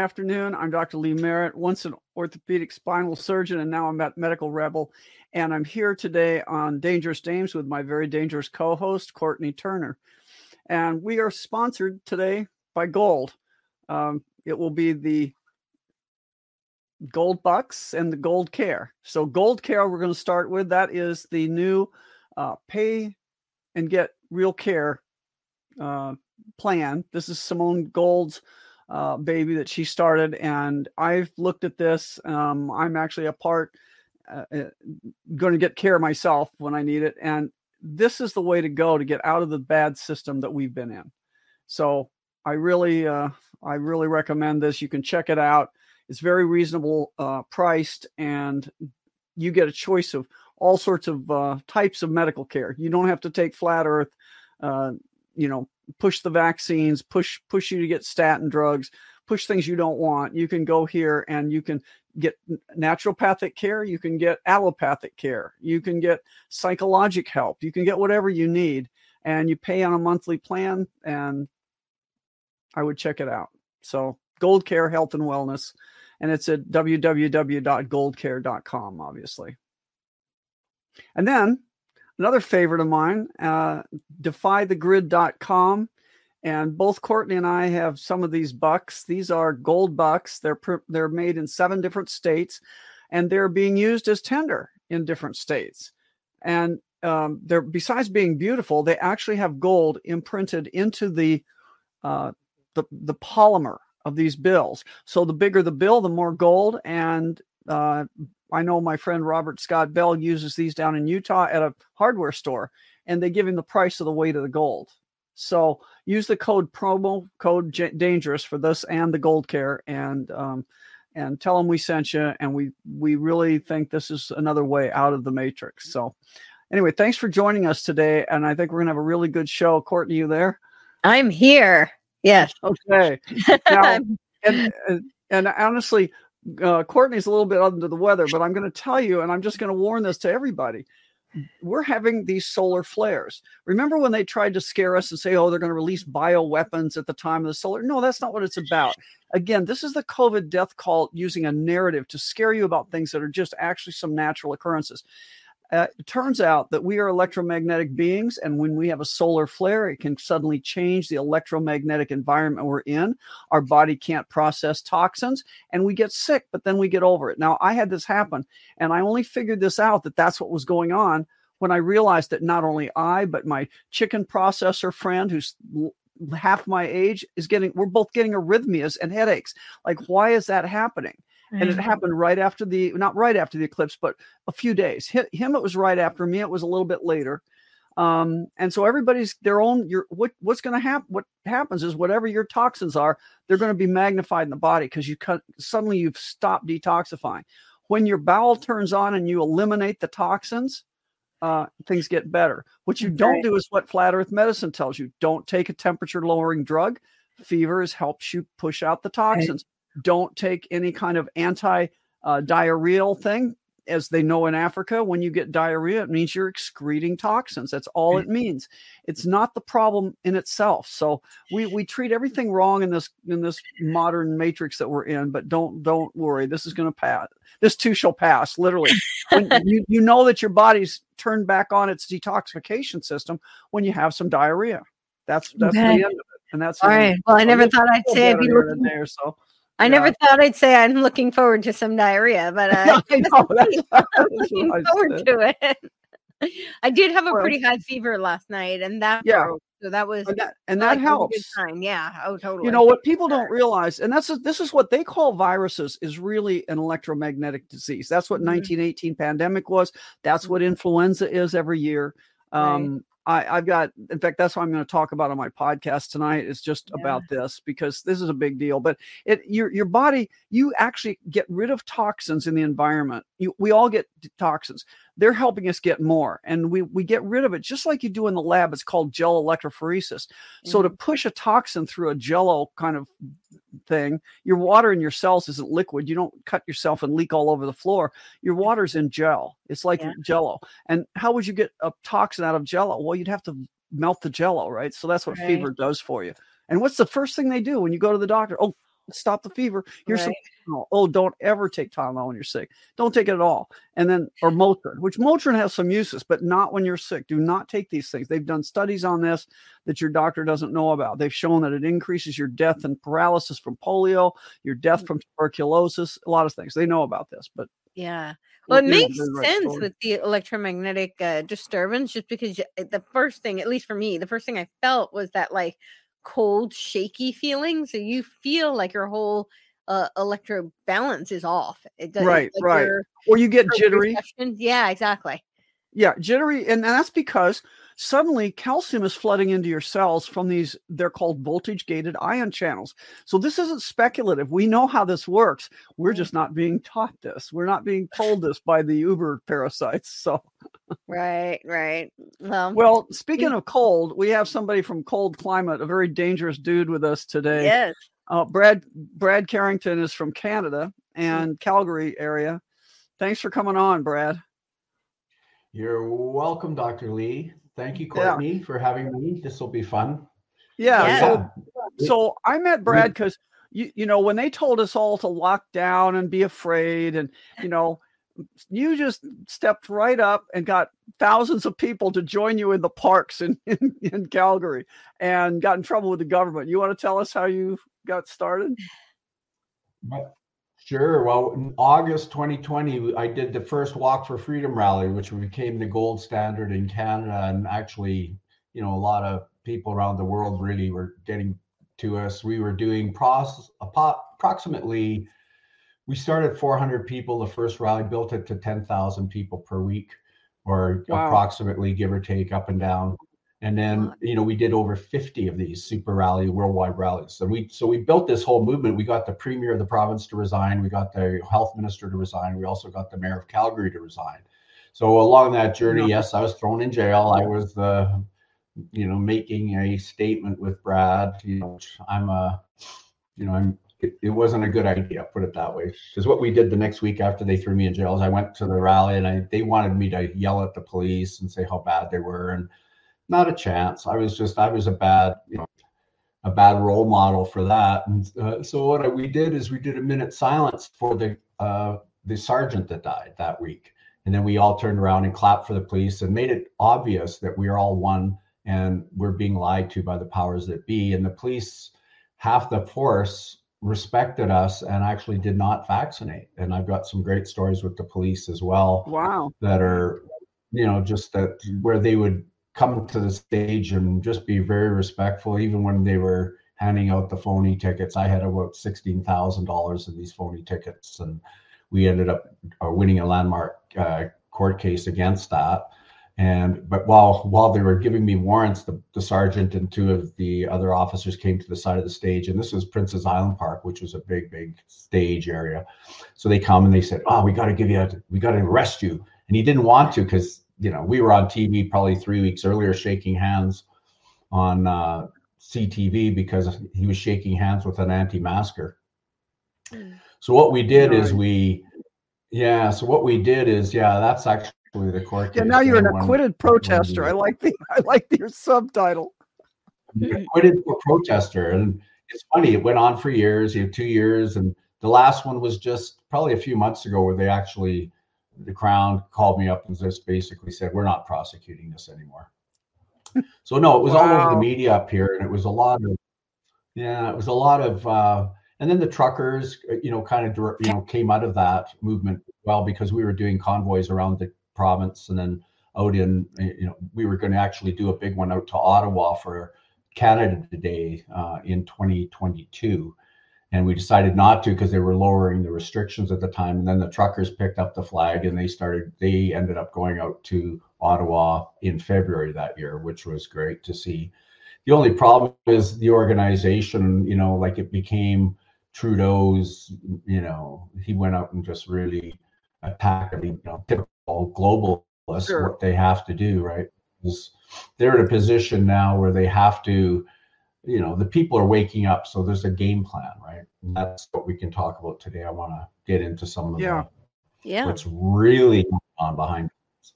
afternoon. I'm Dr. Lee Merritt, once an orthopedic spinal surgeon, and now I'm at Medical Rebel. And I'm here today on Dangerous Dames with my very dangerous co-host, Courtney Turner. And we are sponsored today by Gold. It will be the Gold Bucks and the Gold Care. So Gold Care, we're going to start with. That is the new pay and get real care plan. This is Simone Gold's baby that she started, and I've looked at this. I'm actually going to get care myself when I need it, and this is the way to go to get out of the bad system that we've been in. So I really recommend this. You can check it out. It's very reasonable priced, and you get a choice of all sorts of types of medical care. You don't have to take flat earth, push the vaccines, push you to get statin drugs, push things you don't want. You can go here and you can get naturopathic care. You can get allopathic care. You can get psychologic help. You can get whatever you need, and you pay on a monthly plan, and I would check it out. So Gold Care Health and Wellness, and it's at www.goldcare.com, obviously. And then another favorite of mine, defythegrid.com. And both Courtney and I have some of these bucks. These are Gold Bucks. They're made in 7 different states, and they're being used as tender in different states. And they're, besides being beautiful, they actually have gold imprinted into the polymer of these bills. So the bigger the bill, the more gold. And I know my friend Robert Scott Bell uses these down in Utah at a hardware store, and they give him the price of the weight of the gold. So use the promo code dangerous for this and the Gold Care, and tell them we sent you. And we really think this is another way out of the matrix. So anyway, thanks for joining us today. And I think we're going to have a really good show. Courtney, you there? I'm here. Yes. Okay. Now, and honestly, Courtney's a little bit under the weather, but I'm going to tell you, and I'm just going to warn this to everybody. We're having these solar flares. Remember when they tried to scare us and say, oh, they're going to release bioweapons at the time of the solar? No, that's not what it's about. Again, this is the COVID death cult using a narrative to scare you about things that are just actually some natural occurrences. It turns out that we are electromagnetic beings, and when we have a solar flare, it can suddenly change the electromagnetic environment we're in. Our body can't process toxins, and we get sick, but then we get over it. Now, I had this happen, and I only figured this out, that that's what was going on, when I realized that not only I, but my chicken processor friend, who's half my age, we're both getting arrhythmias and headaches. Like, why is that happening? And it happened not right after the eclipse, but a few days. Him, it was right after. Me, it was a little bit later. And so everybody's their own. What's going to happen? What happens is whatever your toxins are, they're going to be magnified in the body because suddenly you've stopped detoxifying. When your bowel turns on and you eliminate the toxins, things get better. What you don't do is what flat earth medicine tells you. Don't take a temperature lowering drug. Fevers helps you push out the toxins. Don't take any kind of anti-diarrheal thing. As they know in Africa, when you get diarrhea, it means you're excreting toxins. That's all it means. It's not the problem in itself. So we treat everything wrong in this modern matrix that we're in. But don't worry. This is going to pass. This too shall pass. Literally, when you know that your body's turned back on its detoxification system when you have some diarrhea. That's the end of it. And that's all right. Well, I never thought I'd say I'd be looking there. So. I never thought I'd say I'm looking forward to some diarrhea, but I'm looking forward to it. I did have a pretty high fever last night, and that so that was that helps. A good sign. Yeah, oh totally. You know what people don't realize, and this is what they call viruses, is really an electromagnetic disease. That's what 1918 pandemic was. That's what influenza is every year. I've got, in fact, that's what I'm going to talk about on my podcast tonight, is just about this, because this is a big deal. But your body, you actually get rid of toxins in the environment. We all get toxins. They're helping us get more, and we get rid of it just like you do in the lab. It's called gel electrophoresis. So to push a toxin through a jello kind of thing, your water in your cells isn't liquid. You don't cut yourself and leak all over the floor. Your water's in gel. It's like jello. And how would you get a toxin out of jello? Well, you'd have to melt the jello, right? So that's what fever does for you. And what's the first thing they do when you go to the doctor? Oh, stop the fever. Here's some Tylenol. Oh, don't ever take Tylenol when you're sick. Don't take it at all. And then, or Motrin, which Motrin has some uses, but not when you're sick. Do not take these things. They've done studies on this that your doctor doesn't know about. They've shown that it increases your death and paralysis from polio, your death from tuberculosis, a lot of things. They know about this, but yeah. Well, it makes sense with the electromagnetic disturbance, just because the first thing, at least for me, the first thing I felt was that like cold, shaky feeling. So you feel like your whole electro balance is off. It does, right, like right. Or you get jittery. Yeah, exactly. Yeah, jittery. And that's because suddenly calcium is flooding into your cells from these, they're called voltage gated ion channels. So this isn't speculative. We know how this works. We're just not being taught this. We're not being told this by the Uber parasites. So right. Well, speaking of cold, we have somebody from Cold Climate, a very dangerous dude with us today. Yes. Brad Carrington is from Canada and Calgary area. Thanks for coming on, Brad. You're welcome, Dr. Lee. Thank you, Courtney, for having me. This will be fun. Yeah. So I met Brad because, you know, when they told us all to lock down and be afraid, and, you know, you just stepped right up and got thousands of people to join you in the parks in Calgary and got in trouble with the government. You want to tell us how you got started? Sure. Well, in August 2020, I did the first Walk for Freedom rally, which became the gold standard in Canada. And actually, you know, a lot of people around the world really were getting to us. We were doing approximately, we started 400 people. The first rally, built it to 10,000 people per week, or approximately, give or take, up and down. And then, you know, we did over 50 of these super rally, worldwide rallies. So we built this whole movement. We got the premier of the province to resign. We got the health minister to resign. We also got the mayor of Calgary to resign. So along that journey, yes, I was thrown in jail. I was making a statement with Brad. You know, it wasn't a good idea, put it that way. Because what we did the next week after they threw me in jail is I went to the rally and they wanted me to yell at the police and say how bad they were, and not a chance. I was a bad role model for that. And so what we did is we did a minute silence for the sergeant that died that week. And then we all turned around and clapped for the police and made it obvious that we are all one and we're being lied to by the powers that be. And the police, half the force, respected us and actually did not vaccinate. And I've got some great stories with the police as well. Wow. That are, you know, just that where they would come to the stage and just be very respectful, even when they were handing out the phony tickets. I had about $16,000 in these phony tickets, and we ended up winning a landmark court case against that. But while they were giving me warrants, the sergeant and two of the other officers came to the side of the stage, and this was Princess Island Park, which was a big stage area. So they come and they said, "Oh, we got to arrest you." And he didn't want to, because, you know, we were on TV probably 3 weeks earlier shaking hands on CTV because he was shaking hands with an anti-masker. So what we did is that's actually the court case. Yeah, now you're an acquitted protester. I like your subtitle. Acquitted protester. And it's funny, it went on for years, 2 years, and the last one was just probably a few months ago where they actually, the Crown called me up and just basically said, "We're not prosecuting this anymore." So no, it was all over the media up here, and it was a lot of, and then the truckers, came out of that movement, because we were doing convoys around the province, and then out in, we were going to actually do a big one out to Ottawa for Canada Day in 2022. And we decided not to because they were lowering the restrictions at the time. And then the truckers picked up the flag and they ended up going out to Ottawa in February that year, which was great to see. The only problem is the organization, it became Trudeau's, he went out and just really attacked, typical globalists, what they have to do, right? Because they're in a position now where they have to, the people are waking up, so there's a game plan, right? And that's what we can talk about today. I want to get into some of what's really going on behind this.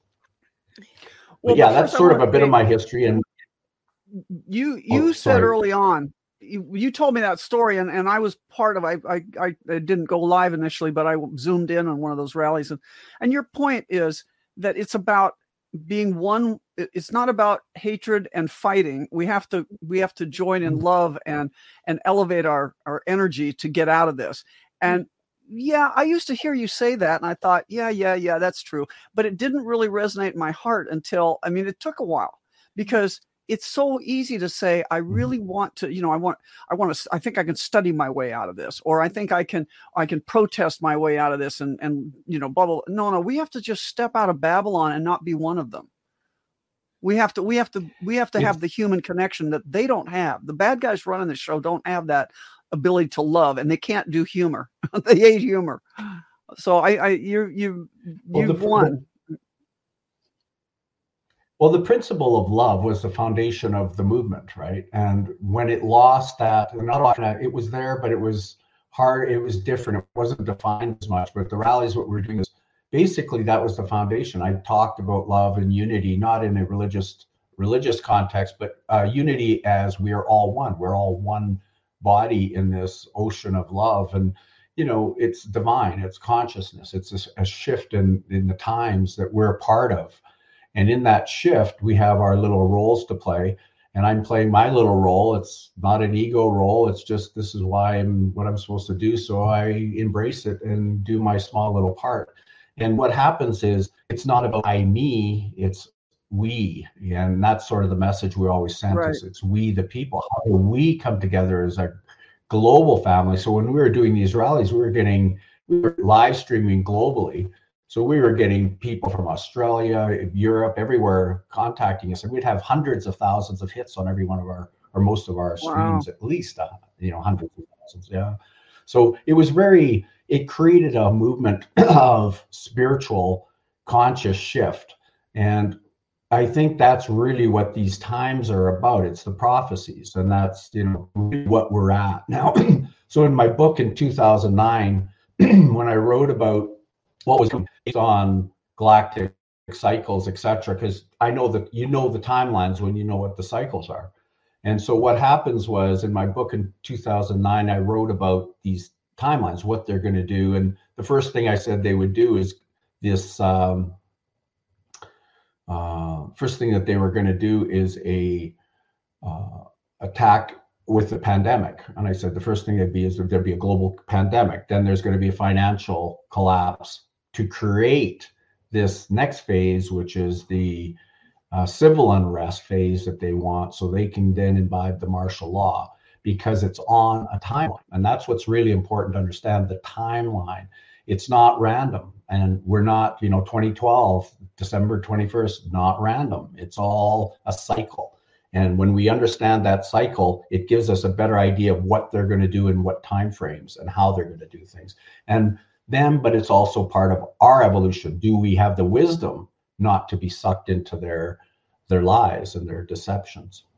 Well, that's sort of a bit of my history. And you said early on you told me that story, and I was part of. I didn't go live initially, but I zoomed in on one of those rallies, and your point is that it's about being one. It's not about hatred and fighting. We have to join in love and elevate our energy to get out of this. And yeah, I used to hear you say that, and I thought, yeah, that's true. But it didn't really resonate in my heart until, I mean, it took a while, because it's so easy to say, I really want to, I think I can study my way out of this, or I think I can protest my way out of this, and blah, blah. No, we have to just step out of Babylon and not be one of them. We have to have the human connection that they don't have. The bad guys running the show don't have that ability to love, and they can't do humor. They hate humor. So you've won. Well, the principle of love was the foundation of the movement, right? And when it lost that, not often it was there, but it was hard. It was different. It wasn't defined as much. But the rallies, what we're doing is basically that was the foundation. I talked about love and unity, not in a religious context, but unity as we are all one. We're all one body in this ocean of love, and it's divine. It's consciousness. It's a shift in the times that we're a part of. And in that shift, we have our little roles to play. And I'm playing my little role. It's not an ego role. It's just, this is what I'm supposed to do. So I embrace it and do my small little part. And what happens is, it's not about me, it's we. And that's sort of the message we always sent us. It's we, the people. How do we come together as a global family? So when we were doing these rallies, we were live streaming globally. So we were getting people from Australia, Europe, everywhere contacting us, and we'd have hundreds of thousands of hits on every one of our, or most of our streams, at least, hundreds of thousands. Yeah. So it created a movement of spiritual conscious shift. And I think that's really what these times are about. It's the prophecies, and that's, really what we're at now. So in my book in 2009, when I wrote about what was based on galactic cycles, etc., because I know that the timelines when you know what the cycles are. And so what happens was, in my book in 2009, I wrote about these timelines, what they're going to do. And the first thing I said they would do is this, first thing that they were going to do is a attack with the pandemic. And I said the first thing there'd be a global pandemic. Then there's going to be a financial collapse to create this next phase, which is the civil unrest phase that they want, so they can then imbibe the martial law, because it's on a timeline. And that's what's really important to understand, the timeline. It's not random. And we're not, 2012, December 21st, not random. It's all a cycle. And when we understand that cycle, it gives us a better idea of what they're going to do in what time frames and how they're going to do things. And them, but it's also part of our evolution. Do we have the wisdom not to be sucked into their lies and their deceptions?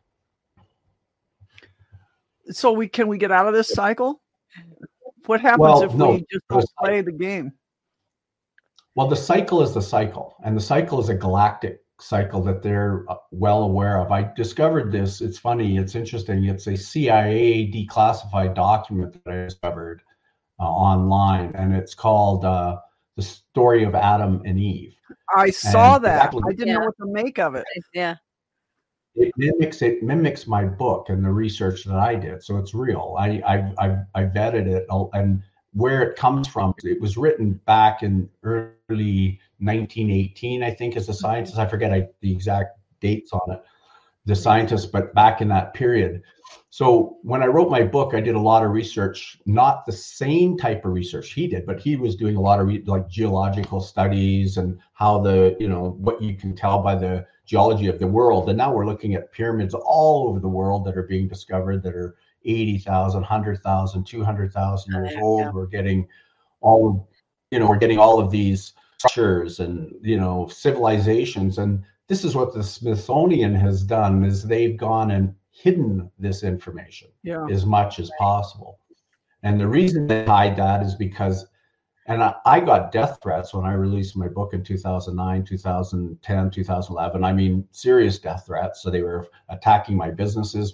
So can we get out of this cycle? What happens if we just don't play the game? Well, the cycle is the cycle, and the cycle is a galactic cycle that they're well aware of. I discovered this. It's funny. It's interesting. It's a CIA declassified document that I discovered online, and it's called The Story of Adam and Eve. I saw that. I didn't know what to make of it. Yeah. It mimics my book and the research that I did, so it's real. I vetted it, and where it comes from. It was written back in early 1918, I think, as a scientist. I forget the exact dates on it, the scientist, but back in that period. So when I wrote my book, I did a lot of research, not the same type of research he did, but he was doing a lot of like geological studies and how what you can tell by the geology of the world. And now we're looking at pyramids all over the world that are being discovered that are 80,000, 100,000, 200,000 years old. Yeah. We're getting all of these structures and, civilizations. And this is what the Smithsonian has done, is they've gone and hidden this information as much as possible. And the reason they hide that is because, and I got death threats when I released my book in 2009, 2010, 2011. I mean, serious death threats. So they were attacking my businesses, my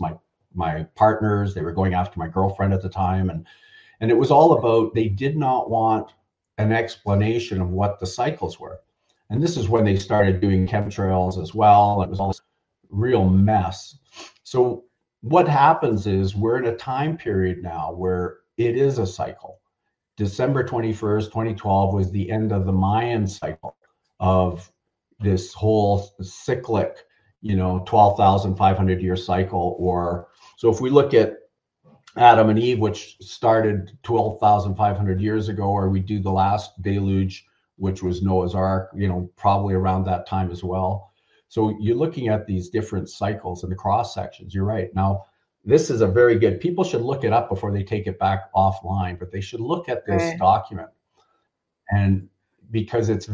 my partners. They were going after my girlfriend at the time. And it was all about, they did not want an explanation of what the cycles were. And this is when they started doing chemtrails as well. It was all this real mess. So what happens is we're in a time period now where it is a cycle. December 21st, 2012 was the end of the Mayan cycle of this whole cyclic, 12,500 year cycle. Or so if we look at Adam and Eve, which started 12,500 years ago, or we do the last deluge, which was Noah's Ark, probably around that time as well. So you're looking at these different cycles and the cross sections. You're right. Now, this is a very good, people should look it up before they take it back offline, but they should look at this document. And because it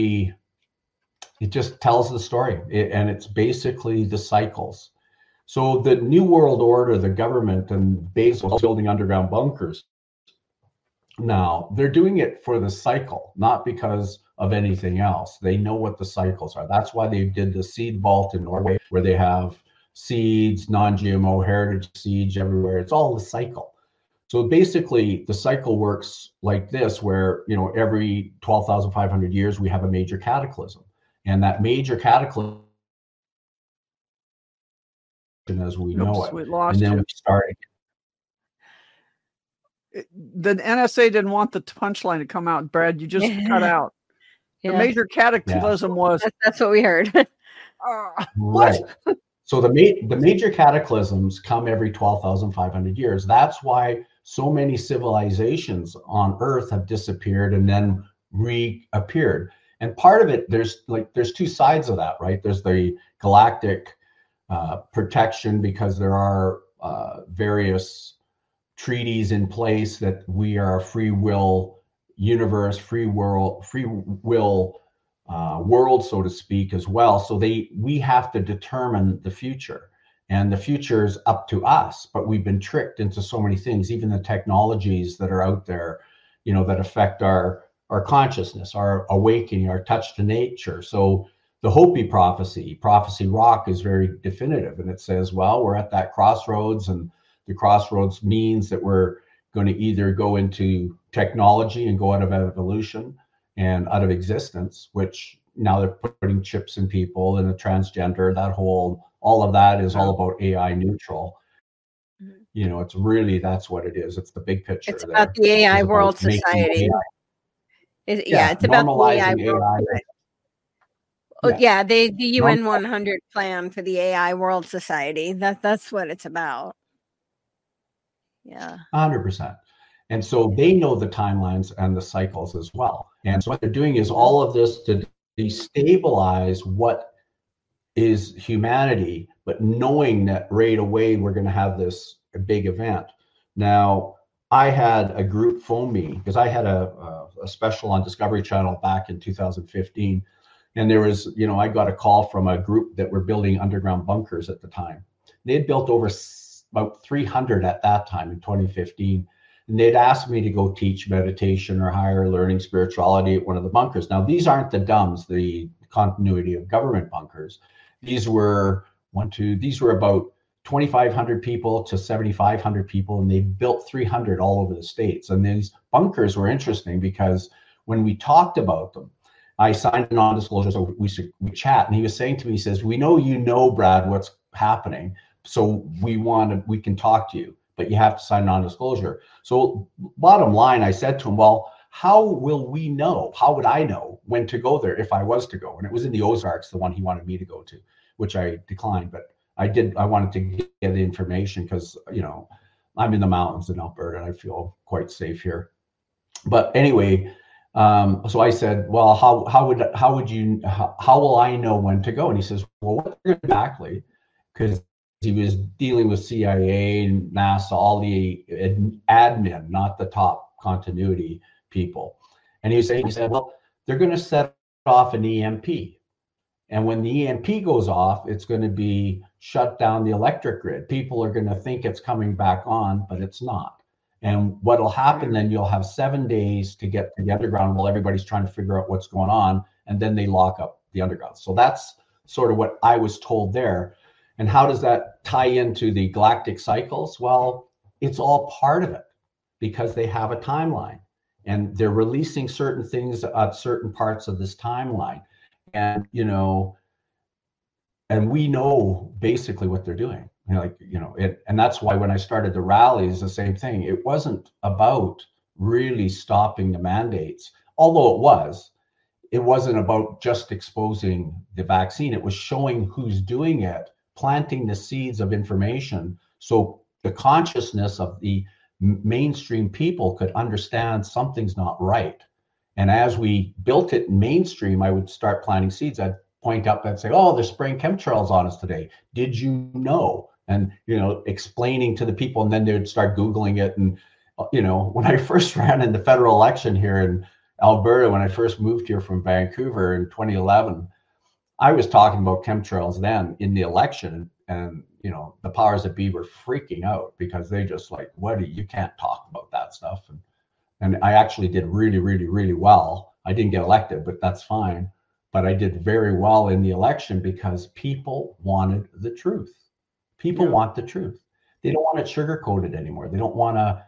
just tells the story, and it's basically the cycles. So the New World Order, the government and Bezos building underground bunkers, now they're doing it for the cycle, not because of anything else. They know what the cycles are. That's why they did the seed vault in Norway, where they have seeds, non-GMO heritage seeds everywhere. It's all the cycle. So basically the cycle works like this, where, every 12,500 years we have a major cataclysm, and that major cataclysm, as we know it, and then we start again. The NSA didn't want the punchline to come out, Brad. You just cut out. The major cataclysm was. That's what we heard. Right. So the major cataclysms come every 12,500 years. That's why so many civilizations on Earth have disappeared and then reappeared. And part of it, there's two sides of that, right? There's the galactic protection, because there are various treaties in place that we are a free will universe, free will world, so to speak, as well. So we have to determine the future, and the future is up to us. But we've been tricked into so many things, even the technologies that are out there, that affect our consciousness, our awakening, our touch to nature. So the Hopi Prophecy Rock is very definitive, and it says, well, we're at that crossroads, and the crossroads means that we're going to either go into technology and go out of evolution and out of existence, which now they're putting chips in people and a transgender, all of that is all about AI neutral. It's really, that's what it is. It's the big picture. It's about the AI World Society. It's about the AI World Society. Oh yeah, the UN 100 plan for the AI World Society. That's what it's about. Yeah, 100%. And so they know the timelines and the cycles as well. And so what they're doing is all of this to destabilize what is humanity, but knowing that right away we're going to have this big event. Now, I had a group phone me, because I had a special on Discovery Channel back in 2015. And there was, I got a call from a group that were building underground bunkers at the time. They had built over about 300 at that time in 2015. And they'd asked me to go teach meditation or higher learning spirituality at one of the bunkers. Now, these aren't the DUMBs, the continuity of government bunkers. These were about 2,500 people to 7,500 people, and they built 300 all over the States. And these bunkers were interesting because when we talked about them, I signed a non-disclosure, so we chat. And he was saying to me, he says, we know, Brad, what's happening. So we can talk to you, but you have to sign non-disclosure. So bottom line, I said to him, well, how will we know? How would I know when to go there if I was to go? And it was in the Ozarks, the one he wanted me to go to, which I declined. But I wanted to get the information because, I'm in the mountains in Alberta and I feel quite safe here. But anyway, so I said, well, how will I know when to go? And he says, well, what exactly? Because he was dealing with CIA and NASA, all the admin, not the top continuity people. And he said, well, they're going to set off an EMP. And when the EMP goes off, it's going to be shut down the electric grid. People are going to think it's coming back on, but it's not. And what'll happen then, you'll have 7 days to get to the underground while everybody's trying to figure out what's going on. And then they lock up the underground. So that's sort of what I was told there. And how does that tie into the galactic cycles? Well, it's all part of it because they have a timeline and they're releasing certain things at certain parts of this timeline. And, and we know basically what they're doing. And that's why when I started the rallies, the same thing. It wasn't about really stopping the mandates, although it wasn't about just exposing the vaccine. It was showing who's doing it, planting the seeds of information so the consciousness of the mainstream people could understand something's not right. And as we built it mainstream, I would start planting seeds. I'd point up and say, oh, they're spraying chemtrails on us today. Did you know? And, explaining to the people, and then they'd start Googling it. And, when I first ran in the federal election here in Alberta, when I first moved here from Vancouver in 2011, I was talking about chemtrails then in the election, and the powers that be were freaking out because they just like, you can't talk about that stuff. And I actually did really, really, really well. I didn't get elected, but that's fine. But I did very well in the election because people wanted the truth. People want the truth. They don't want it sugar-coated anymore. They don't want to,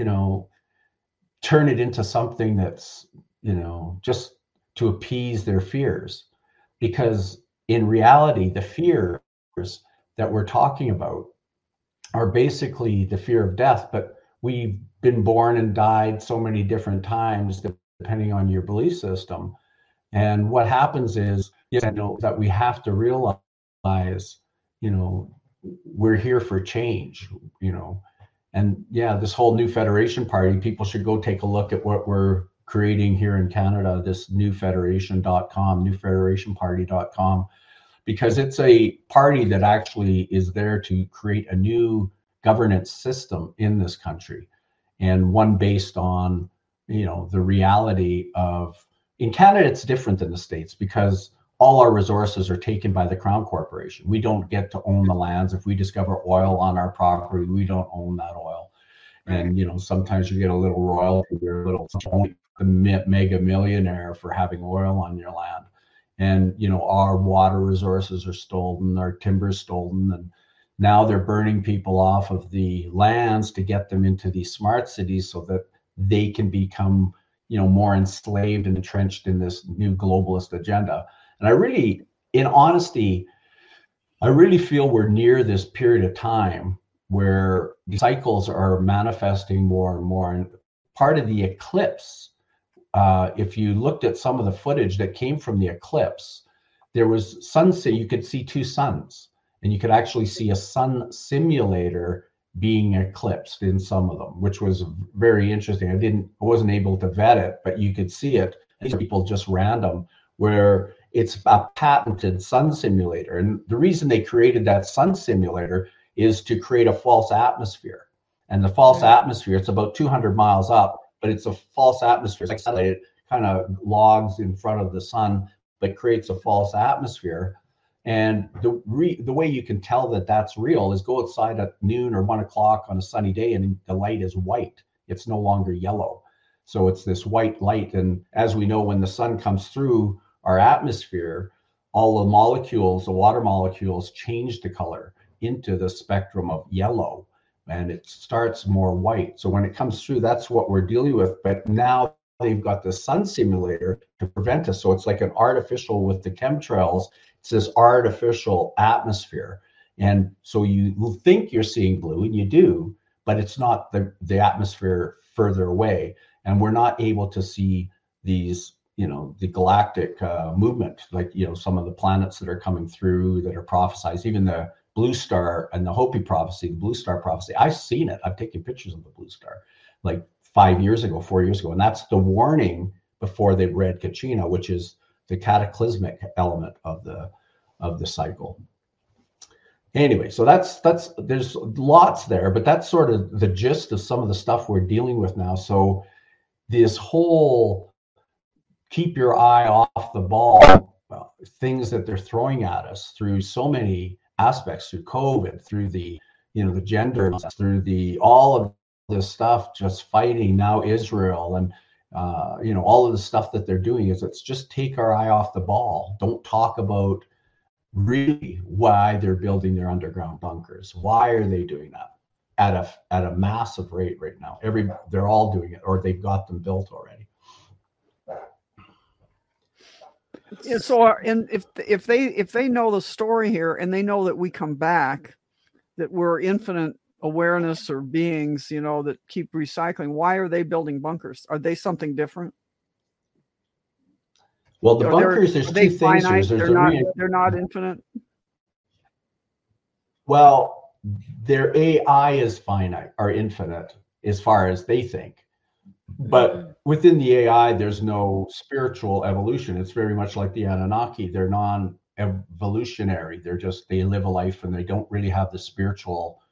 turn it into something that's, just to appease their fears. Because in reality, the fears that we're talking about are basically the fear of death, but we've been born and died so many different times, depending on your belief system. And what happens is, that we have to realize, we're here for change, and this whole New Federation Party, people should go take a look at what we're creating here in Canada, this newfederation.com, newfederationparty.com, because it's a party that actually is there to create a new governance system in this country, and one based on, the reality of, in Canada, it's different than the States because all our resources are taken by the Crown Corporation. We don't get to own the lands. If we discover oil on our property, we don't own that oil. And, sometimes you get a little royalty, you're a little mega millionaire for having oil on your land. And, our water resources are stolen, our timber is stolen, and now they're burning people off of the lands to get them into these smart cities so that they can become, more enslaved and entrenched in this new globalist agenda. And I really, in honesty, I really feel we're near this period of time where the cycles are manifesting more and more. And part of the eclipse, if you looked at some of the footage that came from the eclipse, there was sunset. You could see two suns, and you could actually see a sun simulator being eclipsed in some of them, which was very interesting. I wasn't able to vet it, but you could see it. These people just random, where it's a patented sun simulator. And the reason they created that sun simulator is to create a false atmosphere. And the false atmosphere, it's about 200 miles up, but it's a false atmosphere. It's like satellite, it kind of logs in front of the sun, but creates a false atmosphere. And the way you can tell that that's real is go outside at noon or 1 o'clock on a sunny day, and the light is white. It's no longer yellow. So it's this white light. And as we know, when the sun comes through our atmosphere, all the molecules, the water molecules, change the color into the spectrum of yellow, and it starts more white. So when it comes through, that's what we're dealing with. But now they've got the sun simulator to prevent us. So it's like an artificial with the chemtrails. It's this artificial atmosphere. And so you think you're seeing blue, and you do, but it's not the atmosphere further away. And we're not able to see these, the galactic movement, like, some of the planets that are coming through that are prophesized, even the Blue Star and the Hopi prophecy, the Blue Star prophecy. I've seen it. I've taken pictures of the Blue Star like 4 years ago. And that's the warning before they read Kachina, which is the cataclysmic element of the cycle. Anyway, so there's lots there, but that's sort of the gist of some of the stuff we're dealing with now. So this whole keep your eye off the ball, things that they're throwing at us through so many aspects, through COVID, through the gender, through all of this stuff, just fighting now Israel, and all of the stuff that they're doing it's just take our eye off the ball. Don't talk about really why they're building their underground bunkers. Why are they doing that at a massive rate right now? They're all doing it, or they've got them built already. Yeah, so, and if they know the story here, and they know that we come back, that we're infinite awareness or beings, that keep recycling, why are they building bunkers? Are they something different? Well, the bunkers, there's two things here. They're not infinite. Well, their AI is finite or infinite as far as they think. But within the AI, there's no spiritual evolution. It's very much like the Anunnaki. They're non-evolutionary. They live a life, and they don't really have the spiritual,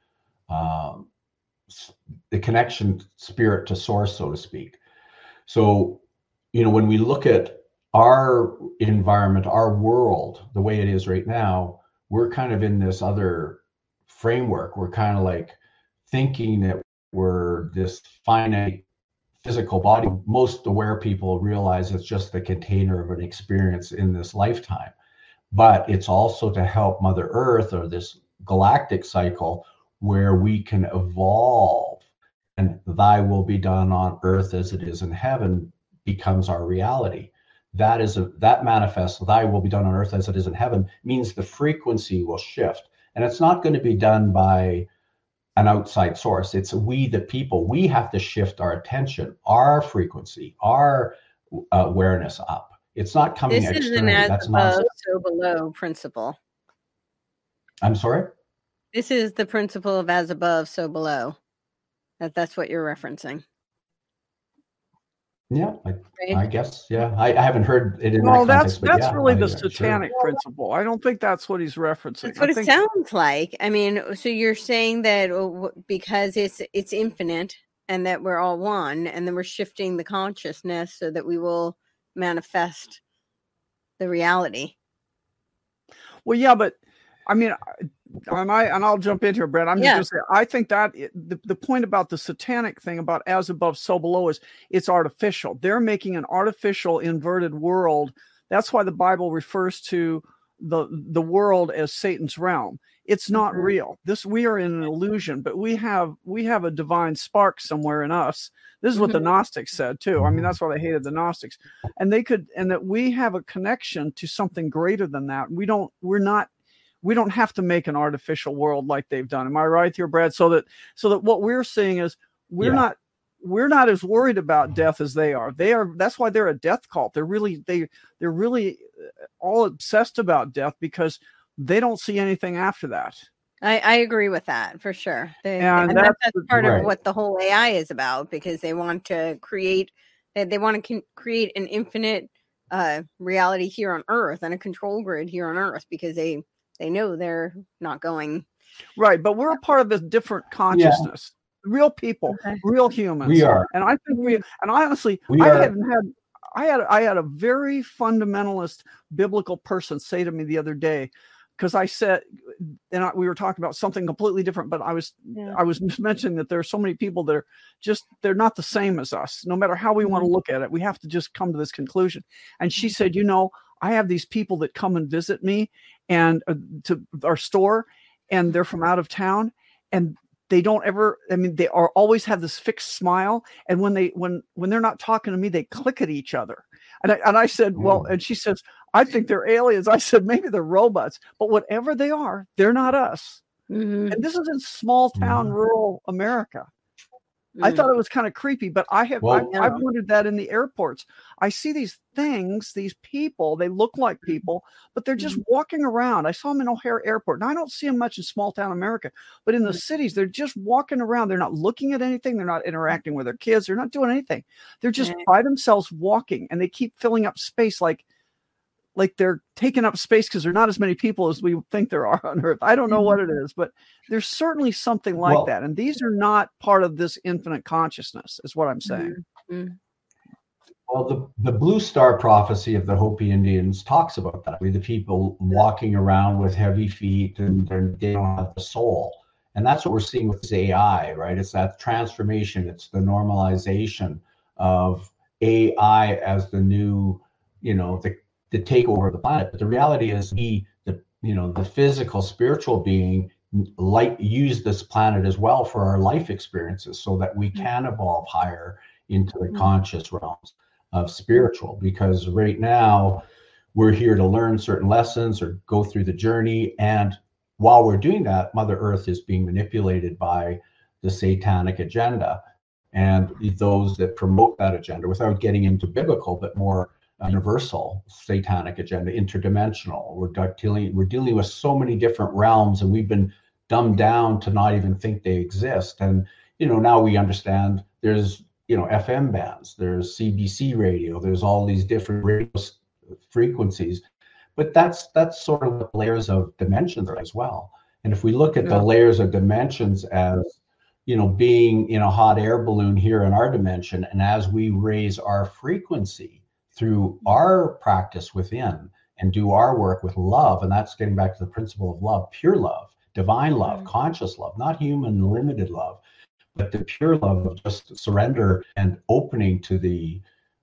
the connection spirit to source, so to speak. So, when we look at our environment, our world, the way it is right now, we're kind of in this other framework. We're kind of like thinking that we're this finite physical body. Most aware people realize it's just the container of an experience in this lifetime, but it's also to help Mother Earth, or this galactic cycle, where we can evolve, and thy will be done on earth as it is in heaven becomes our reality. That manifests, thy will be done on earth as it is in heaven, means the frequency will shift, and it's not going to be done by an outside source. It's we, the people. We have to shift our attention, our frequency, our awareness up. It's not coming externally. This is an as above, so below principle. I'm sorry? This is the principle of as above, so below. That's what you're referencing. Yeah, I guess. Yeah, I haven't heard it in that context. That's really the satanic principle. I don't think that's what he's referencing. That's what it sounds like. I mean, so you're saying that because it's infinite, and that we're all one, and then we're shifting the consciousness so that we will manifest the reality. Well, yeah, but I mean, and I'll jump in here, Brett. I'm just going to say, I think that the point about the satanic thing about as above, so below is it's artificial. They're making an artificial inverted world. That's why the Bible refers to the world as Satan's realm. It's not real. We are in an illusion, but we have a divine spark somewhere in us. This is what the Gnostics said too. I mean, that's why they hated the Gnostics, and that we have a connection to something greater than that. We don't have to make an artificial world like they've done. Am I right here, Brad? So that what we're seeing is we're not as worried about death as they are. That's why they're a death cult. They're really all obsessed about death because they don't see anything after that. I agree with that for sure. And that's part of what the whole AI is about, because they want to create an infinite reality here on Earth and a control grid here on Earth, because they know they're not going right. But we're a part of this different consciousness. Real people, real humans. We are, and I think honestly, I had a very fundamentalist biblical person say to me the other day, because I said, we were talking about something completely different, but I was mentioning that there are so many people that they're not the same as us. No matter how we want to look at it, we have to just come to this conclusion. And she said, I have these people that come and visit me and to our store, and they're from out of town, and they don't ever, they always have this fixed smile. And when they're not talking to me, they click at each other. And I said, well, and she says, I think they're aliens. I said, maybe they're robots, but whatever they are, they're not us. And this is in small town, rural America. I thought it was kind of creepy, but I've wondered that in the airports. I see these things, these people, they look like people, but they're just walking around. I saw them in O'Hare Airport. Now, I don't see them much in small town America, but in the cities, they're just walking around. They're not looking at anything. They're not interacting with their kids. They're not doing anything. They're just by themselves walking, and they keep filling up space like they're taking up space because there are not as many people as we think there are on Earth. I don't know what it is, but there's certainly something like that. And these are not part of this infinite consciousness, is what I'm saying. Well, the Blue Star prophecy of the Hopi Indians talks about that. The people walking around with heavy feet, and they don't have the soul. And that's what we're seeing with this AI, right? It's that transformation. It's the normalization of AI as the new, the takeover of the planet. But the reality is the the physical, spiritual being use this planet as well for our life experiences, so that we can evolve higher into the conscious realms of spiritual. Because right now we're here to learn certain lessons or go through the journey, and while we're doing that, Mother Earth is being manipulated by the satanic agenda and those that promote that agenda, without getting into biblical, but more universal satanic agenda, interdimensional. We're dealing with so many different realms, and we've been dumbed down to not even think they exist. And now we understand there's FM bands, there's CBC radio, there's all these different radio frequencies, but that's sort of the layers of dimensions as well. And if we look at the layers of dimensions as being in a hot air balloon here in our dimension, and as we raise our frequency through our practice within and do our work with love, and that's getting back to the principle of love, pure love, divine love, conscious love, not human limited love, but the pure love of just surrender and opening to the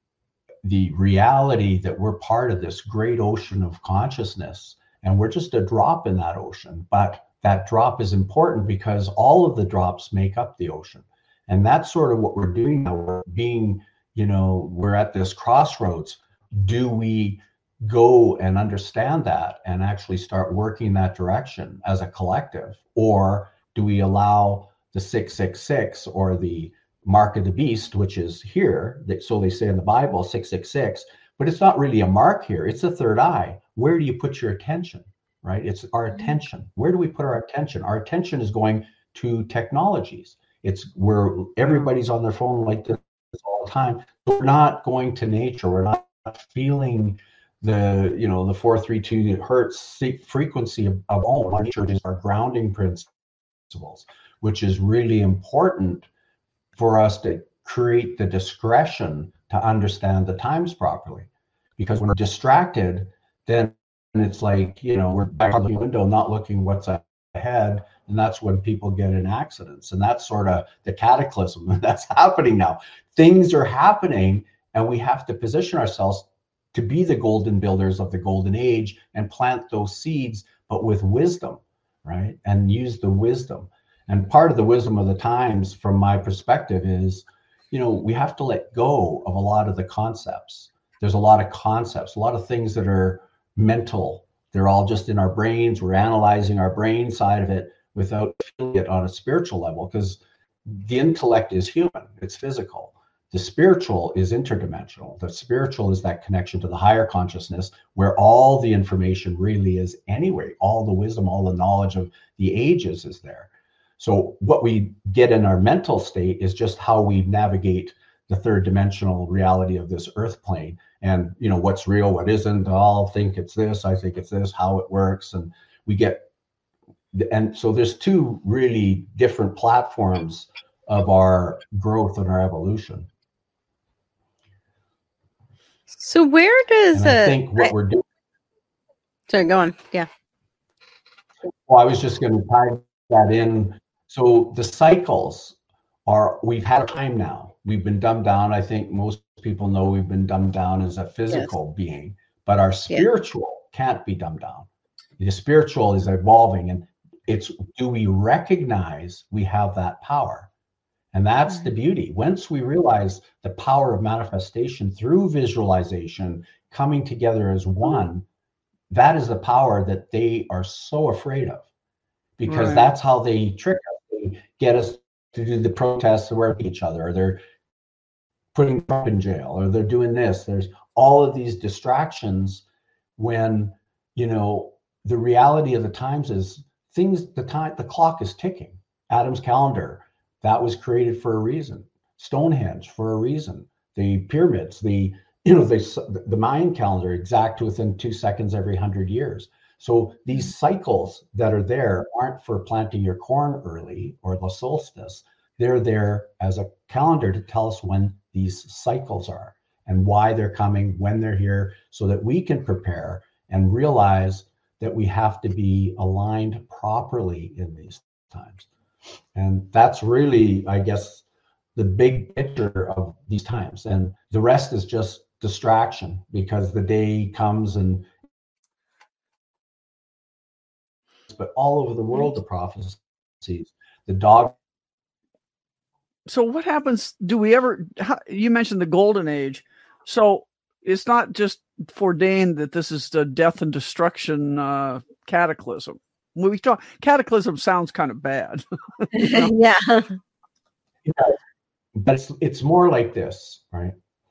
reality that we're part of this great ocean of consciousness, and we're just a drop in that ocean. But that drop is important because all of the drops make up the ocean. And that's sort of what we're doing now. We're being, we're at this crossroads. Do we go and understand that and actually start working that direction as a collective? Or do we allow the 666 or the mark of the beast, which is here, so they say in the Bible, 666, but it's not really a mark here. It's the third eye. Where do you put your attention? Right? It's our attention. Where do we put our attention? Our attention is going to technologies. It's where everybody's on their phone like this all the time. We're not going to nature. We're not feeling the 432 hertz frequency of all. Nature is our grounding principles, which is really important for us to create the discretion to understand the times properly. Because when we're distracted, then it's like, we're back on the window, not looking what's ahead. And that's when people get in accidents. And that's sort of the cataclysm that's happening now. Things are happening, and we have to position ourselves to be the golden builders of the golden age and plant those seeds, but with wisdom, right? And use the wisdom. And part of the wisdom of the times, from my perspective, is, we have to let go of a lot of the concepts. There's a lot of concepts, a lot of things that are mental. They're all just in our brains. We're analyzing our brain side of it without feeling it on a spiritual level, because the intellect is human, it's physical. The spiritual is interdimensional. The spiritual is that connection to the higher consciousness, where all the information really is anyway. All the wisdom, all the knowledge of the ages is there. So what we get in our mental state is just how we navigate the third dimensional reality of this earth plane. And what's real, what isn't. I'll think it's this, I think it's this, how it works. And so there's two really different platforms of our growth and our evolution. So where does I think what we're doing? Sorry, go on. Yeah. Well, I was just going to tie that in. So the cycles we've had a time now. We've been dumbed down. I think most people know we've been dumbed down as a physical being, but our spiritual can't be dumbed down. The spiritual is evolving, and do we recognize we have that power? And that's the beauty. Once we realize the power of manifestation through visualization, coming together as one, that is the power that they are so afraid of, because that's how they trick us. They get us to do the protests where each other, or they're putting Trump in jail, or they're doing this. There's all of these distractions when, the reality of the times is the clock is ticking. Adam's calendar, that was created for a reason. Stonehenge for a reason. The pyramids, the Mayan calendar, exact within 2 seconds every 100 years. So these cycles that are there aren't for planting your corn early or the solstice. They're there as a calendar to tell us when these cycles are and why they're coming, when they're here, so that we can prepare and realize that we have to be aligned properly in these times. And that's really, I guess, the big picture of these times. And the rest is just distraction, because the day comes and but all over the world, the prophecies, the dog. So what happens? Do we ever, you mentioned the golden age. So it's not just foreordained that this is the death and destruction cataclysm. When we talk, cataclysm sounds kind of bad. Yeah. But it's more like this, right?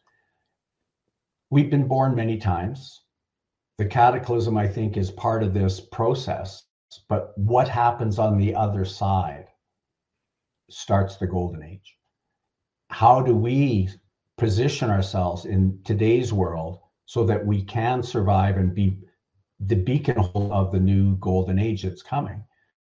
We've been born many times. The cataclysm, I think, is part of this process. But what happens on the other side starts the golden age. How do we position ourselves in today's world so that we can survive and be the beacon of the new golden age that's coming?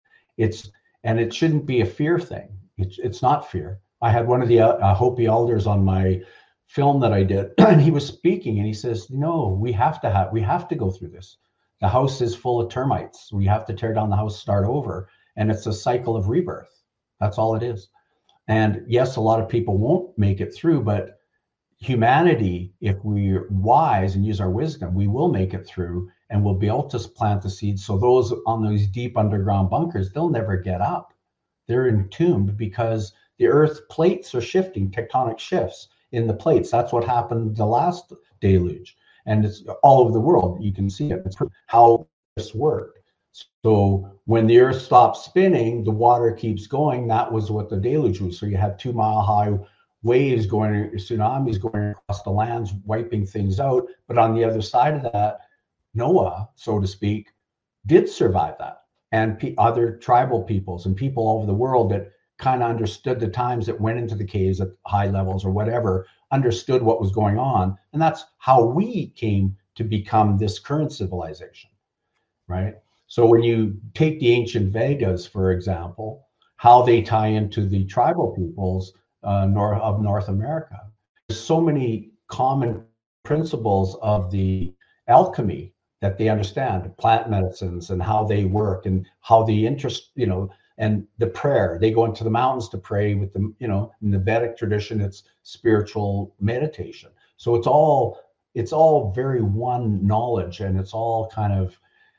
And it shouldn't be a fear thing. It's not fear. I had one of the Hopi elders on my film that I did, and he was speaking, and he says, "No, we have to go through this. The house is full of termites. We have to tear down the house, start over, and it's a cycle of rebirth. That's all it is." And yes, a lot of people won't make it through, but humanity, if we're wise and use our wisdom, we will make it through, and we'll be able to plant the seeds. So those on those deep underground bunkers, they'll never get up. They're entombed because the earth plates are shifting, tectonic shifts in the plates. That's what happened the last deluge. And it's all over the world. You can see it. It's how this worked. So when the earth stops spinning, the water keeps going. That was what the deluge was. So you had 2 mile high waves going, tsunamis going across the lands, wiping things out. But on the other side of that, Noah, so to speak, did survive that. And other tribal peoples and people all over the world that kind of understood the times, that went into the caves at high levels or whatever, understood what was going on. And that's how we came to become this current civilization, right? So when you take the ancient Vedas, for example, how they tie into the tribal peoples of North America, there's so many common principles of the alchemy that they understand, plant medicines and how they work and how the interest, and the prayer. They go into the mountains to pray with them, in the Vedic tradition, it's spiritual meditation. So it's all very one knowledge, and it's all kind of,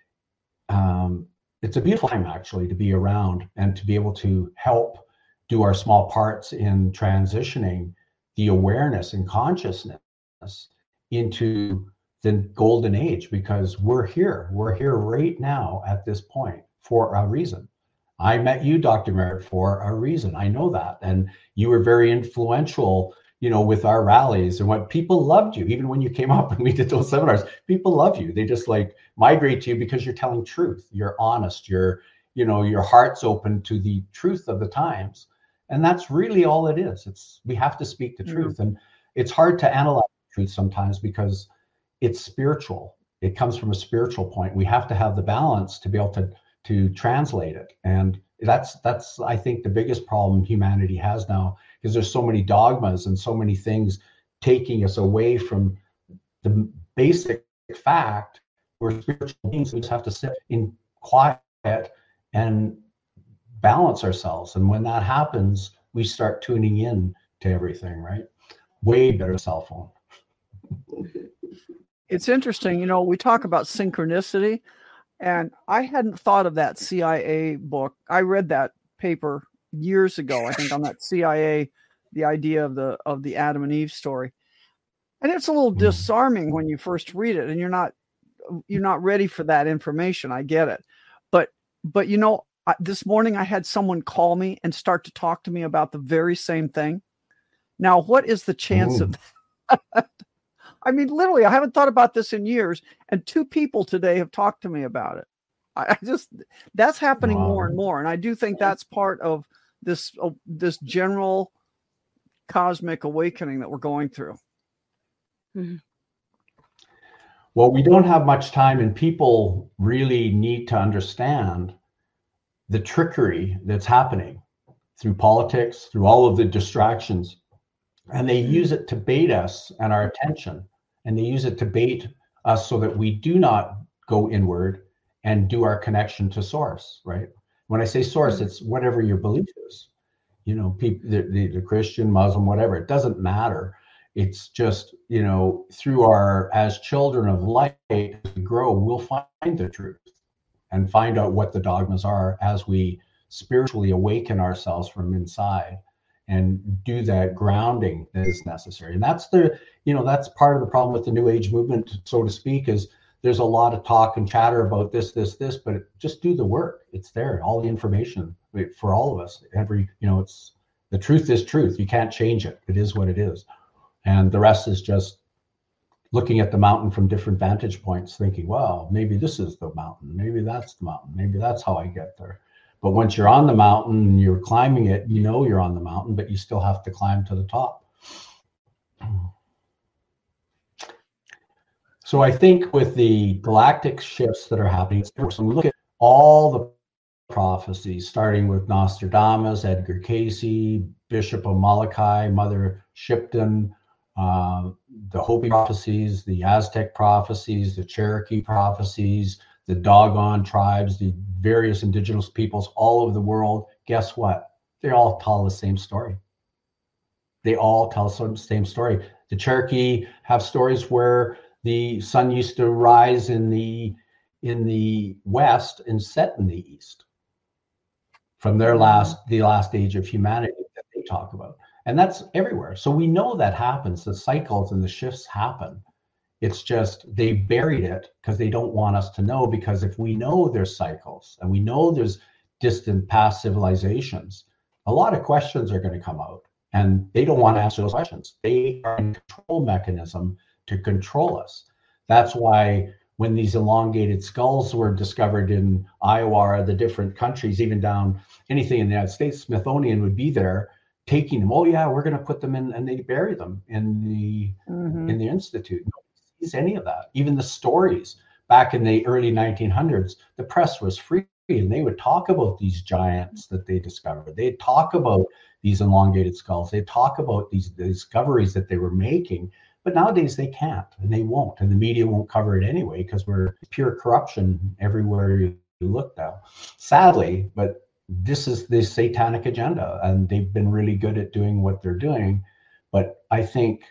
it's a beautiful time actually to be around and to be able to help do our small parts in transitioning the awareness and consciousness into the golden age, because we're here right now at this point for a reason. I met you, Dr. Merritt, for a reason. I know that. And you were very influential, with our rallies, and what people loved you. Even when you came up and we did those seminars, people love you. They just migrate to you because you're telling truth. You're honest. Your heart's open to the truth of the times. And that's really all it is. We have to speak the truth. And it's hard to analyze truth sometimes because it's spiritual. It comes from a spiritual point. We have to have the balance to be able to translate it. And that's I think the biggest problem humanity has now, because there's so many dogmas and so many things taking us away from the basic fact. We're spiritual beings. We just have to sit in quiet and balance ourselves. And when that happens, we start tuning in to everything, right? Way better cell phone. It's interesting, we talk about synchronicity, and I hadn't thought of that CIA book. I read that paper years ago, I think, on that CIA, the idea of the Adam and Eve story. And it's a little disarming when you first read it, and you're not ready for that information. I get it. But this morning I had someone call me and start to talk to me about the very same thing. Now, what is the chance of that? I mean, literally, I haven't thought about this in years, and 2 people today have talked to me about it. That's happening more and more. And I do think that's part of this general cosmic awakening that we're going through. Mm-hmm. Well, we don't have much time, and people really need to understand the trickery that's happening through politics, through all of the distractions. And they use it to bait us and our attention. And they use it to bait us so that we do not go inward and do our connection to source, right? When I say source, it's whatever your belief is. People, the Christian, Muslim, whatever, it doesn't matter. It's just, through as children of light, as we grow, we'll find the truth. and find out what the dogmas are as we spiritually awaken ourselves from inside and do that grounding that is necessary. And that's that's part of the problem with the New Age movement, so to speak, is there's a lot of talk and chatter about this, but just do the work. It's there, all the information for all of us. It's the truth is truth. You can't change it. It is what it is. And the rest is just looking at the mountain from different vantage points, thinking, well, maybe this is the mountain. Maybe that's the mountain. Maybe that's how I get there. But once you're on the mountain and you're climbing it, you're on the mountain, but you still have to climb to the top. So I think with the galactic shifts that are happening, so we look at all the prophecies, starting with Nostradamus, Edgar Cayce, Bishop of Molokai, Mother Shipton, the Hopi prophecies, the Aztec prophecies, the Cherokee prophecies, the Dogon tribes, the various indigenous peoples all over the world. Guess what? They all tell the same story. They all tell the same story. The Cherokee have stories where the sun used to rise in the west and set in the east from the last age of humanity that they talk about. And that's everywhere. So we know that happens. The cycles and the shifts happen. It's just they buried it because they don't want us to know, because if we know there's cycles and we know there's distant past civilizations, a lot of questions are going to come out, and they don't want to answer those questions. They are a control mechanism to control us. That's why when these elongated skulls were discovered in Iowa, the different countries, even down anything in the United States, Smithsonian would be there taking them. Oh yeah, we're going to put them in, and they bury them in the institute. Nobody sees any of that. Even the stories back in the early 1900s, the press was free, and they would talk about these giants that they discovered. They'd talk about these elongated skulls. They'd talk about these discoveries that they were making. But nowadays they can't, and they won't, and the media won't cover it anyway, because we're pure corruption everywhere you look now. Sadly, but this is the satanic agenda, and they've been really good at doing what they're doing. But I think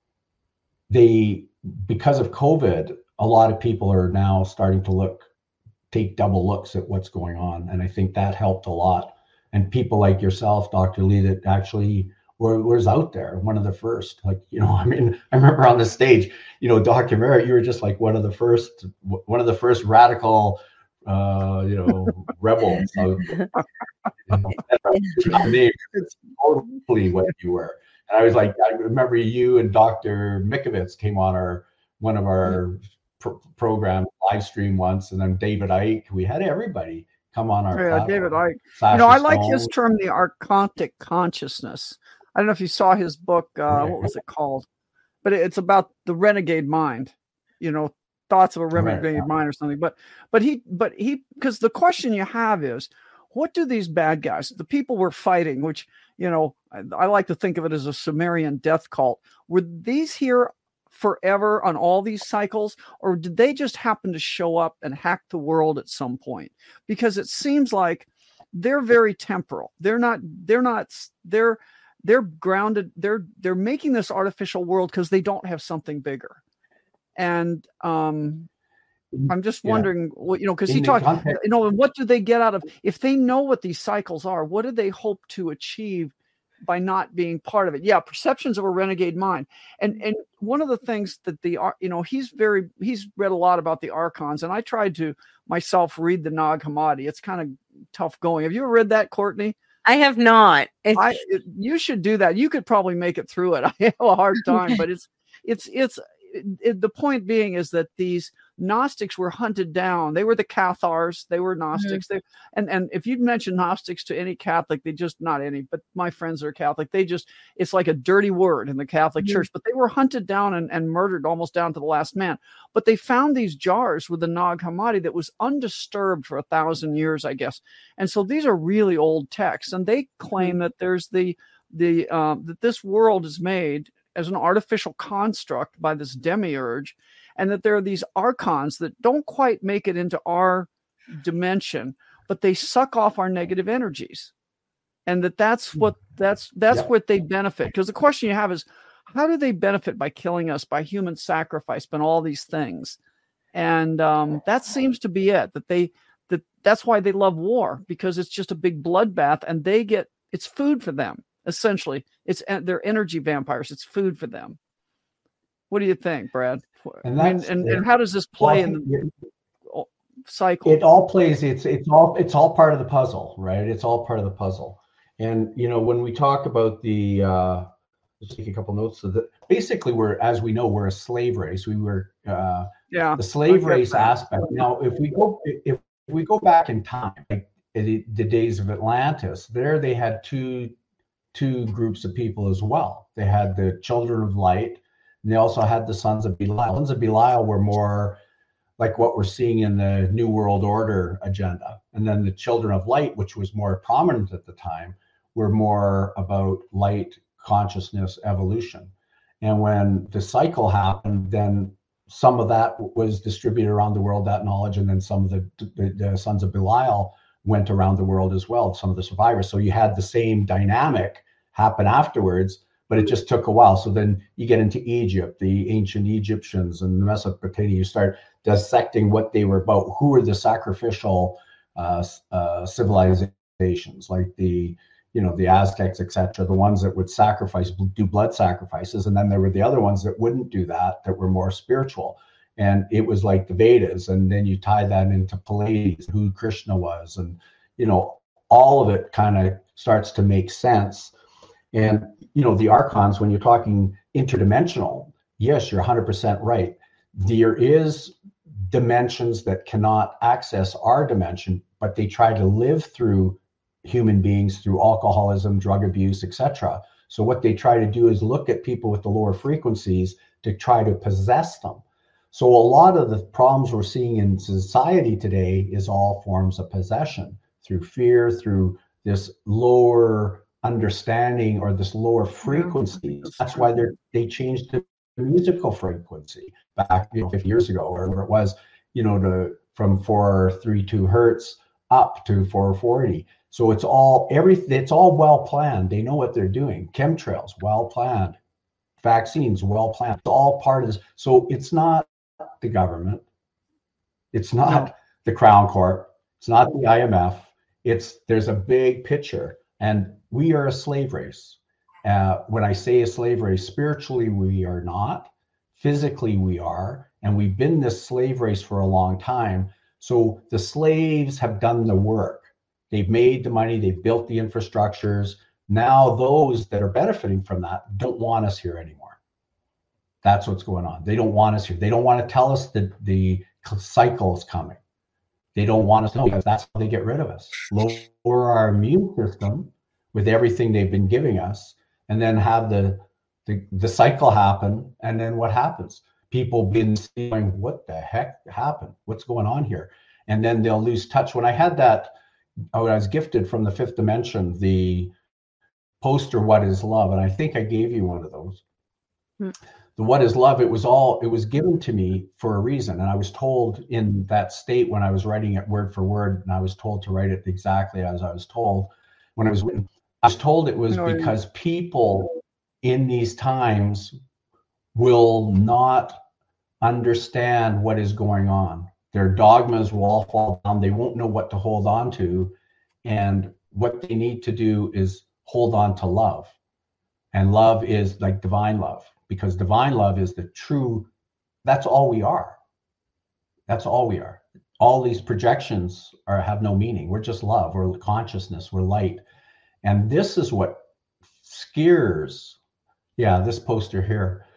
because of COVID, a lot of people are now starting to take double looks at what's going on. And I think that helped a lot. And people like yourself, Dr. Lee, that actually was out there, one of the first, I remember on the stage, Dr. Merritt, you were just like one of the first radical, rebels. It's totally what you were. And I was like, I remember you and Dr. Mikovits came on one of our program live stream once, and then David Icke. We had everybody come on our platform. David Icke. I like his term, the archontic consciousness. I don't know if you saw his book. What was it called? But it's about the renegade mind. Thoughts of a renegade mind or something. But he, because the question you have is, what do these bad guys, the people we're fighting, which I like to think of it as a Sumerian death cult, were these here forever on all these cycles, or did they just happen to show up and hack the world at some point? Because it seems like they're very temporal. They're grounded. They're making this artificial world because they don't have something bigger. And I'm just wondering, because he talked, what do they get out of, if they know what these cycles are, what do they hope to achieve by not being part of it? Yeah, perceptions of a renegade mind. And one of the things that he's read a lot about the archons, and I tried to myself read the Nag Hammadi. It's kind of tough going. Have you ever read that, Courtney? I have not. You should do that. You could probably make it through it. I have a hard time, but the point being is that these Gnostics were hunted down. They were the Cathars. They were Gnostics. Mm-hmm. And if you'd mention Gnostics to any Catholic, not any, but my friends are Catholic. It's like a dirty word in the Catholic Church, but they were hunted down and murdered almost down to the last man. But they found these jars with the Nag Hammadi that was undisturbed for 1,000 years, I guess. And so these are really old texts, and they claim that there's that this world is made as an artificial construct by this demiurge, and that there are these archons that don't quite make it into our dimension, but they suck off our negative energies, and that's what they benefit. Because the question you have is, how do they benefit by killing us, by human sacrifice, by all these things? And that seems to be it. That That's why they love war, because it's just a big bloodbath, and it's food for them. Essentially, they're energy vampires. It's food for them. What do you think, Brad? And how does this play in the cycle? It all plays. It's all part of the puzzle, right? It's all part of the puzzle. And when we talk about the let's take a couple notes. So that basically, we're a slave race. We were the slave race aspect. Now, if we go back in time, like the days of Atlantis, there they had two groups of people as well. They had the children of light, and they also had the sons of Belial. Sons of Belial were more like what we're seeing in the New World Order agenda. And then the children of light, which was more prominent at the time, were more about light, consciousness, evolution. And when the cycle happened, then some of that was distributed around the world, that knowledge, and then some of the sons of Belial went around the world as well, some of the survivors. So you had the same dynamic happen afterwards, but it just took a while. So then you get into Egypt, the ancient Egyptians and Mesopotamia, you start dissecting what they were about. Who were the sacrificial civilizations, like the Aztecs, etc., the ones that would do blood sacrifices. And then there were the other ones that wouldn't do that were more spiritual. And it was like the Vedas. And then you tie that into Pleiades, who Krishna was. And, all of it kind of starts to make sense. And, the archons, when you're talking interdimensional, yes, you're 100% right. There is dimensions that cannot access our dimension, but they try to live through human beings through alcoholism, drug abuse, etc. So what they try to do is look at people with the lower frequencies to try to possess them. So a lot of the problems we're seeing in society today is all forms of possession through fear, through this lower understanding or this lower frequency. That's why they changed the musical frequency back 50 years ago, or whatever it was, from 432 hertz up to 440. So it's all well planned. They know what they're doing. Chemtrails, well planned. Vaccines, well planned. It's all part of this. So it's not the government. It's not the Crown Corp. It's not the IMF. There's a big picture, and we are a slave race. When I say a slave race, spiritually we are not. Physically we are, and we've been this slave race for a long time. So the slaves have done the work. They've made the money, they've built the infrastructures. Now those that are benefiting from that don't want us here anymore. That's what's going on. They don't want us here. They don't want to tell us that the cycle is coming. They don't want us to know, because that's how they get rid of us. Lower our immune system with everything they've been giving us, and then have the cycle happen. And then what happens? People been saying, what the heck happened? What's going on here? And then they'll lose touch. When I was gifted from the fifth dimension, the poster, What is Love? And I think I gave you one of those. The What is Love, it was given to me for a reason. And I was told in that state when I was writing it word for word, and I was told to write it exactly as I was told when it was written. I was told it was because people in these times will not understand what is going on. Their dogmas will all fall down. They won't know what to hold on to. And what they need to do is hold on to love. And love is like divine love, because divine love is the true, that's all we are. That's all we are. All these projections have no meaning. We're just love. We're consciousness. We're light. And this is what scares, this poster here.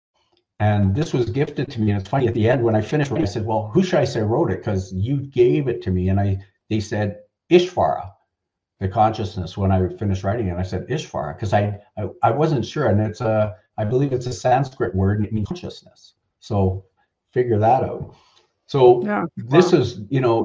And this was gifted to me. And it's funny, at the end, when I finished, I said, well, who should I say wrote it? Because you gave it to me. And they said, Ishvara, the consciousness, when I finished writing it. I said, Ishvara, because I wasn't sure. And I believe it's a Sanskrit word, and it means consciousness. So figure that out. So this is,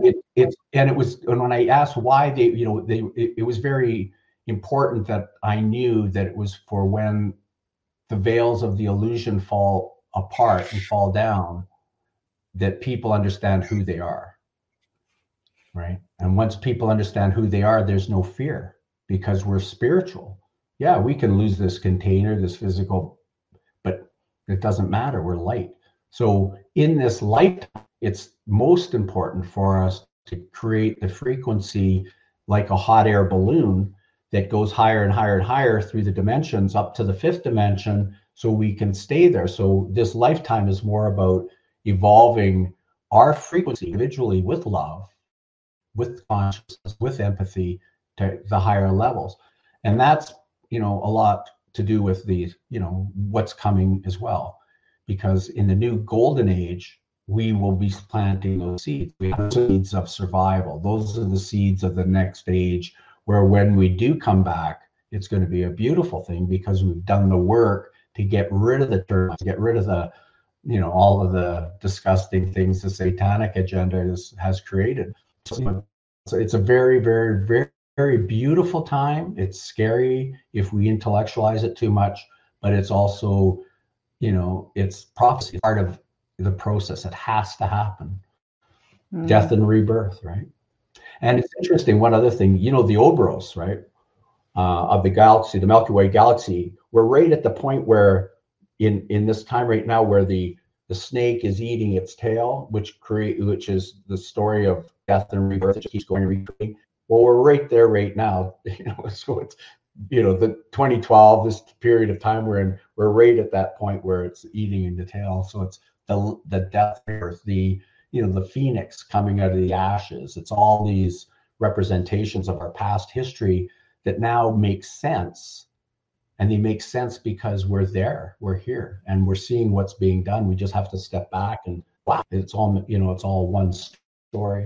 and when I asked why it was very important that I knew that it was for when the veils of the illusion fall apart and fall down, that people understand who they are, right? And once people understand who they are, there's no fear, because we're spiritual. Yeah, we can lose this container, this physical, but it doesn't matter. We're light. So in this light, it's most important for us to create the frequency like a hot air balloon that goes higher and higher and higher through the dimensions up to the fifth dimension, so we can stay there. So this lifetime is more about evolving our frequency individually with love, with consciousness, with empathy to the higher levels. And that's, a lot to do with the, what's coming as well. Because in the new golden age, we will be planting those seeds. We have seeds of survival. Those are the seeds of the next age, where when we do come back, it's going to be a beautiful thing, because we've done the work to get rid of the termites, get rid of the, all of the disgusting things the satanic agenda has created. So it's a very, very, very, very beautiful time. It's scary if we intellectualize it too much, but it's also, it's prophecy, part of the process. It has to happen. Death and rebirth, right? And it's interesting, one other thing, the Ouroboros, right, of the galaxy, the Milky Way galaxy, we're right at the point where in this time right now where the snake is eating its tail, which is the story of death and rebirth. It keeps going and recreating. Well, we're right there right now. So it's the 2012, this period of time we're in, we're right at that point where it's eating the tail. So it's the death, the phoenix coming out of the ashes. It's all these representations of our past history that now make sense. And they make sense because we're there, we're here, and we're seeing what's being done. We just have to step back and wow, it's all one story.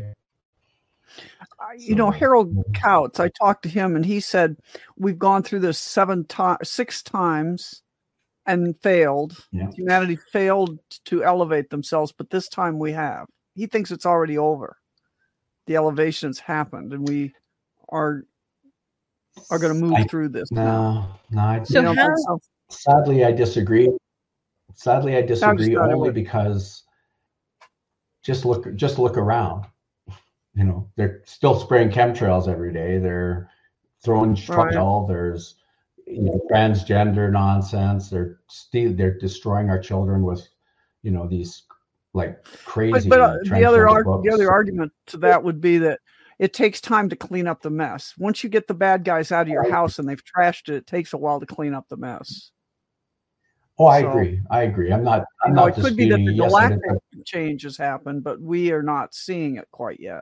Harold Kautz, I talked to him and he said, we've gone through this 6 times and failed. Yeah. Humanity failed to elevate themselves, but this time we have. He thinks it's already over. The elevation's happened and we are going to move through this. Sadly, I disagree. Only because just look around. They're still spraying chemtrails every day. They're throwing trouble. Right. There's transgender nonsense. They're destroying our children with these like crazy. But the other argument to that would be that it takes time to clean up the mess. Once you get the bad guys out of your house and they've trashed it, it takes a while to clean up the mess. Oh, I agree. I'm not it could be that the galactic change has happened, but we are not seeing it quite yet.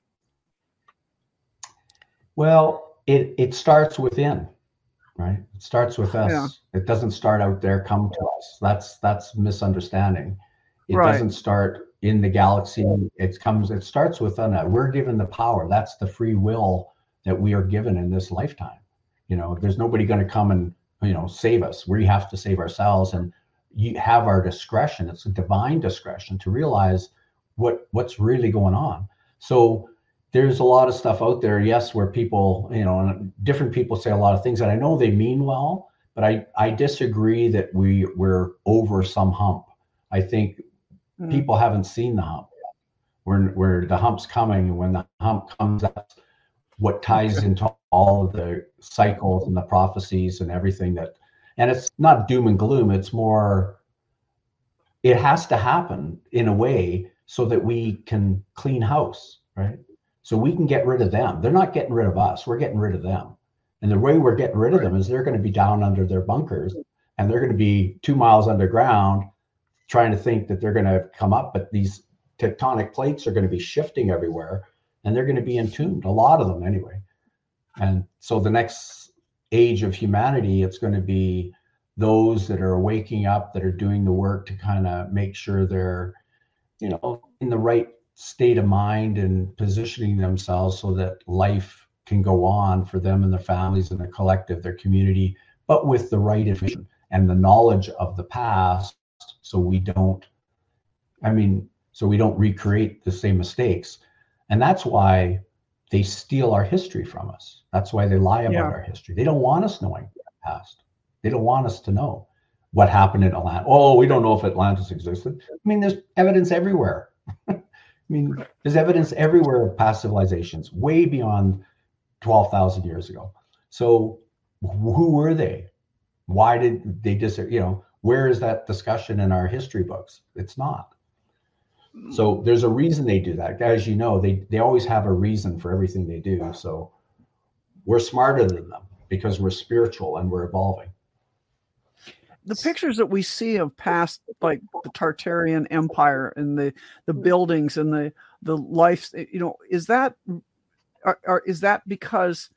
Well, it starts within, right? It starts with us. Yeah. It doesn't start out there, come to us. That's misunderstanding. It doesn't start in the galaxy. It starts within us. We're given the power. That's the free will that we are given in this lifetime. There's nobody going to come and save us. We have to save ourselves, and you have our discretion. It's a divine discretion to realize what's really going on. So there's a lot of stuff out there, yes, where people, different people say a lot of things, and I know they mean well, but I disagree that we're over some hump. I think people haven't seen the hump yet. Where the hump's coming, and when the hump comes, that's what ties into all of the cycles and the prophecies and everything and it's not doom and gloom. It's more, it has to happen in a way so that we can clean house, right? So we can get rid of them. They're not getting rid of us. We're getting rid of them. And the way we're getting rid of them is they're going to be down under their bunkers, and they're going to be 2 miles underground trying to think that they're going to come up, but these tectonic plates are going to be shifting everywhere, and they're going to be entombed, a lot of them anyway. And so the next age of humanity, it's going to be those that are waking up, that are doing the work to kind of make sure they're, in the right state of mind and positioning themselves so that life can go on for them and their families and their collective, their community, but with the right information and the knowledge of the past, so we don't recreate the same mistakes. And that's why they steal our history from us. That's why they lie about our history. They don't want us knowing the past. They don't want us to know what happened in Atlantis. Oh, we don't know if Atlantis existed. There's evidence everywhere. There's evidence everywhere of past civilizations, way beyond 12,000 years ago. So who were they? Why did they where is that discussion in our history books? It's not. So there's a reason they do that. As you know, they always have a reason for everything they do. So we're smarter than them because we're spiritual and we're evolving. The pictures that we see of past, like the Tartarian Empire and the buildings and the life, is that because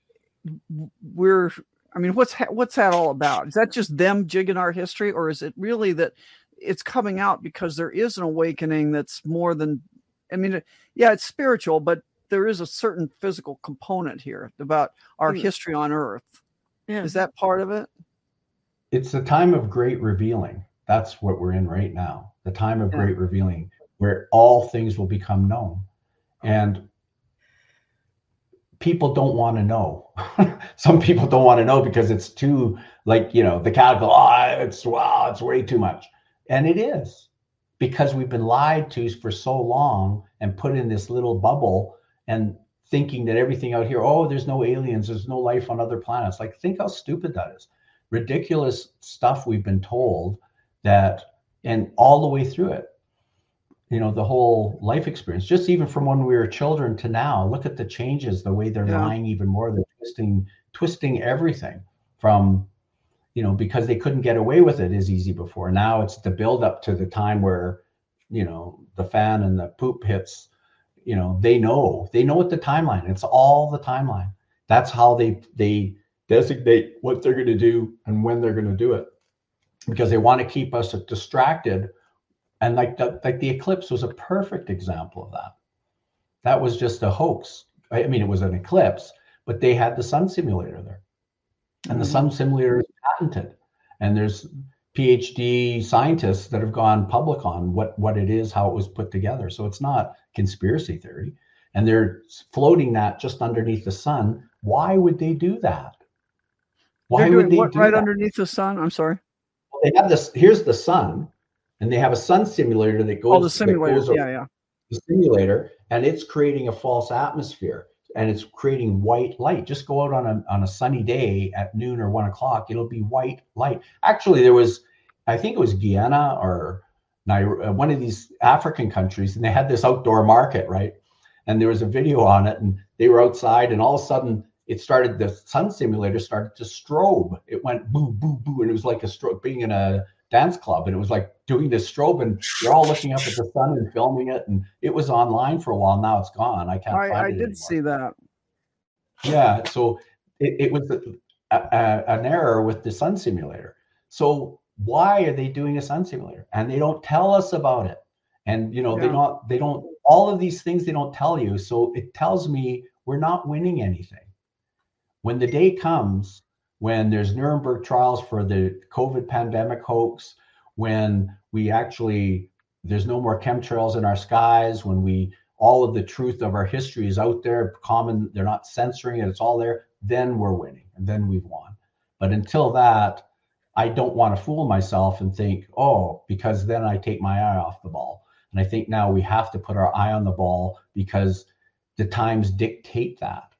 what's that all about? Is that just them jigging our history, or is it really that it's coming out because there is an awakening that's more than, it's spiritual, but there is a certain physical component here about our history on Earth. Yeah. Is that part of it? It's the time of great revealing. That's what we're in right now. The time of great revealing, where all things will become known. And people don't want to know. Some people don't want to know because it's too, the cattle, it's way too much. And it is, because we've been lied to for so long and put in this little bubble and thinking that everything out here, there's no aliens, there's no life on other planets. Think how stupid that is. Ridiculous stuff we've been told that, and all the way through it, the whole life experience, just even from when we were children to now, look at the changes, the way they're lying even more, they're twisting everything from, because they couldn't get away with it as easy before. Now it's the build up to the time where, the fan and the poop hits, they know what the timeline, it's all the timeline. That's how they designate what they're going to do and when they're going to do it, because they want to keep us distracted. And the eclipse was a perfect example of that. That was just a hoax. It was an eclipse, but they had the sun simulator there, and the sun simulator is patented. And there's PhD scientists that have gone public on what it is, how it was put together. So it's not conspiracy theory, and they're floating that just underneath the sun. Why would they do that? Why would they do right that? Underneath the sun? I'm sorry. Well, they have this. Here's the sun, and they have a sun simulator that goes. The simulator. The simulator, and it's creating a false atmosphere, and it's creating white light. Just go out on a sunny day at noon or 1 o'clock. It'll be white light. Actually, I think it was Guyana or one of these African countries, and they had this outdoor market, right? And there was a video on it, and they were outside, and all of a sudden, the sun simulator started to strobe. It went boo, boo, boo. And it was like a strobe, being in a dance club. And it was like doing this strobe, and they're all looking up at the sun and filming it. And it was online for a while. Now it's gone. I can't find it anymore. I did see that. Yeah. So it was an error with the sun simulator. So why are they doing a sun simulator? And they don't tell us about it. And, they don't, all of these things they don't tell you. So it tells me we're not winning anything. When the day comes, when there's Nuremberg trials for the COVID pandemic hoax, when there's no more chemtrails in our skies, when all of the truth of our history is out there, common, they're not censoring it, it's all there, then we're winning, and then we've won. But until that, I don't want to fool myself and think, because then I take my eye off the ball. And I think now we have to put our eye on the ball, because the times dictate that.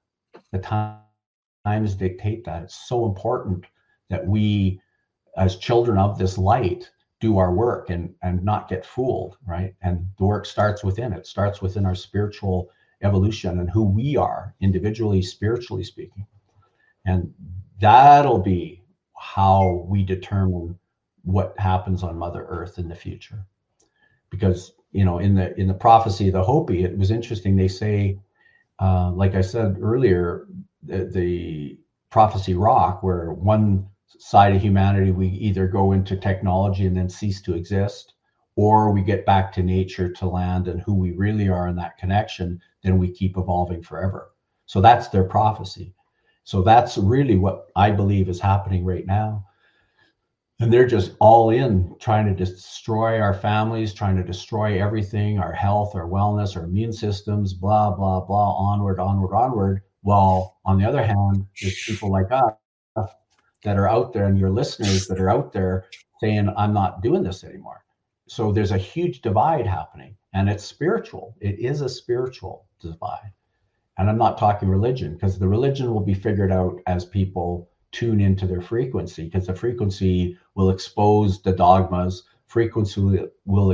Times dictate that. It's so important that we, as children of this light, do our work and not get fooled, right? And the work starts within. It starts within our spiritual evolution and who we are individually, spiritually speaking. And that'll be how we determine what happens on Mother Earth in the future. Because, in the prophecy of the Hopi, it was interesting. They say, like I said earlier, the prophecy rock, where one side of humanity, we either go into technology and then cease to exist, or we get back to nature, to land and who we really are in that connection, then we keep evolving forever. So that's their prophecy. So that's really what I believe is happening right now. And they're just all in, trying to destroy our families, trying to destroy everything, our health, our wellness, our immune systems, blah, blah, blah, onward, onward, onward. While on the other hand, there's people like us that are out there, and your listeners that are out there saying, I'm not doing this anymore. So there's a huge divide happening, and it's spiritual. It is a spiritual divide. And I'm not talking religion, because the religion will be figured out as people tune into their frequency, because the frequency will expose the dogmas. Frequency will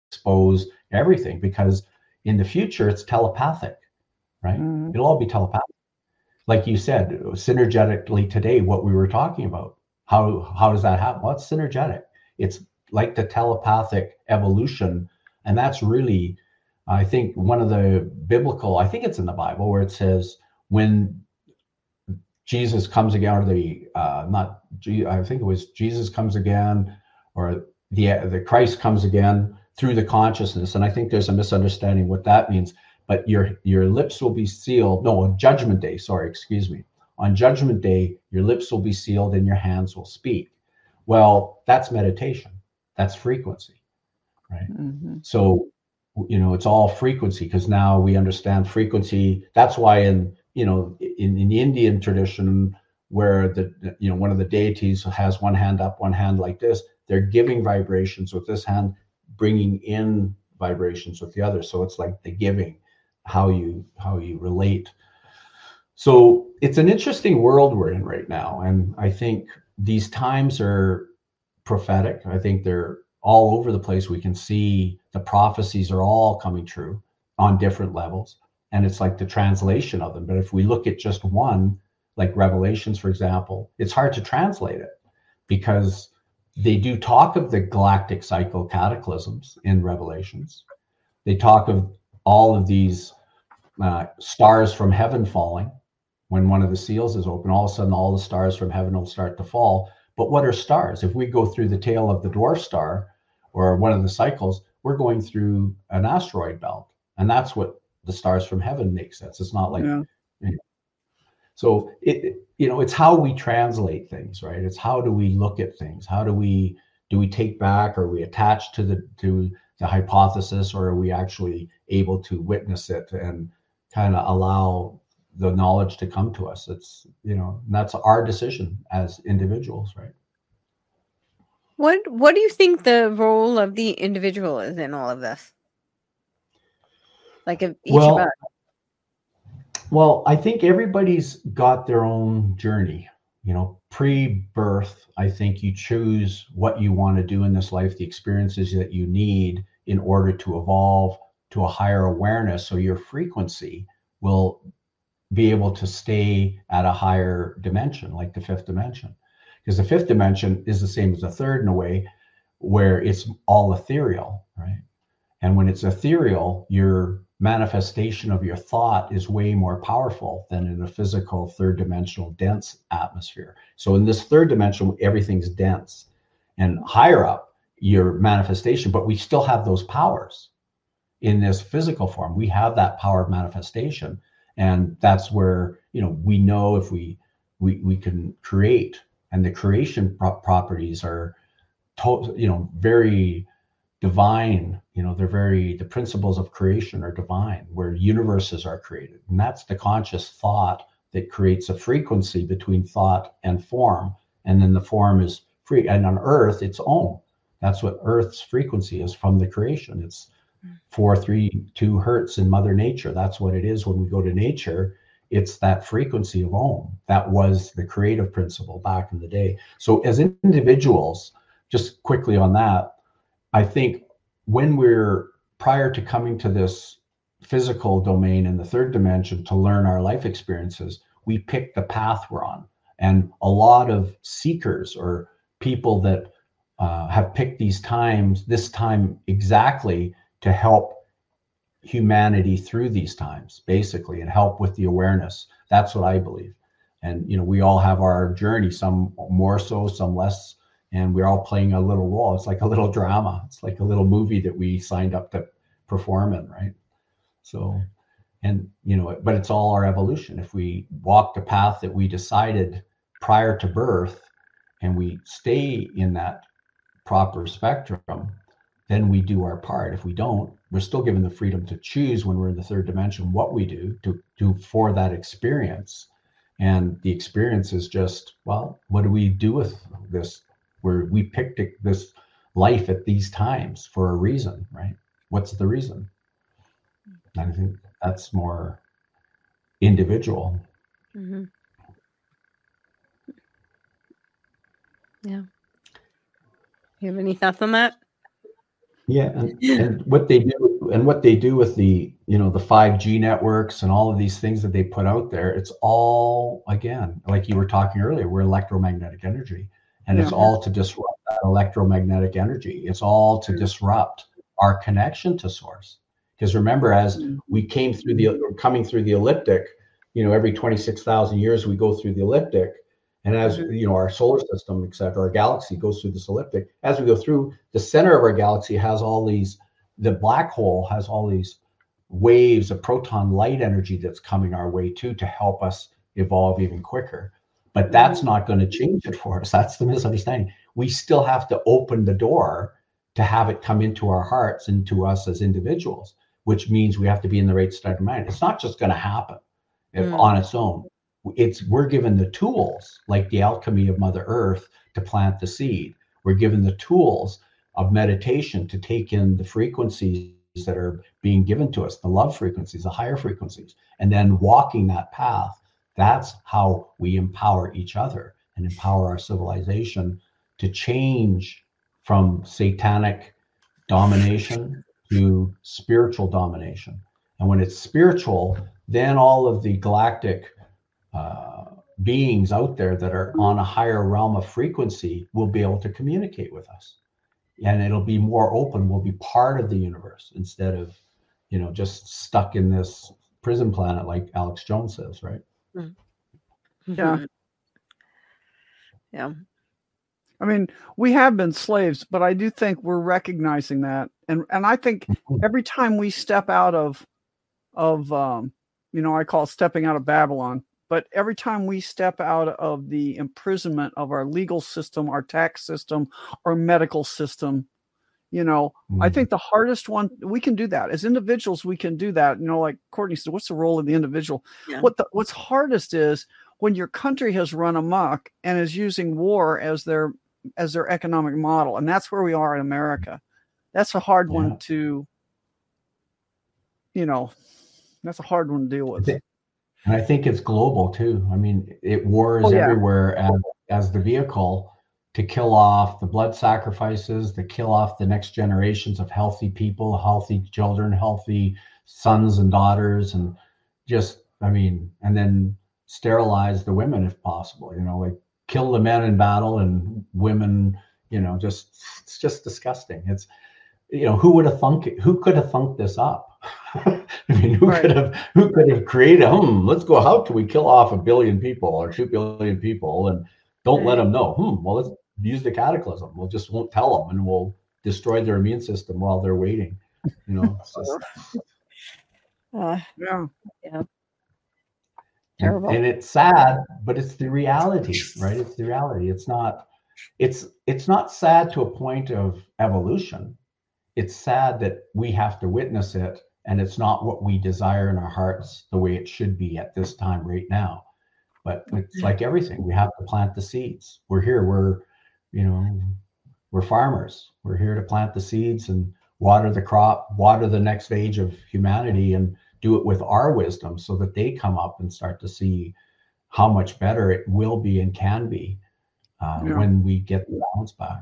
expose everything, because in the future it's telepathic, right? It'll all be telepathic. Like you said, synergetically today, what we were talking about, how does that happen? Well, it's synergetic. It's like the telepathic evolution. And that's really, I think, one of the biblical, I think it's in the Bible, where it says when Jesus comes again, or I think it was Jesus comes again, or the Christ comes again through the consciousness. And I think there's a misunderstanding what that means. But your lips will be sealed. No, on Judgment Day. Sorry, excuse me. On Judgment Day, your lips will be sealed and your hands will speak. Well, that's meditation. That's frequency, right? So, it's all frequency, because now we understand frequency. That's why in the Indian tradition, where one of the deities has one hand up, one hand like this, they're giving vibrations with this hand, bringing in vibrations with the other. So it's like the giving, how you relate. So it's an interesting world we're in right now. And I think these times are prophetic. I think they're all over the place. We can see the prophecies are all coming true on different levels. And it's like the translation of them. But if we look at just one, like Revelations, for example, it's hard to translate it, because they do talk of the galactic cycle cataclysms in Revelations. They talk of all of these stars from heaven falling. When one of the seals is open, all of a sudden all the stars from heaven will start to fall. But what are stars? If we go through the tail of the dwarf star, or one of the cycles, we're going through an asteroid belt. And that's what the stars from heaven make sense. It's not like, so it's how we translate things, right? It's how do we look at things? How do we take back? Are we attached to the hypothesis, or are we actually able to witness it and kind of allow the knowledge to come to us? It's, that's our decision as individuals, right? What do you think the role of the individual is in all of this? Like, of each of us? Well, I think everybody's got their own journey. Pre-birth, I think you choose what you want to do in this life, the experiences that you need in order to evolve to a higher awareness. So your frequency will be able to stay at a higher dimension, like the fifth dimension. Because the fifth dimension is the same as the third in a way, where it's all ethereal, right? And when it's ethereal, your manifestation of your thought is way more powerful than in a physical third dimensional dense atmosphere. So in this third dimension, everything's dense, and higher up your manifestation, but we still have those powers in this physical form. We have that power of manifestation. And that's where, we know if we can create, and the creation properties are very divine. The principles of creation are divine, where universes are created. And that's the conscious thought that creates a frequency between thought and form. And then the form is free. And on Earth, it's Om. That's what Earth's frequency is from the creation. It's 432 hertz in Mother Nature. That's what it is. When we go to nature, it's that frequency of Om. That was the creative principle back in the day. So as individuals, just quickly on that, I think when we're prior to coming to this physical domain in the third dimension to learn our life experiences, we pick the path we're on. And a lot of seekers, or people that have picked this time exactly to help humanity through these times, basically, and help with the awareness. That's what I believe. And, we all have our journey, some more so, some less, and we're all playing a little role. It's like a little drama. It's like a little movie that we signed up to perform in, right? So, and, but it's all our evolution. If we walk the path that we decided prior to birth, and we stay in that proper spectrum, then we do our part. If we don't, we're still given the freedom to choose when we're in the third dimension what we do for that experience. And the experience is just, well, what do we do with this? Where we picked this life at these times for a reason, right? What's the reason? And I think that's more individual. Mm-hmm. Yeah. You have any thoughts on that? Yeah, and what they do with the, you know, the 5G networks and all of these things that they put out there, it's all, again, like you were talking earlier, we're electromagnetic energy, and it's all to disrupt that electromagnetic energy. It's all to disrupt our connection to source. Because remember, as we coming through the ecliptic, you know, every 26,000 years we go through the ecliptic. And as you know, our solar system, et cetera, our galaxy goes through this ecliptic. As we go through, the center of our galaxy has all these, the black hole has all these waves of proton light energy that's coming our way too, to help us evolve even quicker. But that's not going to change it for us. That's the misunderstanding. We still have to open the door to have it come into our hearts, into us as individuals, which means we have to be in the right state of mind. It's not just going to happen on its own. We're given the tools, like the alchemy of Mother Earth, to plant the seed. We're given the tools of meditation to take in the frequencies that are being given to us, the love frequencies, the higher frequencies, and then walking that path. That's how we empower each other and empower our civilization to change from satanic domination to spiritual domination. And when it's spiritual, then all of the galactic beings out there that are on a higher realm of frequency will be able to communicate with us, and it'll be more open. We'll be part of the universe instead of, you know, just stuck in this prison planet, like Alex Jones says, right? Yeah. Yeah. I mean, we have been slaves, but I do think we're recognizing that. And I think every time we step out of you know, I call it stepping out of Babylon, but every time we step out of the imprisonment of our legal system, our tax system, our medical system, you know, I think the hardest one, we can do that as individuals. We can do that. You know, like Courtney said, what's the role of the individual? Yeah. What's hardest is when your country has run amok and is using war as their economic model. And that's where we are in America. That's a hard one to, you know, that's a hard one to deal with. And I think it's global too. I mean, war is everywhere as the vehicle to kill off the blood sacrifices, to kill off the next generations of healthy people, healthy children, healthy sons and daughters, and just, I mean, and then sterilize the women if possible, you know, like kill the men in battle and women, you know, it's just disgusting. It's, you know, who could have thunk this up? I mean, who could have created, let's go, how can we kill off 1 billion people or 2 billion people and don't let them know? Well, let's use the cataclysm. We'll just won't tell them, and we'll destroy their immune system while they're waiting. You know, it's just, terrible. And it's sad, but it's the reality, right? It's the reality. It's not sad to a point of evolution. It's sad that we have to witness it, and it's not what we desire in our hearts the way it should be at this time right now. But it's like everything, we have to plant the seeds. We're here, we're farmers. We're here to plant the seeds and water the crop, water the next age of humanity, and do it with our wisdom so that they come up and start to see how much better it will be and can be when we get the balance back.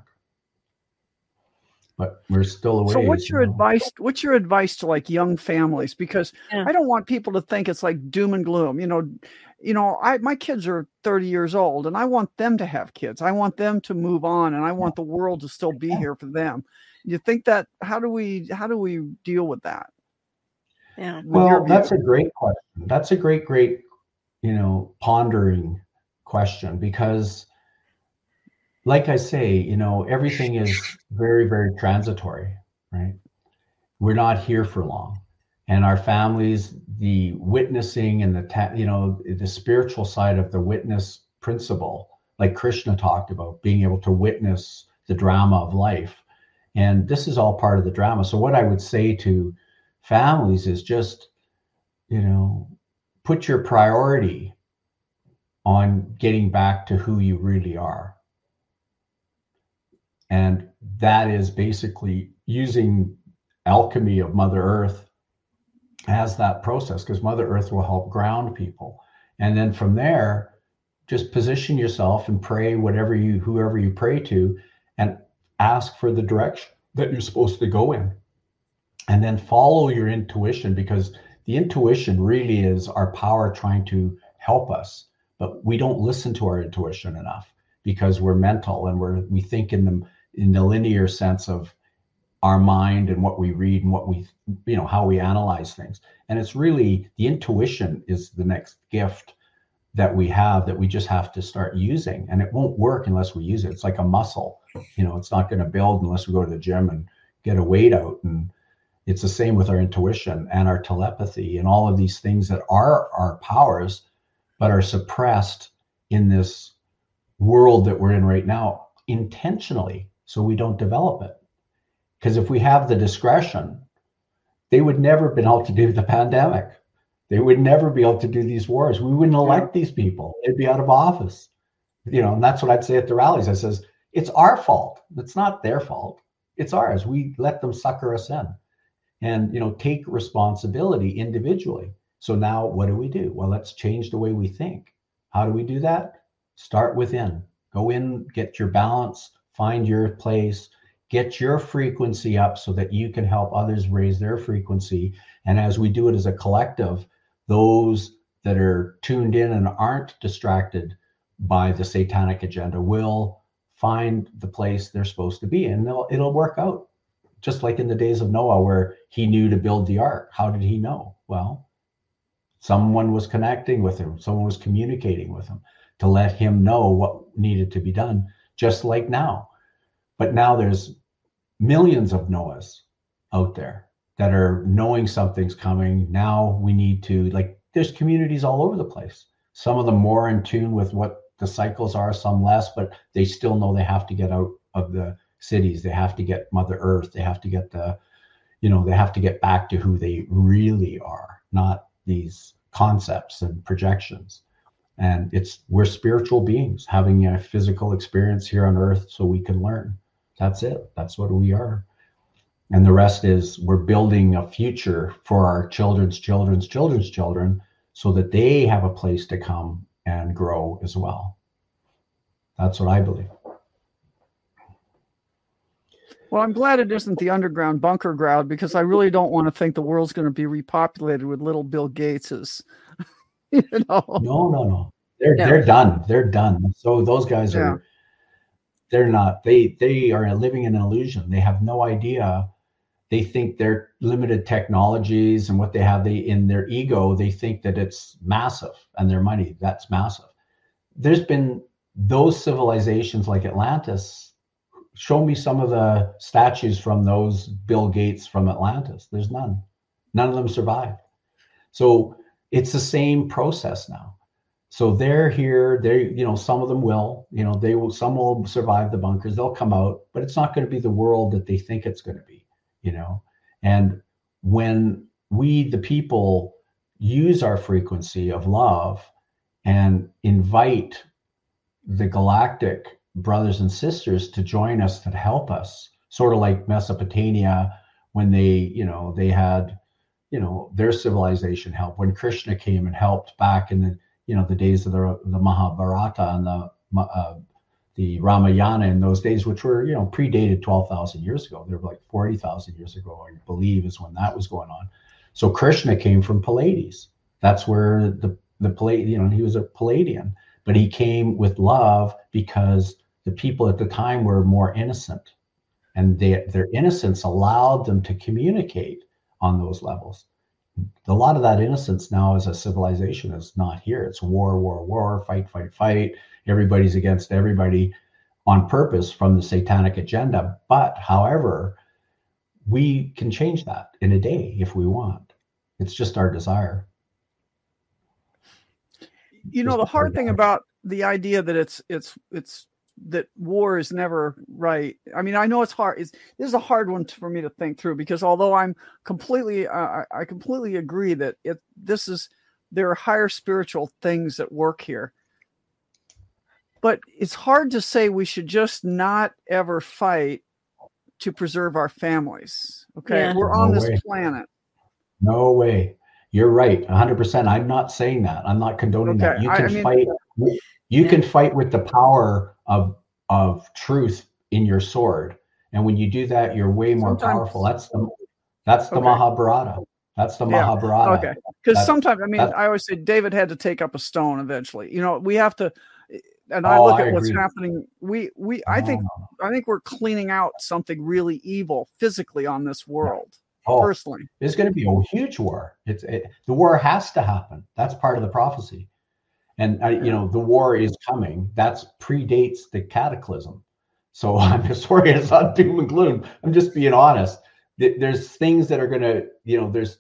But we're still away. So what's your advice? What's your advice to like young families? Because I don't want people to think it's like doom and gloom. My kids are 30 years old, and I want them to have kids. I want them to move on, and I want the world to still be here for them. You think that? How do we deal with that? Yeah. Well, that's a great question. That's a great, pondering question, because like I say, everything is very, very transitory, right? We're not here for long. And our families, the witnessing and the spiritual side of the witness principle, like Krishna talked about, being able to witness the drama of life. And this is all part of the drama. So what I would say to families is just, put your priority on getting back to who you really are. And that is basically using alchemy of Mother Earth as that process, because Mother Earth will help ground people. And then from there, just position yourself and pray whoever you pray to, and ask for the direction. that you're supposed to go in. And then follow your intuition, because the intuition really is our power trying to help us. But we don't listen to our intuition enough because we're mental and we think in the linear sense of our mind and what we read and what we, how we analyze things. And it's really, the intuition is the next gift that we have that we just have to start using. And it won't work unless we use it. It's like a muscle, it's not going to build unless we go to the gym and get a weight out. And it's the same with our intuition and our telepathy and all of these things that are our powers, but are suppressed in this world that we're in right now intentionally, so we don't develop it. Because if we have the discretion, they would never have been able to do the pandemic. They would never be able to do these wars. We wouldn't elect these people. They'd be out of office. And that's what I'd say at the rallies. I says, it's our fault. It's not their fault. It's ours. We let them sucker us in. And, take responsibility individually. So now what do? Well, let's change the way we think. How do we do that? Start within. Go in, get your balance, find your place, get your frequency up so that you can help others raise their frequency. And as we do it as a collective, those that are tuned in and aren't distracted by the satanic agenda will find the place they're supposed to be, and it'll work out. Just like in the days of Noah, where he knew to build the ark. How did he know? Well, someone was connecting with him. Someone was communicating with him to let him know what needed to be done, just like now. But now there's millions of Noahs out there that are knowing something's coming. Now we need to, there's communities all over the place. Some of them more in tune with what the cycles are, some less, but they still know they have to get out of the cities. They have to get Mother Earth. They have to get they have to get back to who they really are, not these concepts and projections. And we're spiritual beings having a physical experience here on Earth so we can learn. That's it. That's what we are. And the rest is we're building a future for our children's children's children's children so that they have a place to come and grow as well. That's what I believe. Well, I'm glad it isn't the underground bunker ground, because I really don't want to think the world's going to be repopulated with little Bill Gateses. No. They're done. They're done. So those guys are, they're not, they are living in an illusion. They have no idea. They think their limited technologies and what they have, in their ego, they think that it's massive, and their money, that's massive. There's been those civilizations like Atlantis. Show me some of the statues from those Bill Gates from Atlantis. There's none. None of them survived. So it's the same process now. So they're here. Some of them will. Some will survive the bunkers. They'll come out, but it's not going to be the world that they think it's going to be. And when we, the people, use our frequency of love and invite the galactic brothers and sisters to join us, to help us, sort of like Mesopotamia, when they had, their civilization help, when Krishna came and helped back in the days of the Mahabharata and the Ramayana in those days, which were, predated 12,000 years ago. They were like 40,000 years ago, I believe, is when that was going on. So Krishna came from Pleiades. That's where the Palladian, he was a Palladian, but he came with love because the people at the time were more innocent, and their innocence allowed them to communicate on those levels. A lot of that innocence now as a civilization is not here. It's war, fight. Everybody's against everybody on purpose from the satanic agenda. But however, we can change that in a day if we want. It's just our desire. The hard thing about the idea that it's that war is never right. I mean, I know it's hard. This is a hard one for me to think through, because although I completely agree that there are higher spiritual things at work here, but it's hard to say we should just not ever fight to preserve our families. Okay. Yeah. We're on this planet. No way. You're right. 100%. I'm not saying that. I'm not condoning that. You can fight. You can fight with the power of truth in your sword, And when you do that, you're way more powerful. That's the Mahabharata. That's the Mahabharata. Okay. Because sometimes, I mean, I always say David had to take up a stone eventually. You know, we have to, and I look at what's happening. I think we're cleaning out something really evil physically on this world. Personally, there's going to be a huge war. The war has to happen. That's part of the prophecy. And you know, the war is coming. That predates the cataclysm. So I'm sorry, it's not doom and gloom. I'm just being honest. There's things that are going to, you know, there's,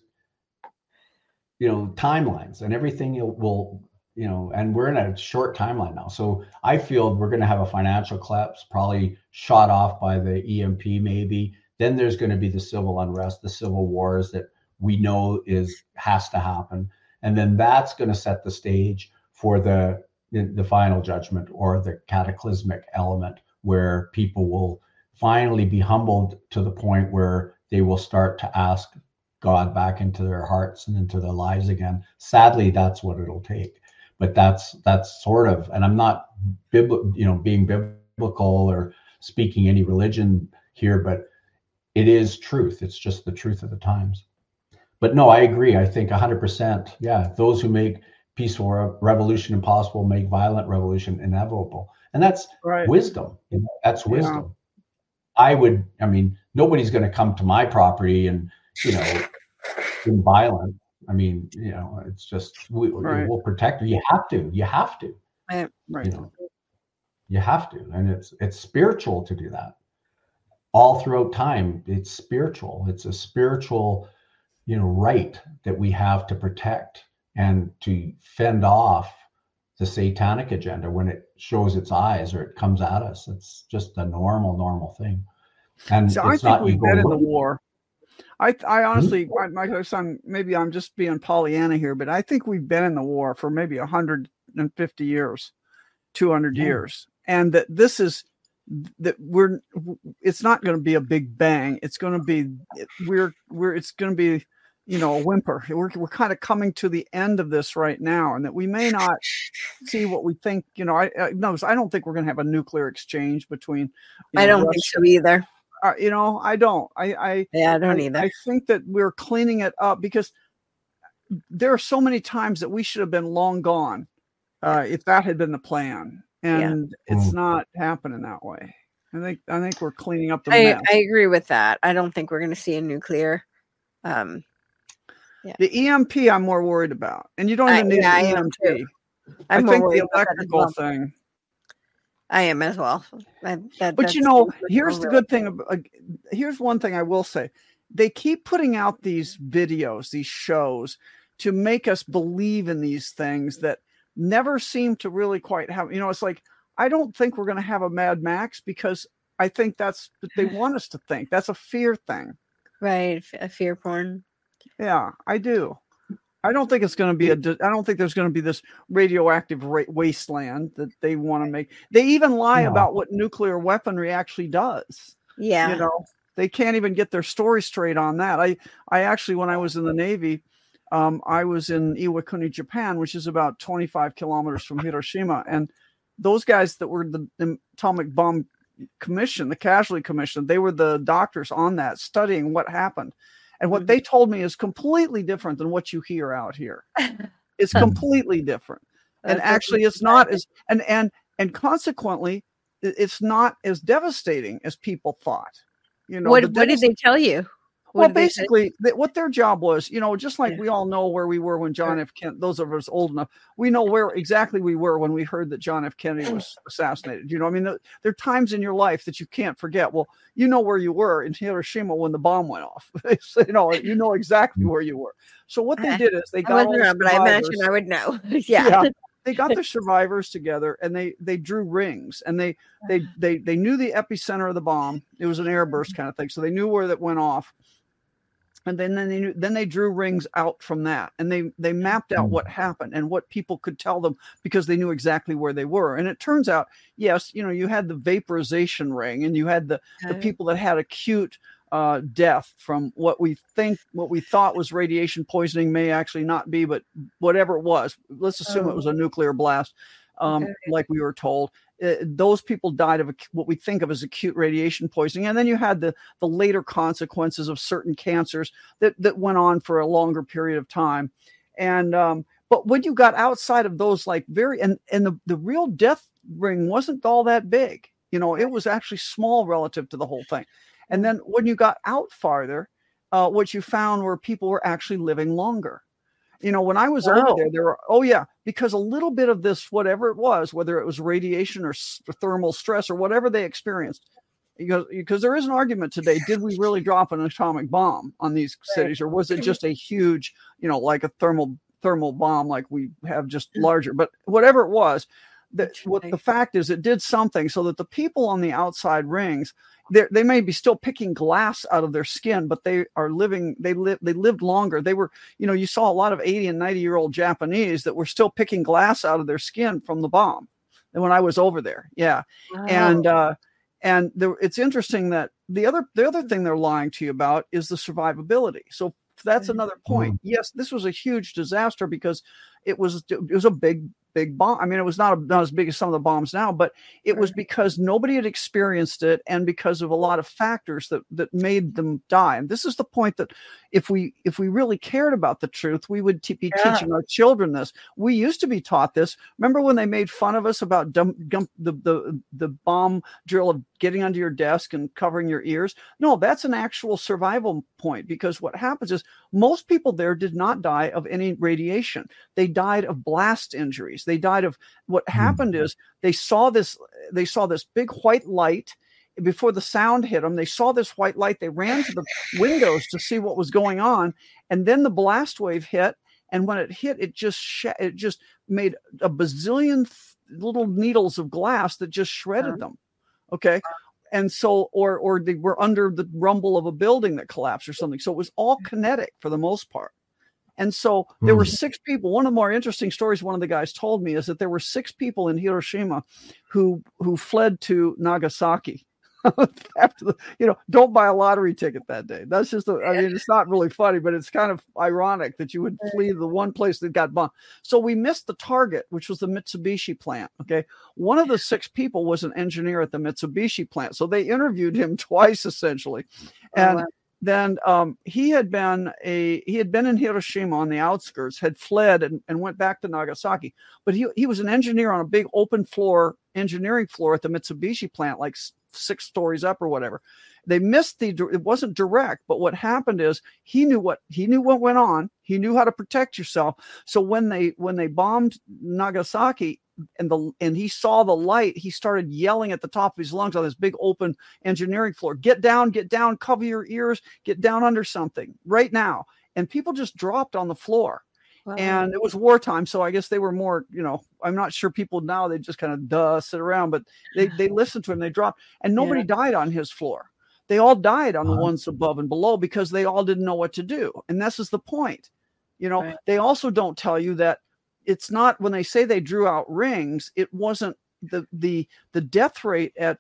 you know, timelines and everything will, you know, and we're in a short timeline now. So I feel we're going to have a financial collapse, probably shot off by the EMP maybe. Then there's going to be the civil unrest, the civil wars that we know has to happen. And then that's going to set the stage for the final judgment, or the cataclysmic element, where people will finally be humbled to the point where they will start to ask God back into their hearts and into their lives again. Sadly, that's what it'll take. But that's sort of, and I'm not being biblical or speaking any religion here, but it is truth. It's just the truth of the times. But no, I agree. I think 100%. Yeah, those who make peaceful revolution impossible make violent revolution inevitable, and that's wisdom. You know, that's wisdom. Yeah. I mean, nobody's going to come to my property and, you know, be violent. I mean, you know, it's just we'll protect you. You have to. Right. You know, you have to, and it's spiritual to do that. All throughout time, it's spiritual. It's a spiritual, you know, right that we have to protect and to fend off the satanic agenda when it shows its eyes or it comes at us. It's just a normal thing. And so I think we've been in the war. I honestly, my son, maybe I'm just being Pollyanna here, but I think we've been in the war for maybe 150 years, 200 years. And that this is, that it's not going to be a big bang. It's going to be, it's going to be, you know, a whimper. We're kind of coming to the end of this right now, and that we may not see what we think. You know, I don't think we're going to have a nuclear exchange between. I don't think so either. You know, I don't. I don't either. I think that we're cleaning it up, because there are so many times that we should have been long gone if that had been the plan, and it's not happening that way. I think we're cleaning up the mess. I agree with that. I don't think we're going to see a nuclear. The EMP I'm more worried about, and you don't even need the EMP. I think the electrical thing. I am as well. But you know, here's the good thing. Here's one thing I will say. They keep putting out these videos, these shows, to make us believe in these things that never seem to really quite have, you know, it's like, I don't think we're going to have a Mad Max, because I think that's what they want us to think. That's a fear thing. Right. A fear porn. Yeah, I do. I don't think it's going to be I don't think there's going to be this radioactive wasteland that they want to make. They even lie about what nuclear weaponry actually does. Yeah. You know, they can't even get their story straight on that. I actually, when I was in the Navy, I was in Iwakuni, Japan, which is about 25 kilometers from Hiroshima. And those guys that were the atomic bomb commission, the casualty commission, they were the doctors on that, studying what happened. And what they told me is completely different than what you hear out here. It's completely different. And actually it's not as, and consequently, it's not as devastating as people thought. You know, what did they tell you? Well, basically, what their job was, you know, just like we all know where we were when John F. Kennedy, those of us old enough, we know where exactly we were when we heard that John F. Kennedy was assassinated. You know, I mean, there are times in your life that you can't forget. Well, you know where you were in Hiroshima when the bomb went off. You know exactly where you were. So what they did is they got but I imagine I would know. Yeah. They got their survivors together, and they drew rings, and they knew the epicenter of the bomb. It was an airburst kind of thing, so they knew where that went off. And then they drew rings out from that, and they mapped out what happened and what people could tell them, because they knew exactly where they were. And it turns out, yes, you know, you had the vaporization ring, and you had the people that had acute death from what we thought was radiation poisoning, may actually not be, but whatever it was, let's assume it was a nuclear blast, like we were told. those people died of what we think of as acute radiation poisoning. And then you had the later consequences of certain cancers that went on for a longer period of time. And but when you got outside of those, like and the real death ring wasn't all that big. It was actually small relative to the whole thing. And then when you got out farther, what you found were people were actually living longer. When I was over there were, because a little bit of this, whatever it was, whether it was radiation or thermal stress or whatever they experienced, because there is an argument today, did we really drop an atomic bomb on these cities, or was it just a huge, like a thermal bomb like we have, just larger? But whatever it was, what the fact is, it did something so that the people on the outside rings, they may be still picking glass out of their skin, but they lived longer. They were, you saw a lot of 80 and 90-year-old Japanese that were still picking glass out of their skin from the bomb. And when I was over there, wow. And it's interesting that the other thing they're lying to you about is the survivability. So that's another point. Yes, this was a huge disaster because it was a big bomb. I mean, it was not as big as some of the bombs now, but it was because nobody had experienced it, and because of a lot of factors that made them die. And this is the point, that if we really cared about the truth, we would be teaching our children this. We used to be taught this. Remember when they made fun of us about the bomb drill of getting under your desk and covering your ears? No, that's an actual survival point, because what happens is most people there did not die of any radiation. They died of blast injuries. They died of, what happened is they saw this big white light before the sound hit them. They saw this white light. They ran to the windows to see what was going on. And then the blast wave hit. And when it hit, it just made a bazillion little needles of glass that just shredded them. Okay. And so, or they were under the rumble of a building that collapsed or something. So it was all kinetic for the most part. And so there were 6 people. One of the more interesting stories one of the guys told me is that there were 6 people in Hiroshima who fled to Nagasaki after don't buy a lottery ticket that day. That's just, it's not really funny, but it's kind of ironic that you would flee the one place that got bombed. So we missed the target, which was the Mitsubishi plant. Okay. One of the 6 people was an engineer at the Mitsubishi plant. So they interviewed him twice, essentially. And then he had been in Hiroshima on the outskirts, had fled and went back to Nagasaki. But he was an engineer on a big open floor engineering floor at the Mitsubishi plant, like 6 stories up or whatever. They missed it wasn't direct, but what happened is he knew what went on. He knew how to protect yourself. So when they bombed Nagasaki, and he saw the light, he started yelling at the top of his lungs on this big open engineering floor, get down, cover your ears, get down under something right now. And people just dropped on the floor. Wow. And it was wartime, so I guess they were more, I'm not sure people now, they just kind of sit around, but they listened to him, they dropped, and nobody died on his floor. They all died on the ones above and below, because they all didn't know what to do. And this is the point. They also don't tell you that it's not, when they say they drew out rings, it wasn't the death rate at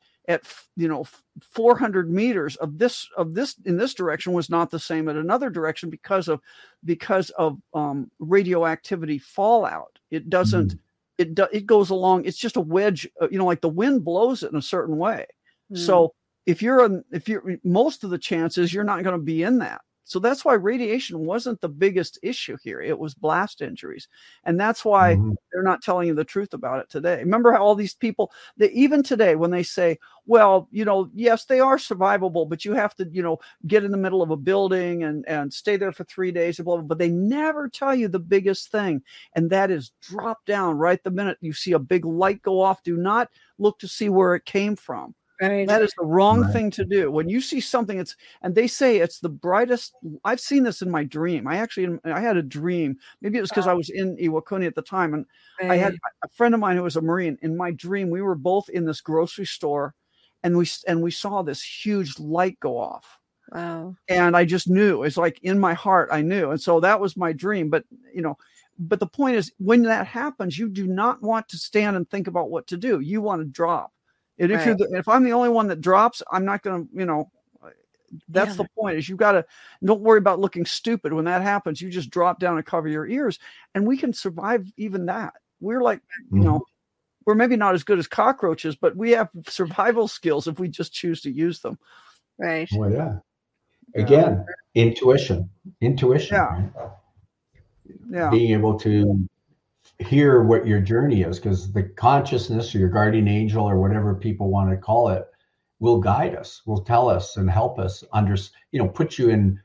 400 meters of this in this direction was not the same at another direction because of radioactivity fallout. It doesn't, it goes along. It's just a wedge, like the wind blows it in a certain way. So if you're most of the chances you're not going to be in that. So that's why radiation wasn't the biggest issue here. It was blast injuries. And that's why they're not telling you the truth about it today. Remember how all these people, even today, when they say, well, yes, they are survivable, but you have to, get in the middle of a building and stay there for 3 days, blah, blah, blah. But they never tell you the biggest thing. And that is drop down right the minute you see a big light go off. Do not look to see where it came from. Right. That is the wrong thing to do. When you see something, and they say it's the brightest. I've seen this in my dream. I had a dream. Maybe it was because I was in Iwakuni at the time, and I had a friend of mine who was a Marine. In my dream, we were both in this grocery store, and we saw this huge light go off. Wow! And I just knew. It's like in my heart, I knew, and so that was my dream. But but the point is, when that happens, you do not want to stand and think about what to do. You want to drop. And if I'm the only one that drops, I'm not going to, that's the point, is don't worry about looking stupid. When that happens, you just drop down and cover your ears, and we can survive even that. We're like, we're maybe not as good as cockroaches, but we have survival skills if we just choose to use them. Right. Well, yeah. Again, intuition. Yeah. Right? Yeah. Being able to hear what your journey is, because the consciousness or your guardian angel or whatever people want to call it will guide us, will tell us and help us put you in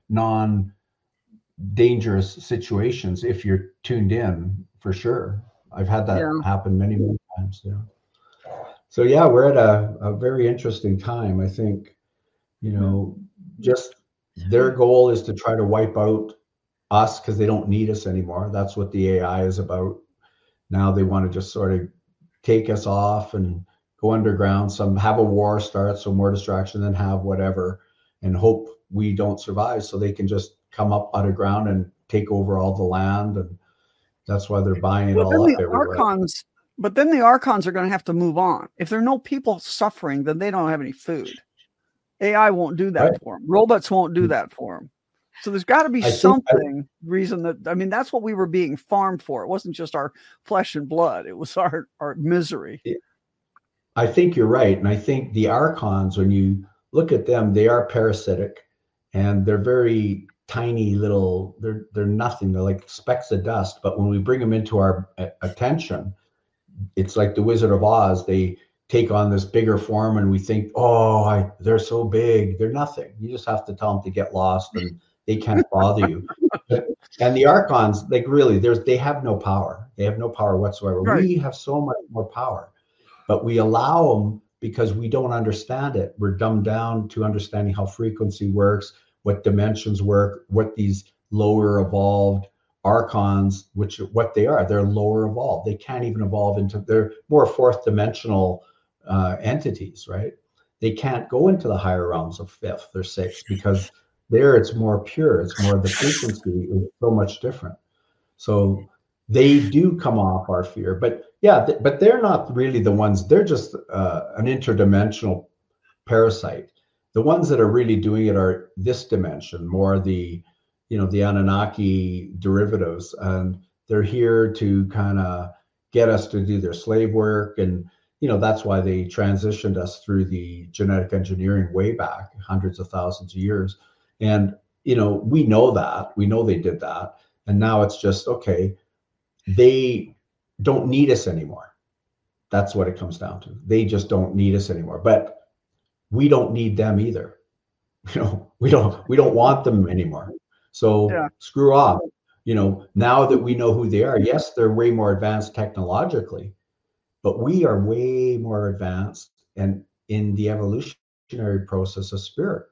non-dangerous situations if you're tuned in, for sure. I've had that happen many times. Yeah. So yeah, we're at a very interesting time. I think, just their goal is to try to wipe out us because they don't need us anymore. That's what the AI is about. Now they want to just sort of take us off and go underground, have a war start, so more distraction, then have whatever, and hope we don't survive so they can just come up underground and take over all the land. And that's why they're buying it all up everywhere. But then the Archons are going to have to move on. If there are no people suffering, then they don't have any food. AI won't do that for them. Robots won't do that for them. So there's got to be reason that's what we were being farmed for. It wasn't just our flesh and blood. It was our misery. I think you're right. And I think the Archons, when you look at them, they are parasitic and they're very tiny little, they're nothing. They're like specks of dust. But when we bring them into our attention, it's like the Wizard of Oz. They take on this bigger form and we think, they're so big. They're nothing. You just have to tell them to get lost and they can't bother you. And the Archons, like really, they have no power. They have no power whatsoever. Right. We have so much more power, but we allow them because we don't understand it. We're dumbed down to understanding how frequency works, what dimensions work, what these lower evolved Archons, what they are. They're lower evolved. They can't even evolve they're more fourth dimensional entities, right? They can't go into the higher realms of fifth or sixth because there it's more pure. It's more, the frequency is so much different. So they do come off our fear, but but they're not really the ones. They're just an interdimensional parasite. The ones that are really doing it are this dimension, more the Anunnaki derivatives, and they're here to kind of get us to do their slave work. And that's why they transitioned us through the genetic engineering way back hundreds of thousands of years. And we know they did that, and now it's just okay. They don't need us anymore. That's what it comes down to. They just don't need us anymore, but we don't need them either. We don't want them anymore. So screw off. Now that we know who they are, yes, they're way more advanced technologically, but we are way more advanced and in the evolutionary process of spirit.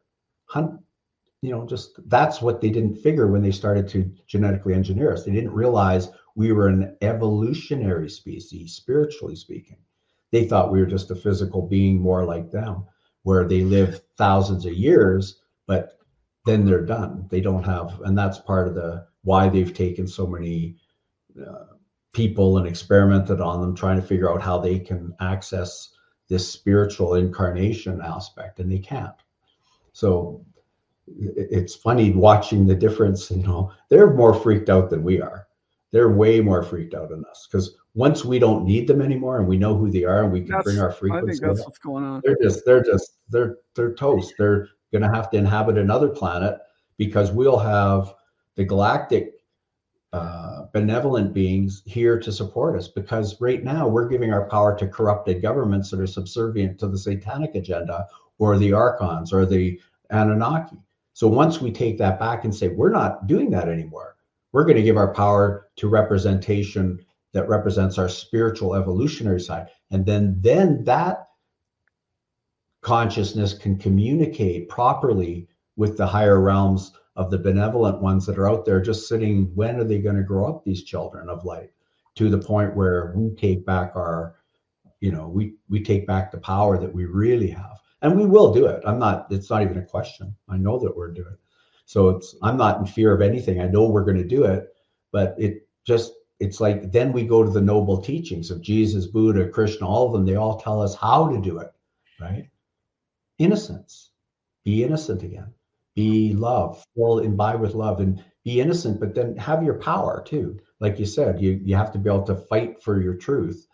Just that's what they didn't figure when they started to genetically engineer us. They didn't realize we were an evolutionary species, spiritually speaking. They thought we were just a physical being more like them, where they live thousands of years, but then they're done. They don't have, and that's part of why they've taken so many people and experimented on them, trying to figure out how they can access this spiritual incarnation aspect, and they can't. So it's funny watching the difference. They're more freaked out than we are. They're way more freaked out than us, because once we don't need them anymore and we know who they are and we can bring our frequency, I think that's what's going on. They're toast. They're going to have to inhabit another planet, because we'll have the galactic benevolent beings here to support us, because right now we're giving our power to corrupted governments that are subservient to the satanic agenda or the Archons or the Anunnaki. So once we take that back and say, we're not doing that anymore, we're going to give our power to representation that represents our spiritual evolutionary side. And then that consciousness can communicate properly with the higher realms of the benevolent ones that are out there just sitting. When are they going to grow up, these children of light, to the point where we take back we take back the power that we really have? And we will do it. It's not even a question. I know that we're doing it. So I'm not in fear of anything. I know we're going to do it, but it's like, then we go to the noble teachings of Jesus, Buddha, Krishna, all of them. They all tell us how to do it, right? Innocence. Be innocent again. Be love. Imbibe with love and be innocent, but then have your power too. Like you said, you have to be able to fight for your truth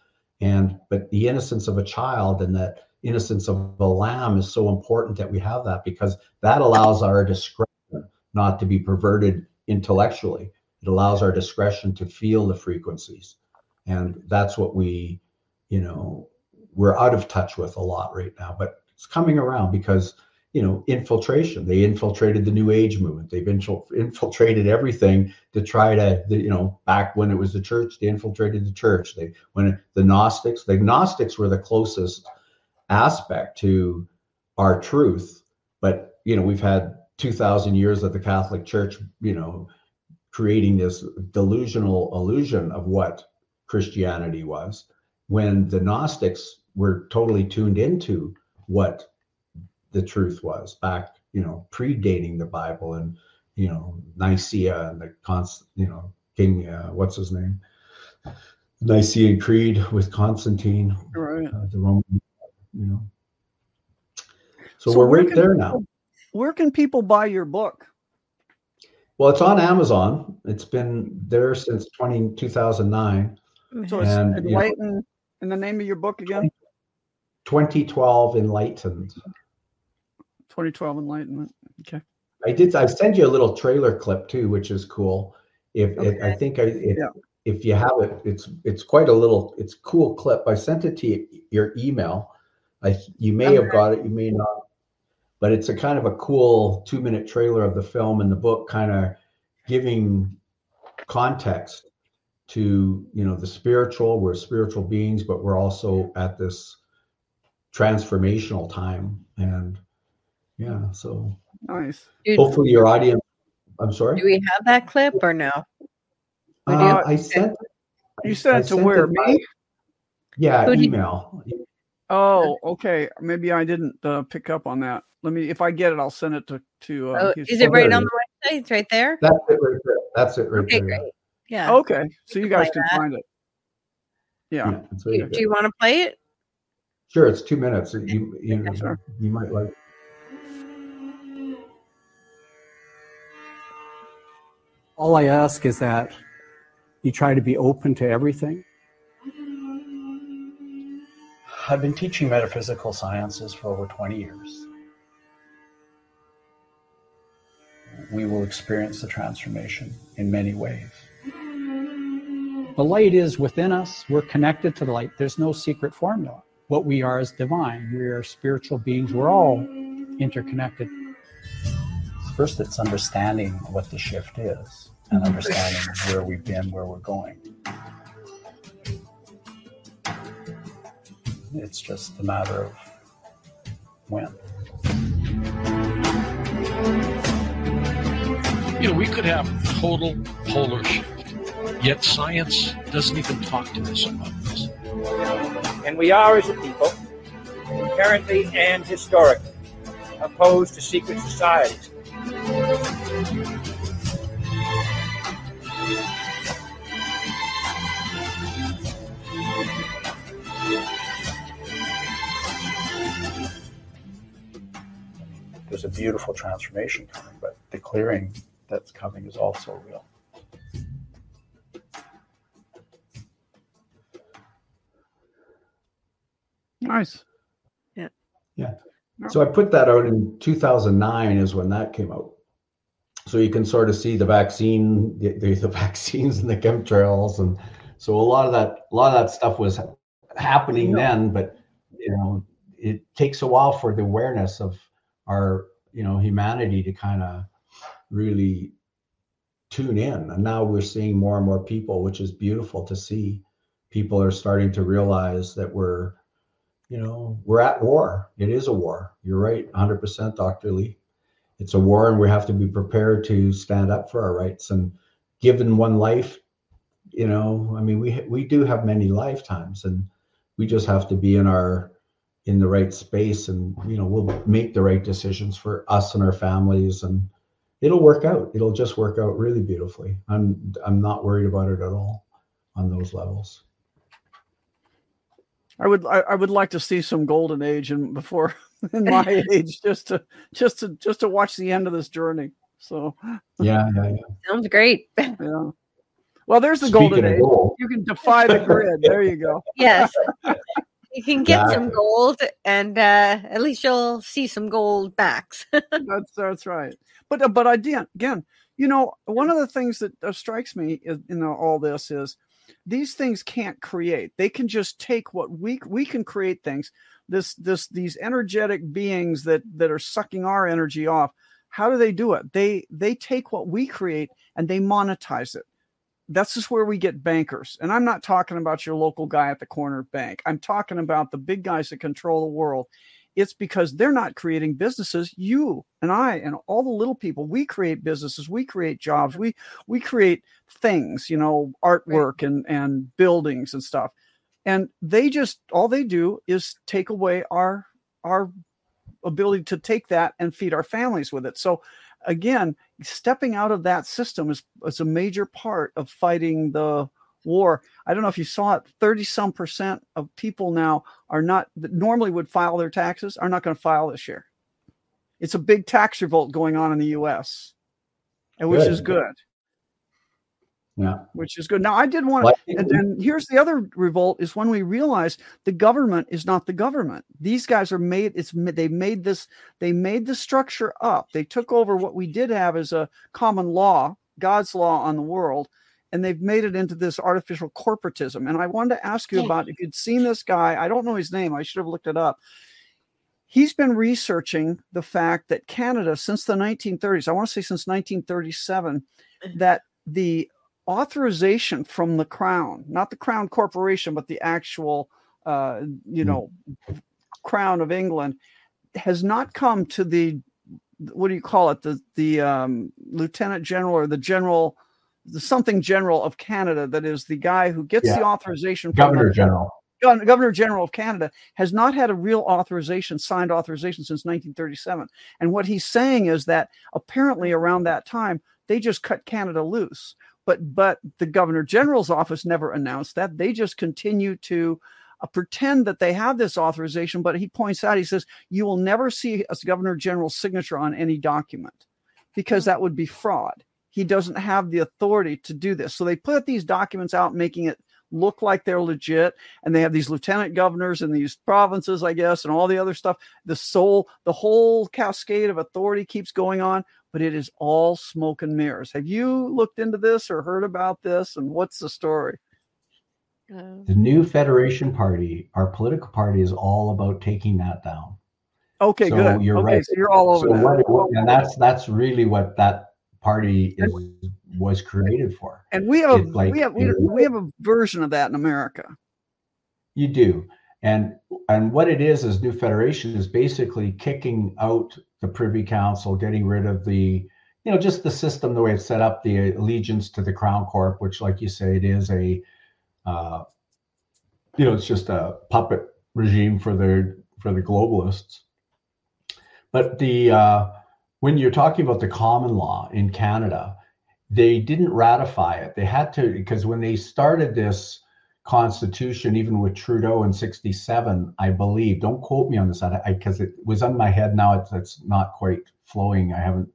But the innocence of a child and that innocence of a lamb is so important that we have that, because that allows our discretion not to be perverted intellectually. It allows our discretion to feel the frequencies. And that's what we're out of touch with a lot right now, but it's coming around because, infiltration. They infiltrated the New Age movement. They've infiltrated everything to try to, back when it was the church, they infiltrated the church. The Gnostics were the closest aspect to our truth. But, we've had 2,000 years of the Catholic Church, creating this delusional illusion of what Christianity was, when the Gnostics were totally tuned into what the truth was back, predating the Bible and, Nicaea and the King, what's his name? Nicene Creed with Constantine, right. The Roman, So we're right there now. Where can people buy your book? Well, it's on Amazon. It's been there since 2009. So it's Enlightened, and the name of your book again? 2012 Enlightened. 2012 Enlightenment. Okay. I sent you a little trailer clip too, which is cool. If you have it, it's quite a little, it's a cool clip. I sent it to your email. You may have got it, you may not. But it's a kind of a cool 2-minute trailer of the film and the book, kind of giving context to, the spiritual. We're spiritual beings, but we're also at this transformational time. And so nice. Hopefully your audience, I'm sorry. Do we have that clip or no? I sent You sent it to where? Me? Yeah, email. Oh, okay. Maybe I didn't pick up on that. If I get it, I'll send it to. Is it right on the website? It's right there. That's it right there. That's it right there. Great. Yeah. Okay, so you guys can find it. Yeah. Do you want to play it? Sure. It's 2 minutes. You might like. All I ask is that you try to be open to everything. I've been teaching metaphysical sciences for over 20 years. We will experience the transformation in many ways. The light is within us. We're connected to the light. There's no secret formula. What we are is divine. We are spiritual beings. We're all interconnected. First, it's understanding what the shift is and understanding where we've been, where we're going. It's just a matter of when. We could have total polar shift, yet science doesn't even talk to us about this. And we are, as a people, inherently and historically opposed to secret societies. There's a beautiful transformation coming, but the clearing that's coming is also real. Nice. Yeah. So I put that out in 2009 is when that came out. So you can sort of see the vaccine, the vaccines and the chemtrails, and so a lot of that stuff was happening then. But it takes a while for the awareness of our humanity to kind of really tune in. And now we're seeing more and more people, which is beautiful to see. People are starting to realize that we're at war. It is a war. You're right, 100%, Dr. Lee. It's a war, and we have to be prepared to stand up for our rights. And given one life, we do have many lifetimes, and we just have to be in the right space, and we'll make the right decisions for us and our families, and it'll work out. It'll just work out really beautifully. I'm not worried about it at all on those levels. I would like to see some golden age in my age, just to watch the end of this journey. So yeah. Sounds great. Yeah. Well, there's the golden age. You can defy the grid. There you go. Yes. You can get some gold, and at least you'll see some gold backs. That's right. But again, you know, one of the things that strikes me in all this is these things can't create. They can just take what we can create things. These energetic beings that are sucking our energy off. How do they do it? They take what we create and they monetize it. That's just where we get bankers. And I'm not talking about your local guy at the corner bank. I'm talking about the big guys that control the world. It's because they're not creating businesses. You and I and all the little people, we create businesses. We create jobs. We create things, you know, artwork and buildings and stuff. And all they do is take away our ability to take that and feed our families with it. So again, stepping out of that system is a major part of fighting the war. I don't know if you saw it, 30% of people now that normally would file their taxes are not going to file this year. It's a big tax revolt going on in the US, which is good. Yeah. Which is good. Now, I did want to, and here's the other revolt is when we realize the government is not the government. These guys they made the structure up. They took over what we did have as a common law, God's law on the world, and they've made it into this artificial corporatism. And I wanted to ask you about if you'd seen this guy. I don't know his name. I should have looked it up. He's been researching the fact that Canada, since the 1930s, I want to say since 1937, that the authorization from the Crown, not the Crown Corporation, but the actual, Crown of England, has not come to the, what do you call it? The Lieutenant General or the General, the something General of Canada. That is the guy who gets the authorization. Governor General. Governor General of Canada has not had a real signed authorization since 1937. And what he's saying is that apparently around that time, they just cut Canada loose. But the Governor General's office never announced that. They just continue to pretend that they have this authorization. But he points out, he says, you will never see a Governor General's signature on any document because that would be fraud. He doesn't have the authority to do this. So they put these documents out, making it look like they're legit. And they have these lieutenant governors in these provinces, I guess, and all the other stuff. The whole cascade of authority keeps going on. But it is all smoke and mirrors. Have you looked into this or heard about this? And what's the story? The new Federation Party, our political party, is all about taking that down. Okay, so good. You're right. So you're all over that. And that's really what that party was created for. And we have a version of that in America. You do. And what it is New Federation is basically kicking out the Privy Council, getting rid of the, just the system, the way it's set up, the allegiance to the Crown Corp, which, like you say, it is it's just a puppet regime for the globalists. But when you're talking about the common law in Canada, they didn't ratify it. They had to, because when they started this Constitution, even with Trudeau in 1967, I believe, don't quote me on this, because it was on my head now, it's not quite flowing. I haven't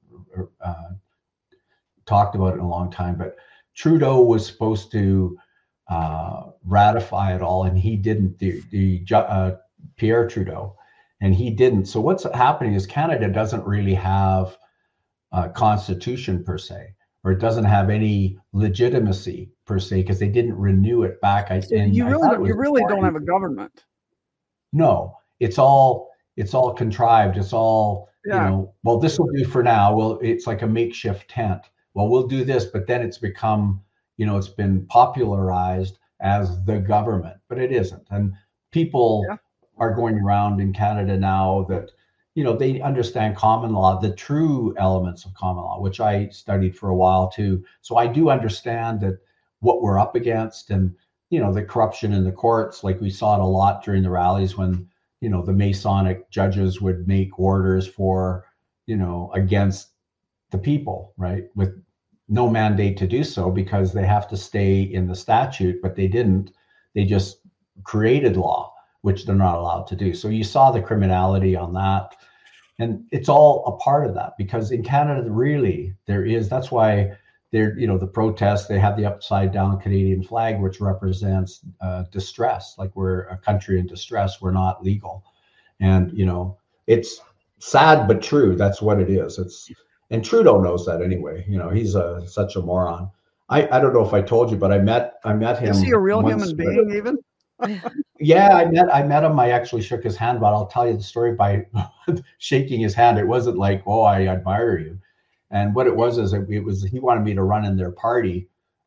talked about it in a long time, but Trudeau was supposed to ratify it all, and he didn't, Pierre Trudeau, and he didn't. So what's happening is Canada doesn't really have a constitution per se, or it doesn't have any legitimacy per se, because they didn't renew it back. You really don't have a government. No, it's all contrived. It's all, well, this will do for now. Well, it's like a makeshift tent. Well, we'll do this, but then it's become, it's been popularized as the government, but it isn't. And people are going around in Canada now that, they understand common law, the true elements of common law, which I studied for a while too. So I do understand that what we're up against, and, the corruption in the courts, like we saw it a lot during the rallies when, the Masonic judges would make orders for, against the people, right? With no mandate to do so, because they have to stay in the statute, but they didn't. They just created law, which they're not allowed to do. So you saw the criminality on that. And it's all a part of that, because in Canada, really, that's why they're, the protests, they have the upside down Canadian flag, which represents distress. Like we're a country in distress. We're not legal. And, it's sad, but true. That's what it is. And Trudeau knows that anyway. He's such a moron. I don't know if I told you, but I met him. Is he a real human being even? Yeah, I met him. I actually shook his hand, but I'll tell you the story by shaking his hand. It wasn't like, oh, I admire you. And what it was is he wanted me to run in their party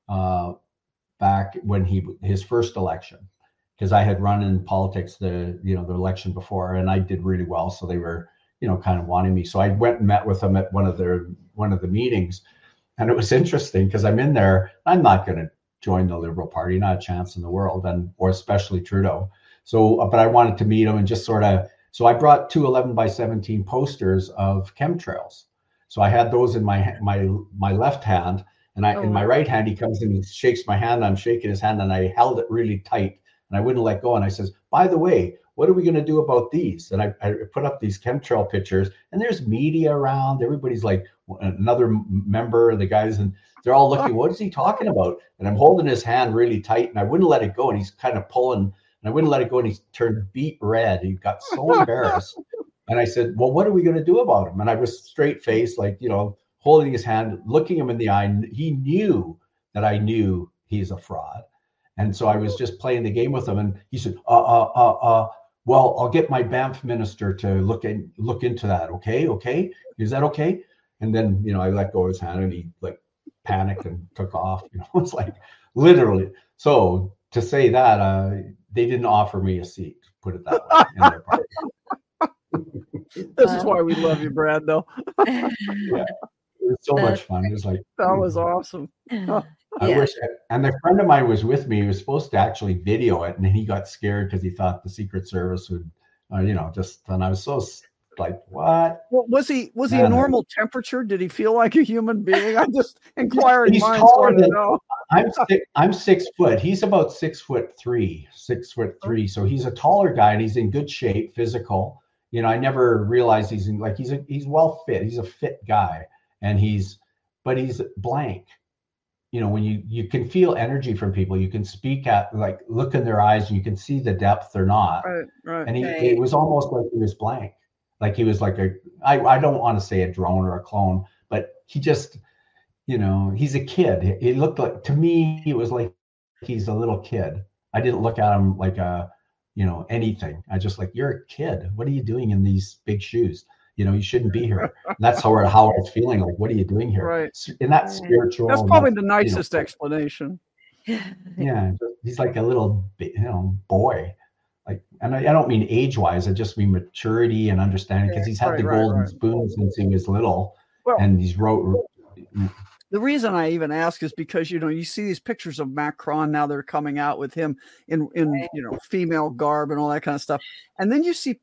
back when his first election, because I had run in politics the election before, and I did really well. So they were kind of wanting me. So I went and met with them at one of the meetings, and it was interesting because I'm in there. I'm not going to join the Liberal Party, not a chance in the world, or especially Trudeau. So, but I wanted to meet him and just sort of. So I brought 2 11x17 posters of chemtrails. So I had those in my left hand, and in my right hand, he comes in and shakes my hand. I'm shaking his hand, and I held it really tight, and I wouldn't let go. And I says, by the way, what are we going to do about these? And I put up these chemtrail pictures, and there's media around. Everybody's like, another member, the guys, and they're all looking, what is he talking about? And I'm holding his hand really tight, and I wouldn't let it go. And he's kind of pulling, and I wouldn't let it go. And he turned beet red. He got so embarrassed. And I said, well, what are we going to do about him? And I was straight faced, like, holding his hand, looking him in the eye. And he knew that I knew he's a fraud. And so I was just playing the game with him. And he said, well, I'll get my Banff minister to look into that. Okay. Is that okay? And then, I let go of his hand, and he like panicked and took off. It's like literally. So to say that, they didn't offer me a seat, put it that way, in their party. This is why we love you, Brad, though. Yeah, it was so much fun. It was like, that was awesome. I wish, and a friend of mine was with me. He was supposed to actually video it, and he got scared because he thought the Secret Service would, and I was so like, what? Well, was he a normal temperature? Did he feel like a human being? I'm just inquiring. He's taller than, I'm 6 foot. He's about 6'3", 6'3". So he's a taller guy, and he's in good shape, physical. I never realized he's well fit. He's a fit guy, but he's blank. When you can feel energy from people, you can speak look in their eyes, and you can see the depth or not. Right. And it was almost like he was blank. Like he was like I don't want to say a drone or a clone, but he just, he's a kid. He looked like, to me, it was like he's a little kid. I didn't look at him like anything. I just like, you're a kid. What are you doing in these big shoes? You shouldn't be here. And that's how I was feeling. Like, what are you doing here? Right. In that spiritual. That's probably the nicest explanation. Yeah, he's like a little, boy. Like, and I don't mean age-wise. I just mean maturity and understanding, because he's had the golden spoon since he was little, and he's wrote. The reason I even ask is because, you see these pictures of Macron now, they're coming out with him in female garb and all that kind of stuff. And then you see,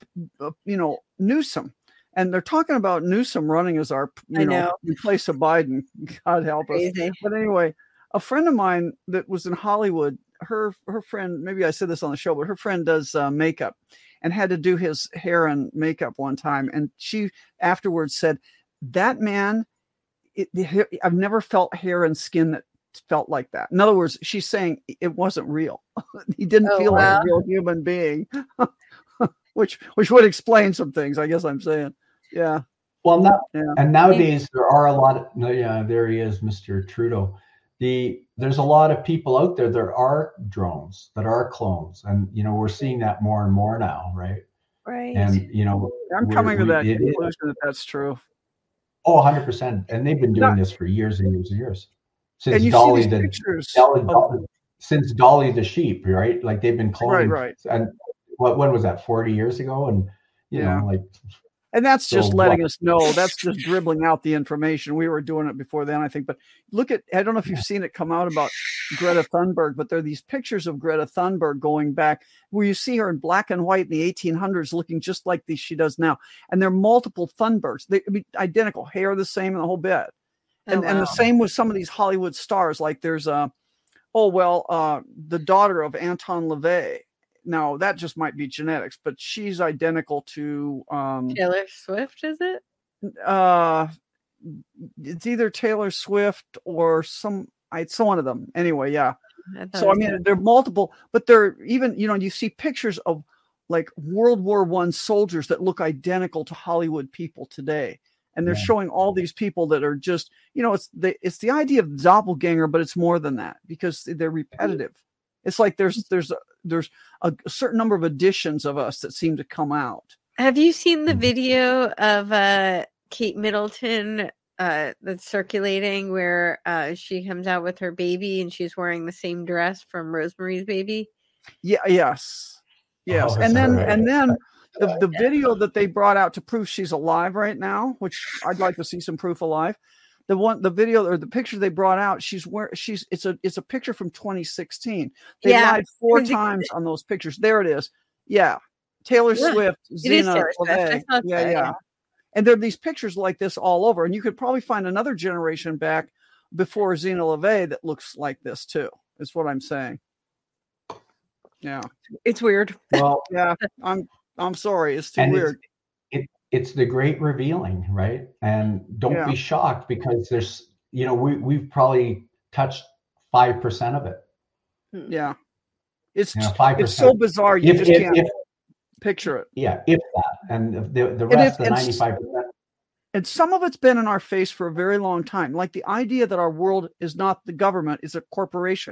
Newsom, and they're talking about Newsom running as our, in place of Biden. God help us. But anyway, a friend of mine that was in Hollywood, her friend, maybe I said this on the show, but her friend does makeup, and had to do his hair and makeup one time. And she afterwards said, that man, I've never felt hair and skin that felt like that. In other words, she's saying it wasn't real. He didn't feel like a real human being, which would explain some things, I guess I'm saying. Yeah. Well, and nowadays there are a lot of, there he is, Mr. Trudeau. There's a lot of people out there that are drones, that are clones. And, we're seeing that more and more now, right? Right. And, I'm coming to that conclusion that that's true. Oh, 100%. And they've been doing this for years and years and years. Since since Dolly the sheep, right? Like, they've been cloning. Right. And when was that? 40 years ago? And, and that's just letting us know. That's just dribbling out the information. We were doing it before then, I think. But look at, I don't know if you've seen it come out about Greta Thunberg, but there are these pictures of Greta Thunberg going back where you see her in black and white in the 1800s looking just like she does now. And there are multiple Thunbergs. They be identical, hair the same and the whole bit. And the same with some of these Hollywood stars. Like there's the daughter of Anton LaVey. Now that just might be genetics, but she's identical to Taylor Swift, is it? it's either Taylor Swift or it's one of them. Anyway, yeah. So I mean, they're multiple, but they're even, you see pictures of like World War I soldiers that look identical to Hollywood people today. And they're showing all these people that are just, it's the idea of doppelganger, but it's more than that because they're repetitive. It's like there's a certain number of editions of us that seem to come out. Have you seen the video of Kate Middleton that's circulating where she comes out with her baby and she's wearing the same dress from Rosemary's Baby? Yeah. Yes. Oh, and then the video that they brought out to prove she's alive right now, which I'd like to see some proof alive. The video or the picture they brought out, it's a picture from 2016. They lied 4 times on those pictures. There it is. Yeah. Taylor Swift, Zena LeVay. Yeah. And there are these pictures like this all over. And you could probably find another generation back before Zena LeVay that looks like this too, is what I'm saying. Yeah. It's weird. Well, yeah, I'm sorry. It's too weird. It's the great revealing, right? And don't be shocked because there's, we've probably touched 5% of it. Yeah. It's 5%. It's so bizarre. You just can't picture it. Yeah. If that, and the rest, the 95%. And some of it's been in our face for a very long time. Like the idea that our world is not the government, is a corporation.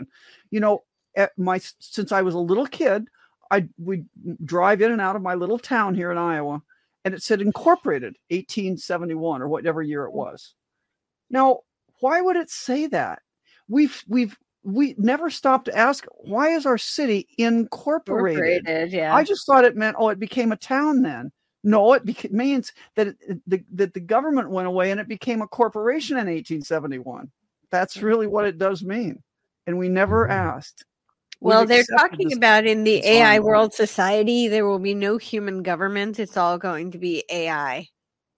Since I was a little kid, we'd drive in and out of my little town here in Iowa, and it said incorporated 1871 or whatever year it was. Now, why would it say that? We never stopped to ask, why is our city incorporated? Yeah. I just thought it meant, it became a town then. No, it means that the government went away and it became a corporation in 1871. That's really what it does mean. And we never asked. Well, they're talking about in the AI world society, there will be no human government. It's all going to be AI.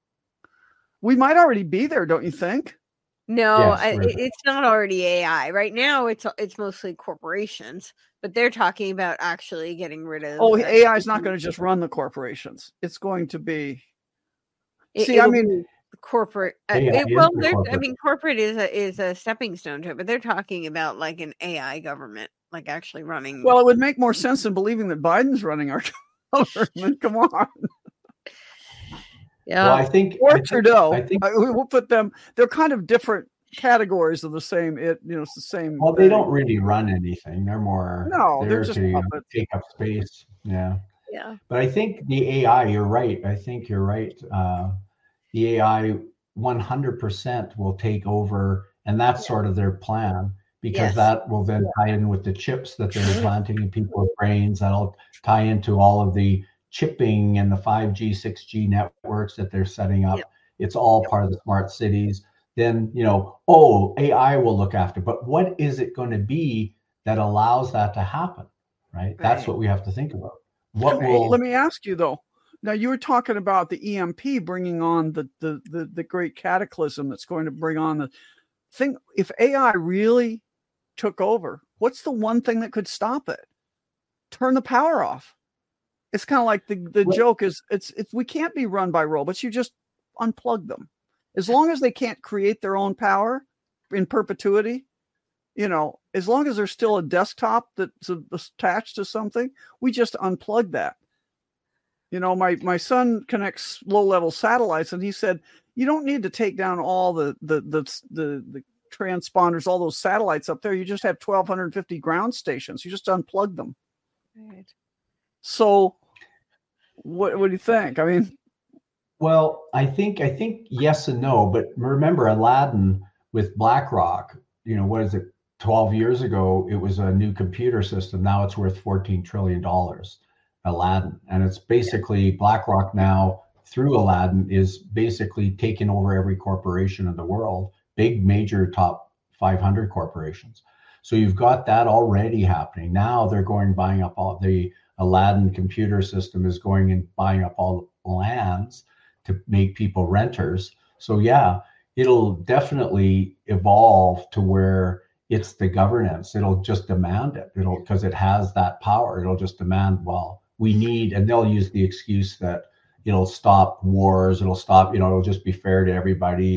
We might already be there, don't you think? No, it's not already AI. Right now, it's mostly corporations, but they're talking about actually getting rid of... AI is not going to just run the corporations. It's going to be... corporate corporate is a stepping stone to it, but they're talking about like an AI government, like actually running. Well, it would make more sense than believing that Biden's running our government. Come on. Yeah. Well, I think Trudeau. We'll put them. They're kind of different categories of the same. It's the same. Well, they don't really run anything. They're more. No, they're just puppets. Take up space. Yeah. Yeah. But I think the AI. You're right. I think you're right. The AI 100% will take over, and that's sort of their plan, because that will then tie in with the chips that they're implanting in people's brains. That'll tie into all of the chipping and the 5G, 6G networks that they're setting up. It's all part of the smart cities. Then, AI will look after, but what is it going to be that allows that to happen? Right? That's what we have to think about. Let me ask you though. Now you were talking about the EMP bringing on the great cataclysm that's going to bring on the thing. If AI really took over, what's the one thing that could stop it? Turn the power off. It's kind of like the joke is it's we can't be run by robots. You just unplug them. As long as they can't create their own power in perpetuity, as long as there's still a desktop that's attached to something, we just unplug that. My son connects low-level satellites, and he said, you don't need to take down all the transponders, all those satellites up there. You just have 1,250 ground stations. You just unplug them. Right. So what do you think? I mean, well, I think yes and no, but remember Aladdin with BlackRock, what is it? 12 years ago, it was a new computer system. Now it's worth $14 trillion. Aladdin, and it's basically BlackRock now through Aladdin is basically taking over every corporation in the world, big major top 500 corporations. So you've got that already happening. Now they're going buying up all the Aladdin computer system is going and buying up all the lands to make people renters. So yeah, it'll definitely evolve to where it's the governance. It'll just demand it. Because it has that power. It'll just demand, we need, and they'll use the excuse that it'll stop wars, it'll stop, it'll just be fair to everybody, and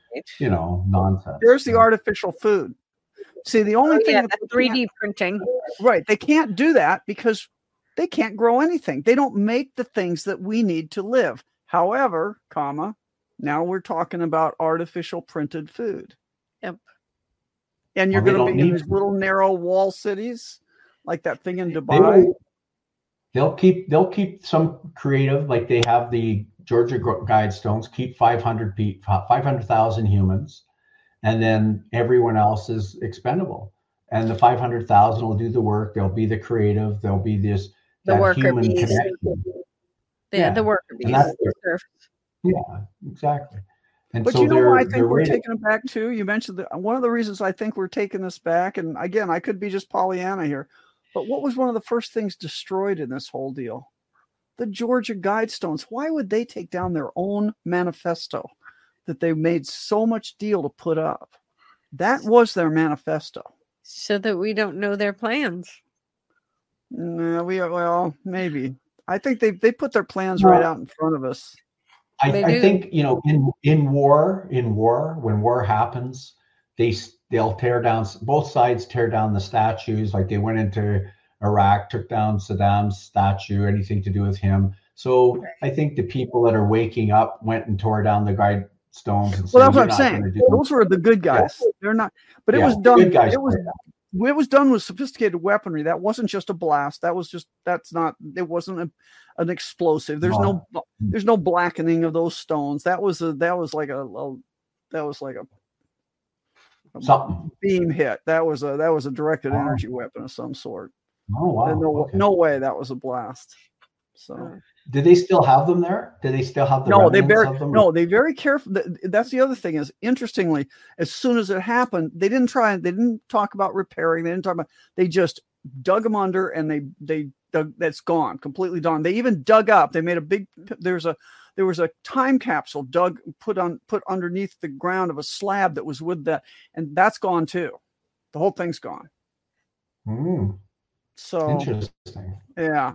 nonsense. There's the artificial food. See, the only thing that 3D printing. Right. They can't do that because they can't grow anything. They don't make the things that we need to live. However, now we're talking about artificial printed food. Yep. And you're going to be in these little narrow wall cities like that thing in Dubai. They'll keep some creative, like they have the Georgia Guidestones, keep 500,000 humans, and then everyone else is expendable. And the 500,000 will do the work. They'll be the creative. They'll be the human bees. connection. The worker bees. Yeah, exactly. And but so why I think we're taking it back too? You mentioned that one of the reasons I think we're taking this back, and again, I could be just Pollyanna here, but what was one of the first things destroyed in this whole deal? The Georgia Guidestones. Why would they take down their own manifesto that they made so much deal to put up? That was their manifesto. So that we don't know their plans. Well, maybe. I think they put their plans right out in front of us. I think, in war, when war happens, they'll tear down, both sides tear down the statues. Like they went into Iraq, took down Saddam's statue, anything to do with him. So I think the people that are waking up went and tore down the Guidestones. And well, that's what I'm saying. Those were the good guys. Yeah. They're not, but it was done. It was done with sophisticated weaponry. That wasn't just a blast. It wasn't an explosive. There's no blackening of those stones. That was like a something beam hit. That was a directed energy weapon of some sort. Oh wow! No way that was a blast. So did they still have them there? Did they still have the they very careful. That's the other thing is, interestingly, as soon as it happened, they didn't talk about repairing. They just dug them under, and they dug. That's gone, completely gone. They even dug up. They made a big. There was a time capsule put underneath the ground of a slab that was with that, and that's gone too. The whole thing's gone. So interesting. Yeah.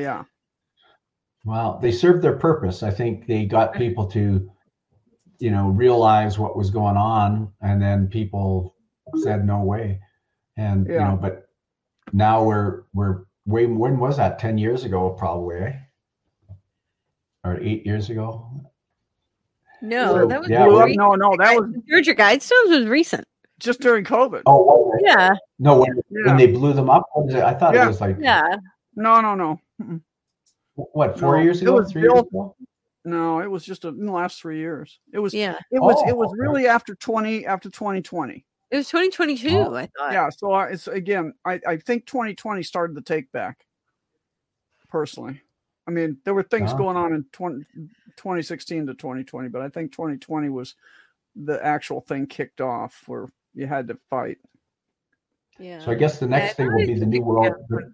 Well, they served their purpose. I think they got people to, realize what was going on, and then people said no way. And but now we're way. When was that? 10 years ago, probably, or 8 years ago? No, that was no. That was Georgia Guidestones was recent. Just during COVID. Oh, yeah. No, when they blew them up, I thought it was like No. What, 4 years ago? 3 years ago? No, it was just in the last 3 years. It was. Yeah. It was really after 2020. It was 2022. I thought. Yeah. So it's again. I think 2020 started the take back. Personally, I mean, there were things going on in 2016 to 2020, but I think 2020 was the actual thing kicked off where you had to fight. Yeah. So I guess the next thing will be the New World.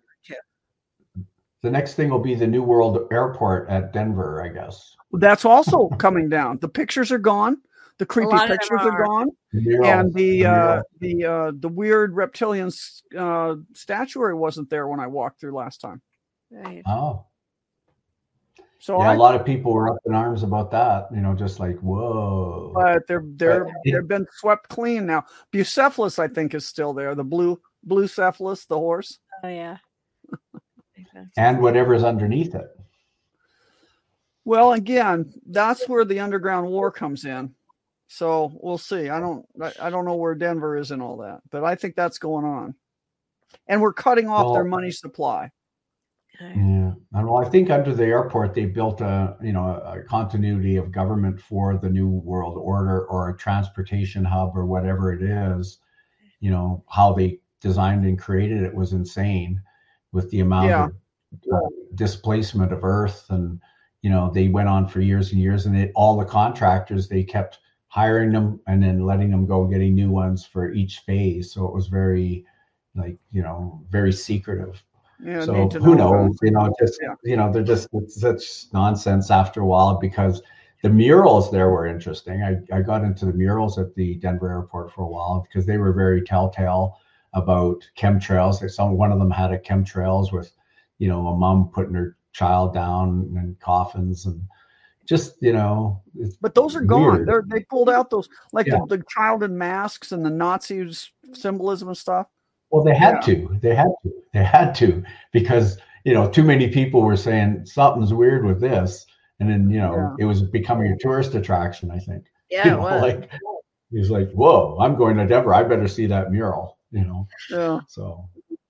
The next thing will be the New World Airport at Denver, I guess. That's also coming down. The pictures are gone. The creepy pictures are gone, and the weird reptilian statuary wasn't there when I walked through last time. Right. Oh. So a lot of people were up in arms about that, just like, whoa. But they've been swept clean now. Bucephalus, I think, is still there. The blue cephalus, the horse. Oh yeah. And whatever's underneath it. Well, again, that's where the underground war comes in. So we'll see. I don't know where Denver is in all that, but I think that's going on. And we're cutting off their money supply. Yeah. And well, I think under the airport, they built a continuity of government for the New World Order, or a transportation hub, or whatever it is. How they designed and created it was insane, with the amount of displacement of Earth. And, they went on for years and years, and all the contractors, they kept hiring them and then letting them go, getting new ones for each phase. So it was very, very secretive. Yeah, so who knows? They're just such nonsense after a while, because the murals there were interesting. I got into the murals at the Denver airport for a while, because they were very telltale about chemtrails. One of them had a chemtrails with, a mom putting her child down in coffins, and just, but those are gone. weird. They pulled out those, like the child in masks and the Nazi symbolism and stuff. Well, they had to, because, too many people were saying something's weird with this. And then, it was becoming a tourist attraction, I think. Yeah. Like, he's like, whoa, I'm going to Denver. I better see that mural, Yeah. So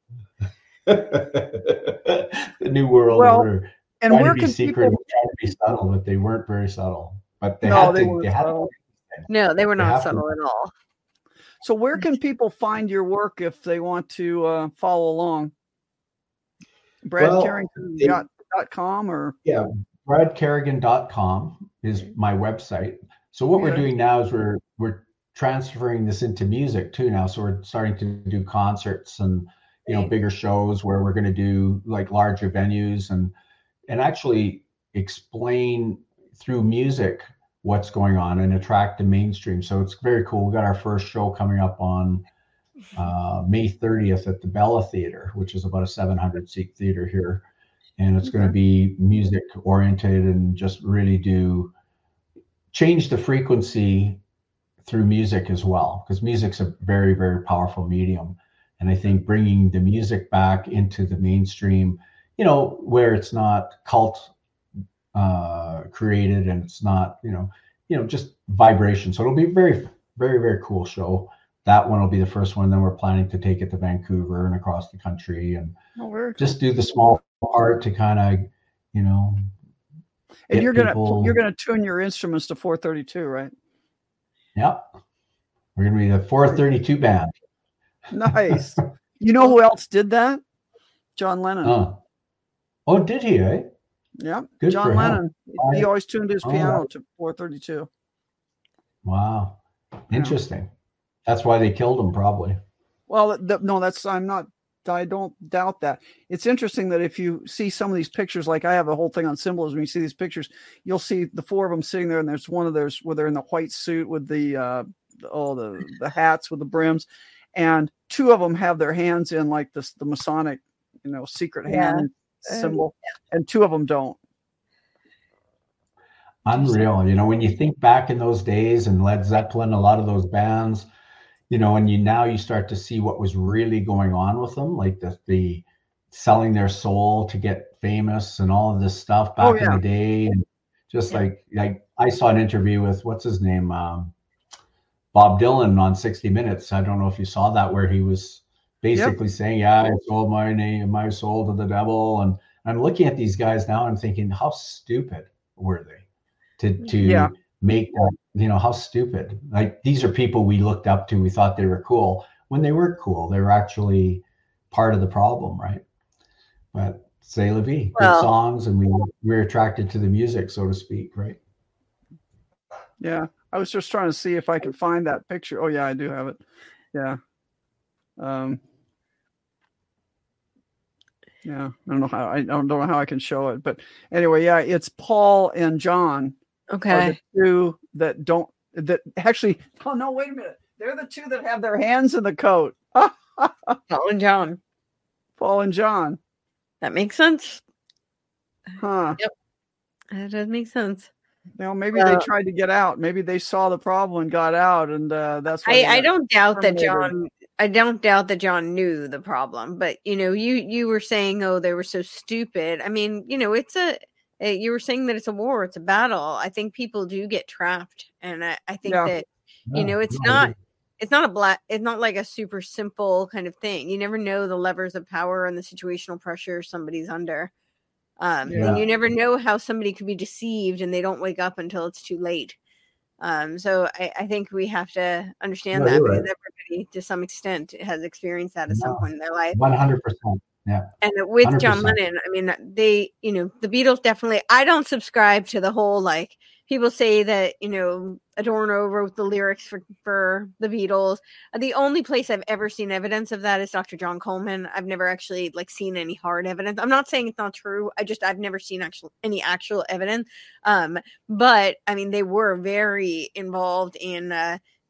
the new world order. And where can secret, people trying to be subtle, but they weren't very subtle. But they No, they were not subtle at all. So where can people find your work if they want to follow along? BradCarrington.com or? Yeah, BradCarrigan.com is my website. So what we're doing now is we're transferring this into music too now. So we're starting to do concerts and, bigger shows where we're going to do like larger venues and actually explain through music what's going on and attract the mainstream. So it's very cool. We got our first show coming up on May 30th at the Bella Theater, which is about a 700-seat theater here. And it's going to be music oriented and just really change the frequency through music as well, because music's a very, very powerful medium. And I think bringing the music back into the mainstream, where it's not cult created and it's not, just vibration. So it'll be a very, very, very cool show. That one will be the first one. Then we're planning to take it to Vancouver and across the country and just do the small part to kind of, And you're gonna tune your instruments to 432, right? Yeah, we're gonna be the 432 band. Nice. You know who else did that? John Lennon. Oh, did he? Eh? Yeah, good. John Lennon. He always tuned his piano to 432. Wow, interesting. That's why they killed him, probably. Well, I don't doubt that. It's interesting that if you see some of these pictures, like I have a whole thing on symbolism, you see these pictures, you'll see the four of them sitting there, and there's one of theirs where they're in the white suit with the hats with the brims, and two of them have their hands in like the Masonic, secret hand symbol, and two of them don't. Unreal. When you think back in those days and Led Zeppelin, a lot of those bands, and you start to see what was really going on with them, like the selling their soul to get famous and all of this stuff back in the day. And just like I saw an interview with, what's his name? Bob Dylan on 60 Minutes. I don't know if you saw that, where he was basically saying, I sold my soul to the devil. And I'm looking at these guys now and I'm thinking, how stupid were they to make that, how stupid. Like, these are people we looked up to. We thought they were cool when they weren't cool. They were actually part of the problem, right? But c'est la vie, good songs, and we're attracted to the music, so to speak, right? Yeah. I was just trying to see if I could find that picture. Oh yeah, I do have it. Yeah. Yeah. I don't know how I can show it, but anyway, yeah, it's Paul and John. Okay. Are the two that actually, oh no, wait a minute. They're the two that have their hands in the coat. Paul and John. Paul and John. That makes sense. Huh. Yep. That does make sense. Maybe they tried to get out. Maybe they saw the problem and got out, and that's why I don't doubt that John. I don't doubt that John knew the problem, but you were saying, oh, they were so stupid. I mean, it's you were saying that it's a war, it's a battle. I think people do get trapped, and I think that it's not like a super simple kind of thing. You never know the levers of power and the situational pressure somebody's under. And you never know how somebody could be deceived and they don't wake up until it's too late. So I think we have to understand that because everybody, to some extent, has experienced that at some point in their life. 100%. Yeah. And with 100%. John Lennon, I mean, the Beatles definitely, I don't subscribe to the whole, like, people say that, Adorno wrote the lyrics for the Beatles. The only place I've ever seen evidence of that is Dr. John Coleman. I've never actually seen any hard evidence. I'm not saying it's not true. I've never seen any actual evidence. But I mean, they were very involved in the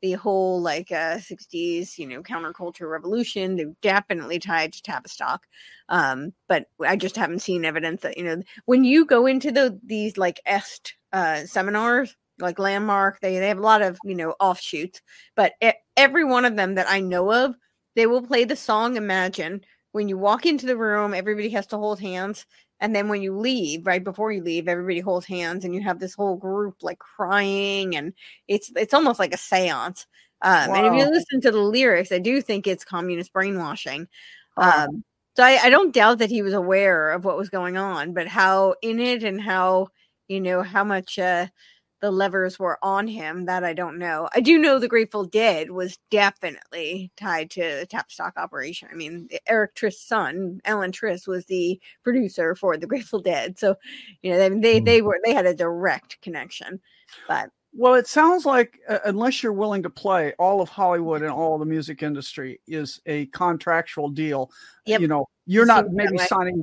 the whole like 60s, counterculture revolution. They're definitely tied to Tavistock. But I just haven't seen evidence that, when you go into these like EST seminars, like Landmark, they have a lot of, offshoots, but every one of them that I know of, they will play the song Imagine. When you walk into the room, everybody has to hold hands. And then when you leave, right before you leave, everybody holds hands and you have this whole group like crying, and it's almost like a seance. Wow. And if you listen to the lyrics, I do think it's communist brainwashing. So I don't doubt that he was aware of what was going on, but how in it and how, how much the levers were on him, that I don't know. I do know the Grateful Dead was definitely tied to the Tavistock operation. I mean, Eric Trist's son, Alan Trist, was the producer for the Grateful Dead. So, they had a direct connection. But well, it sounds like unless you're willing to play, all of Hollywood and all of the music industry is a contractual deal. Yep. You're not maybe signing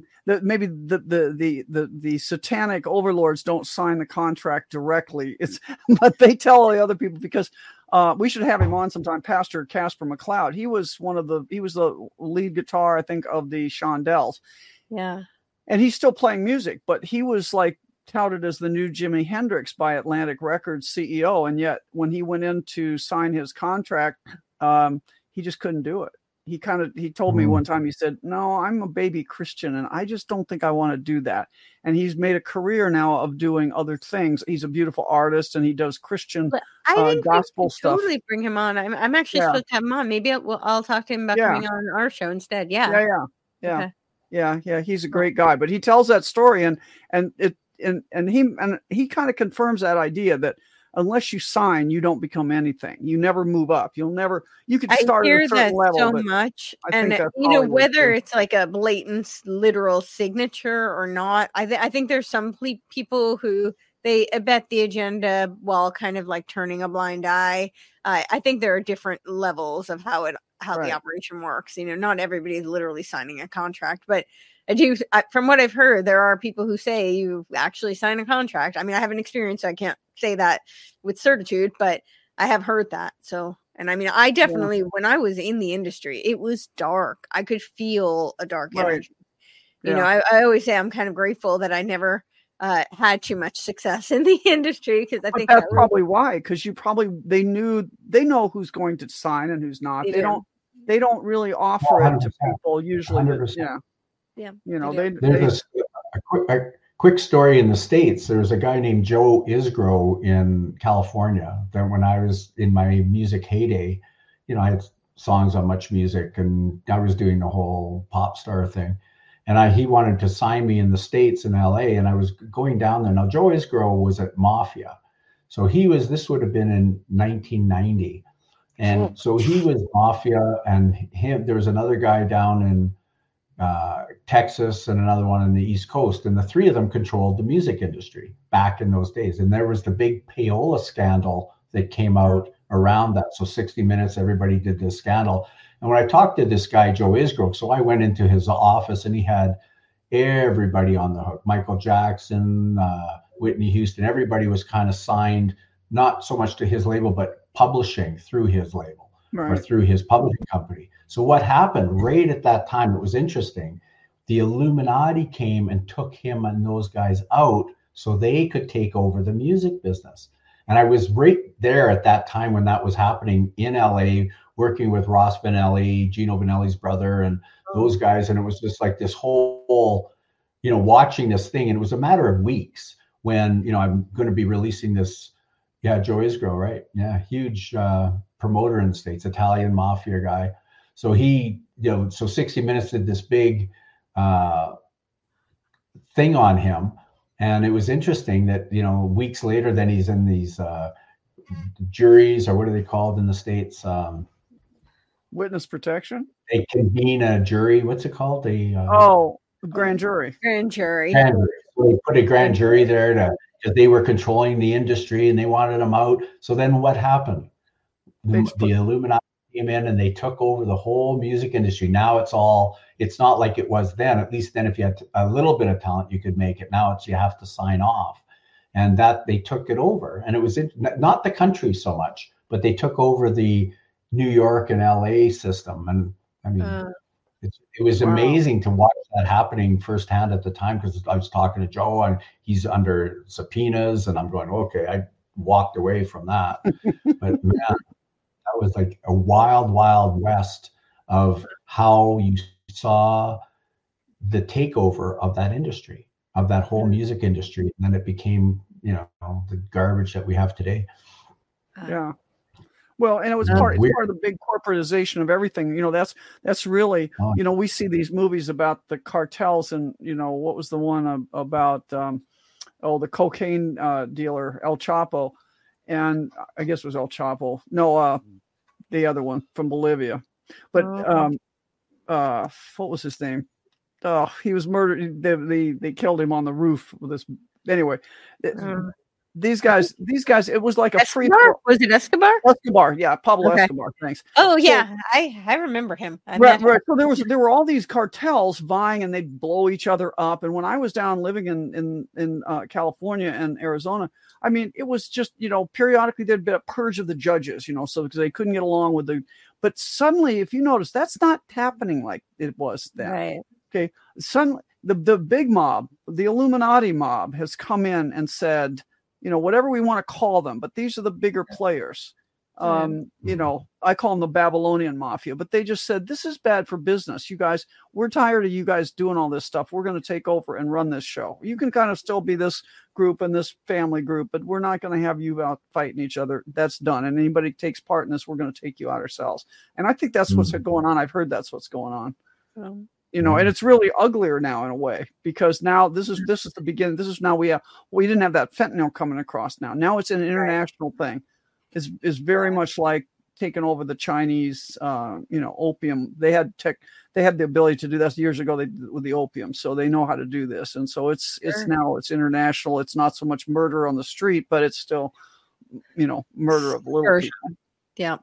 the satanic overlords don't sign the contract directly. But they tell all the other people, because we should have him on sometime. Pastor Casper McLeod. He was the lead guitar, I think, of the Shondells. Yeah. And he's still playing music, but he was like touted as the new Jimi Hendrix by Atlantic Records CEO. And yet when he went in to sign his contract, he just couldn't do it. He told me one time, he said, "No, I'm a baby Christian and I just don't think I want to do that." And he's made a career now of doing other things. He's a beautiful artist and he does Christian gospel stuff. Totally bring him on. I'm actually supposed to have him on. Maybe I'll talk to him about coming on our show instead. Yeah. Okay. Yeah. He's a great guy, but he tells that story and he kind of confirms that idea that unless you sign, you don't become anything. You never move up. You could start at a certain level. So much. And whether it's like a blatant literal signature or not, I think there's some people who they abet the agenda while kind of like turning a blind eye. I think there are different levels of how the operation works. Not everybody is literally signing a contract, but from what I've heard, there are people who say you actually sign a contract. I mean, I haven't experienced, so I can't say that with certitude, but I have heard that. So, and I mean, I definitely, when I was in the industry, it was dark. I could feel a dark energy. I always say I'm kind of grateful that I never had too much success in the industry, because I think that's probably why, because they know who's going to sign and who's not. They don't really offer 100%. It to people usually. 100%. Yeah. There's a quick story in the States. There's a guy named Joe Isgro in California that when I was in my music heyday, I had songs on Much Music and I was doing the whole pop star thing. And he wanted to sign me in the States in LA, and I was going down there. Now, Joe Isgro was at Mafia. So this would have been in 1990. And so he was Mafia, and there was another guy down in Texas and another one on the East Coast, and the three of them controlled the music industry back in those days. And there was the big payola scandal that came out around that. So 60 Minutes, everybody did this scandal. And when I talked to this guy, Joe Isgro, so I went into his office and he had everybody on the hook. Michael Jackson, Whitney Houston, everybody was kind of signed, not so much to his label, but publishing through his label or through his publishing company. So what happened right at that time, it was interesting. The Illuminati came and took him and those guys out so they could take over the music business. And I was right there at that time when that was happening in LA, working with Ross Benelli, Gino Benelli's brother, and those guys. And it was just like this whole, watching this thing. And it was a matter of weeks when, I'm going to be releasing this. Yeah, Joe Isgro, right? Yeah, huge promoter in the States, Italian mafia guy. So so 60 Minutes did this big thing on him. And it was interesting that, weeks later, then he's in these juries, or what are they called in the States? Witness protection. They convene a jury. What's it called? Grand jury. Grand jury. So they put a grand jury there because they were controlling the industry and they wanted them out. So then what happened? The Illuminati came in and they took over the whole music industry. Now it's not like it was then. At least then, if you had a little bit of talent, you could make it. Now you have to sign off, and that they took it over. And it was not the country so much, but they took over the New York and LA system. And I mean, it was amazing to watch that happening firsthand at the time, because I was talking to Joe and he's under subpoenas and I'm going, okay, I walked away from that. But man, that was like a wild, wild west of how you saw the takeover of that industry, of that whole music industry. And then it became, you know, the garbage that we have today. Yeah. Well, and it was part of the big corporatization of everything. You know, that's really, you know, we see these movies about the cartels, and, you know, what was the one about, the cocaine dealer, El Chapo. And I guess it was El Chapo. No, the other one from Bolivia. But what was his name? Oh, he was murdered. They killed him on the roof with this. Anyway, these guys, it was like a free. Was it Escobar? Escobar, yeah, Pablo Escobar. Thanks. Oh yeah, so, I remember him. Right. So there were all these cartels vying, and they'd blow each other up. And when I was down living in California and Arizona, I mean, it was just, you know, periodically there'd be a purge of the judges, you know, so because they couldn't get along with the. But suddenly, if you notice, that's not happening like it was then. Right. Okay. Suddenly, the big mob, the Illuminati mob, has come in and said, you know, whatever we want to call them, but these are the bigger players. You know, I call them the Babylonian mafia, but they just said, this is bad for business. You guys, we're tired of you guys doing all this stuff. We're going to take over and run this show. You can kind of still be this group and this family group, but we're not going to have you out fighting each other. That's done. And anybody who takes part in this, we're going to take you out ourselves. And I think that's what's going on. I've heard that's what's going on. You know, and it's really uglier now in a way, because now this is the beginning. This is now we didn't have that fentanyl coming across now. Now it's an international thing. It's very much like taking over the Chinese, you know, opium. They had the ability to do that years ago. With the opium, so they know how to do this. And so it's now it's international. It's not so much murder on the street, but it's still, you know, murder of little people. Yeah.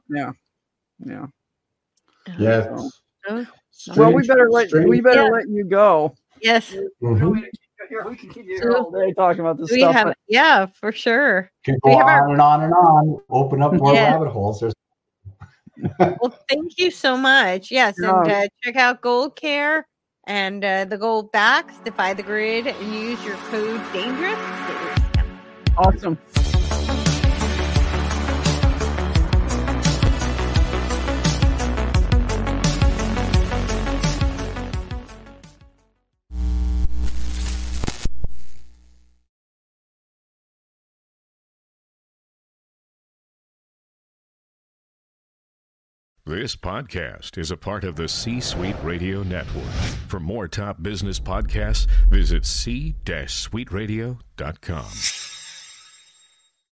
Well, we better let you go. Yes. We can keep you here all day talking about this stuff. Yeah, for sure. Can go on and on and on. Open up more rabbit holes. Well, thank you so much. Yes, and check out Gold Care and the Gold Backs, Defy the Grid, and use your code DANGEROUS. Awesome. This podcast is a part of the C-Suite Radio Network. For more top business podcasts, visit c-suiteradio.com.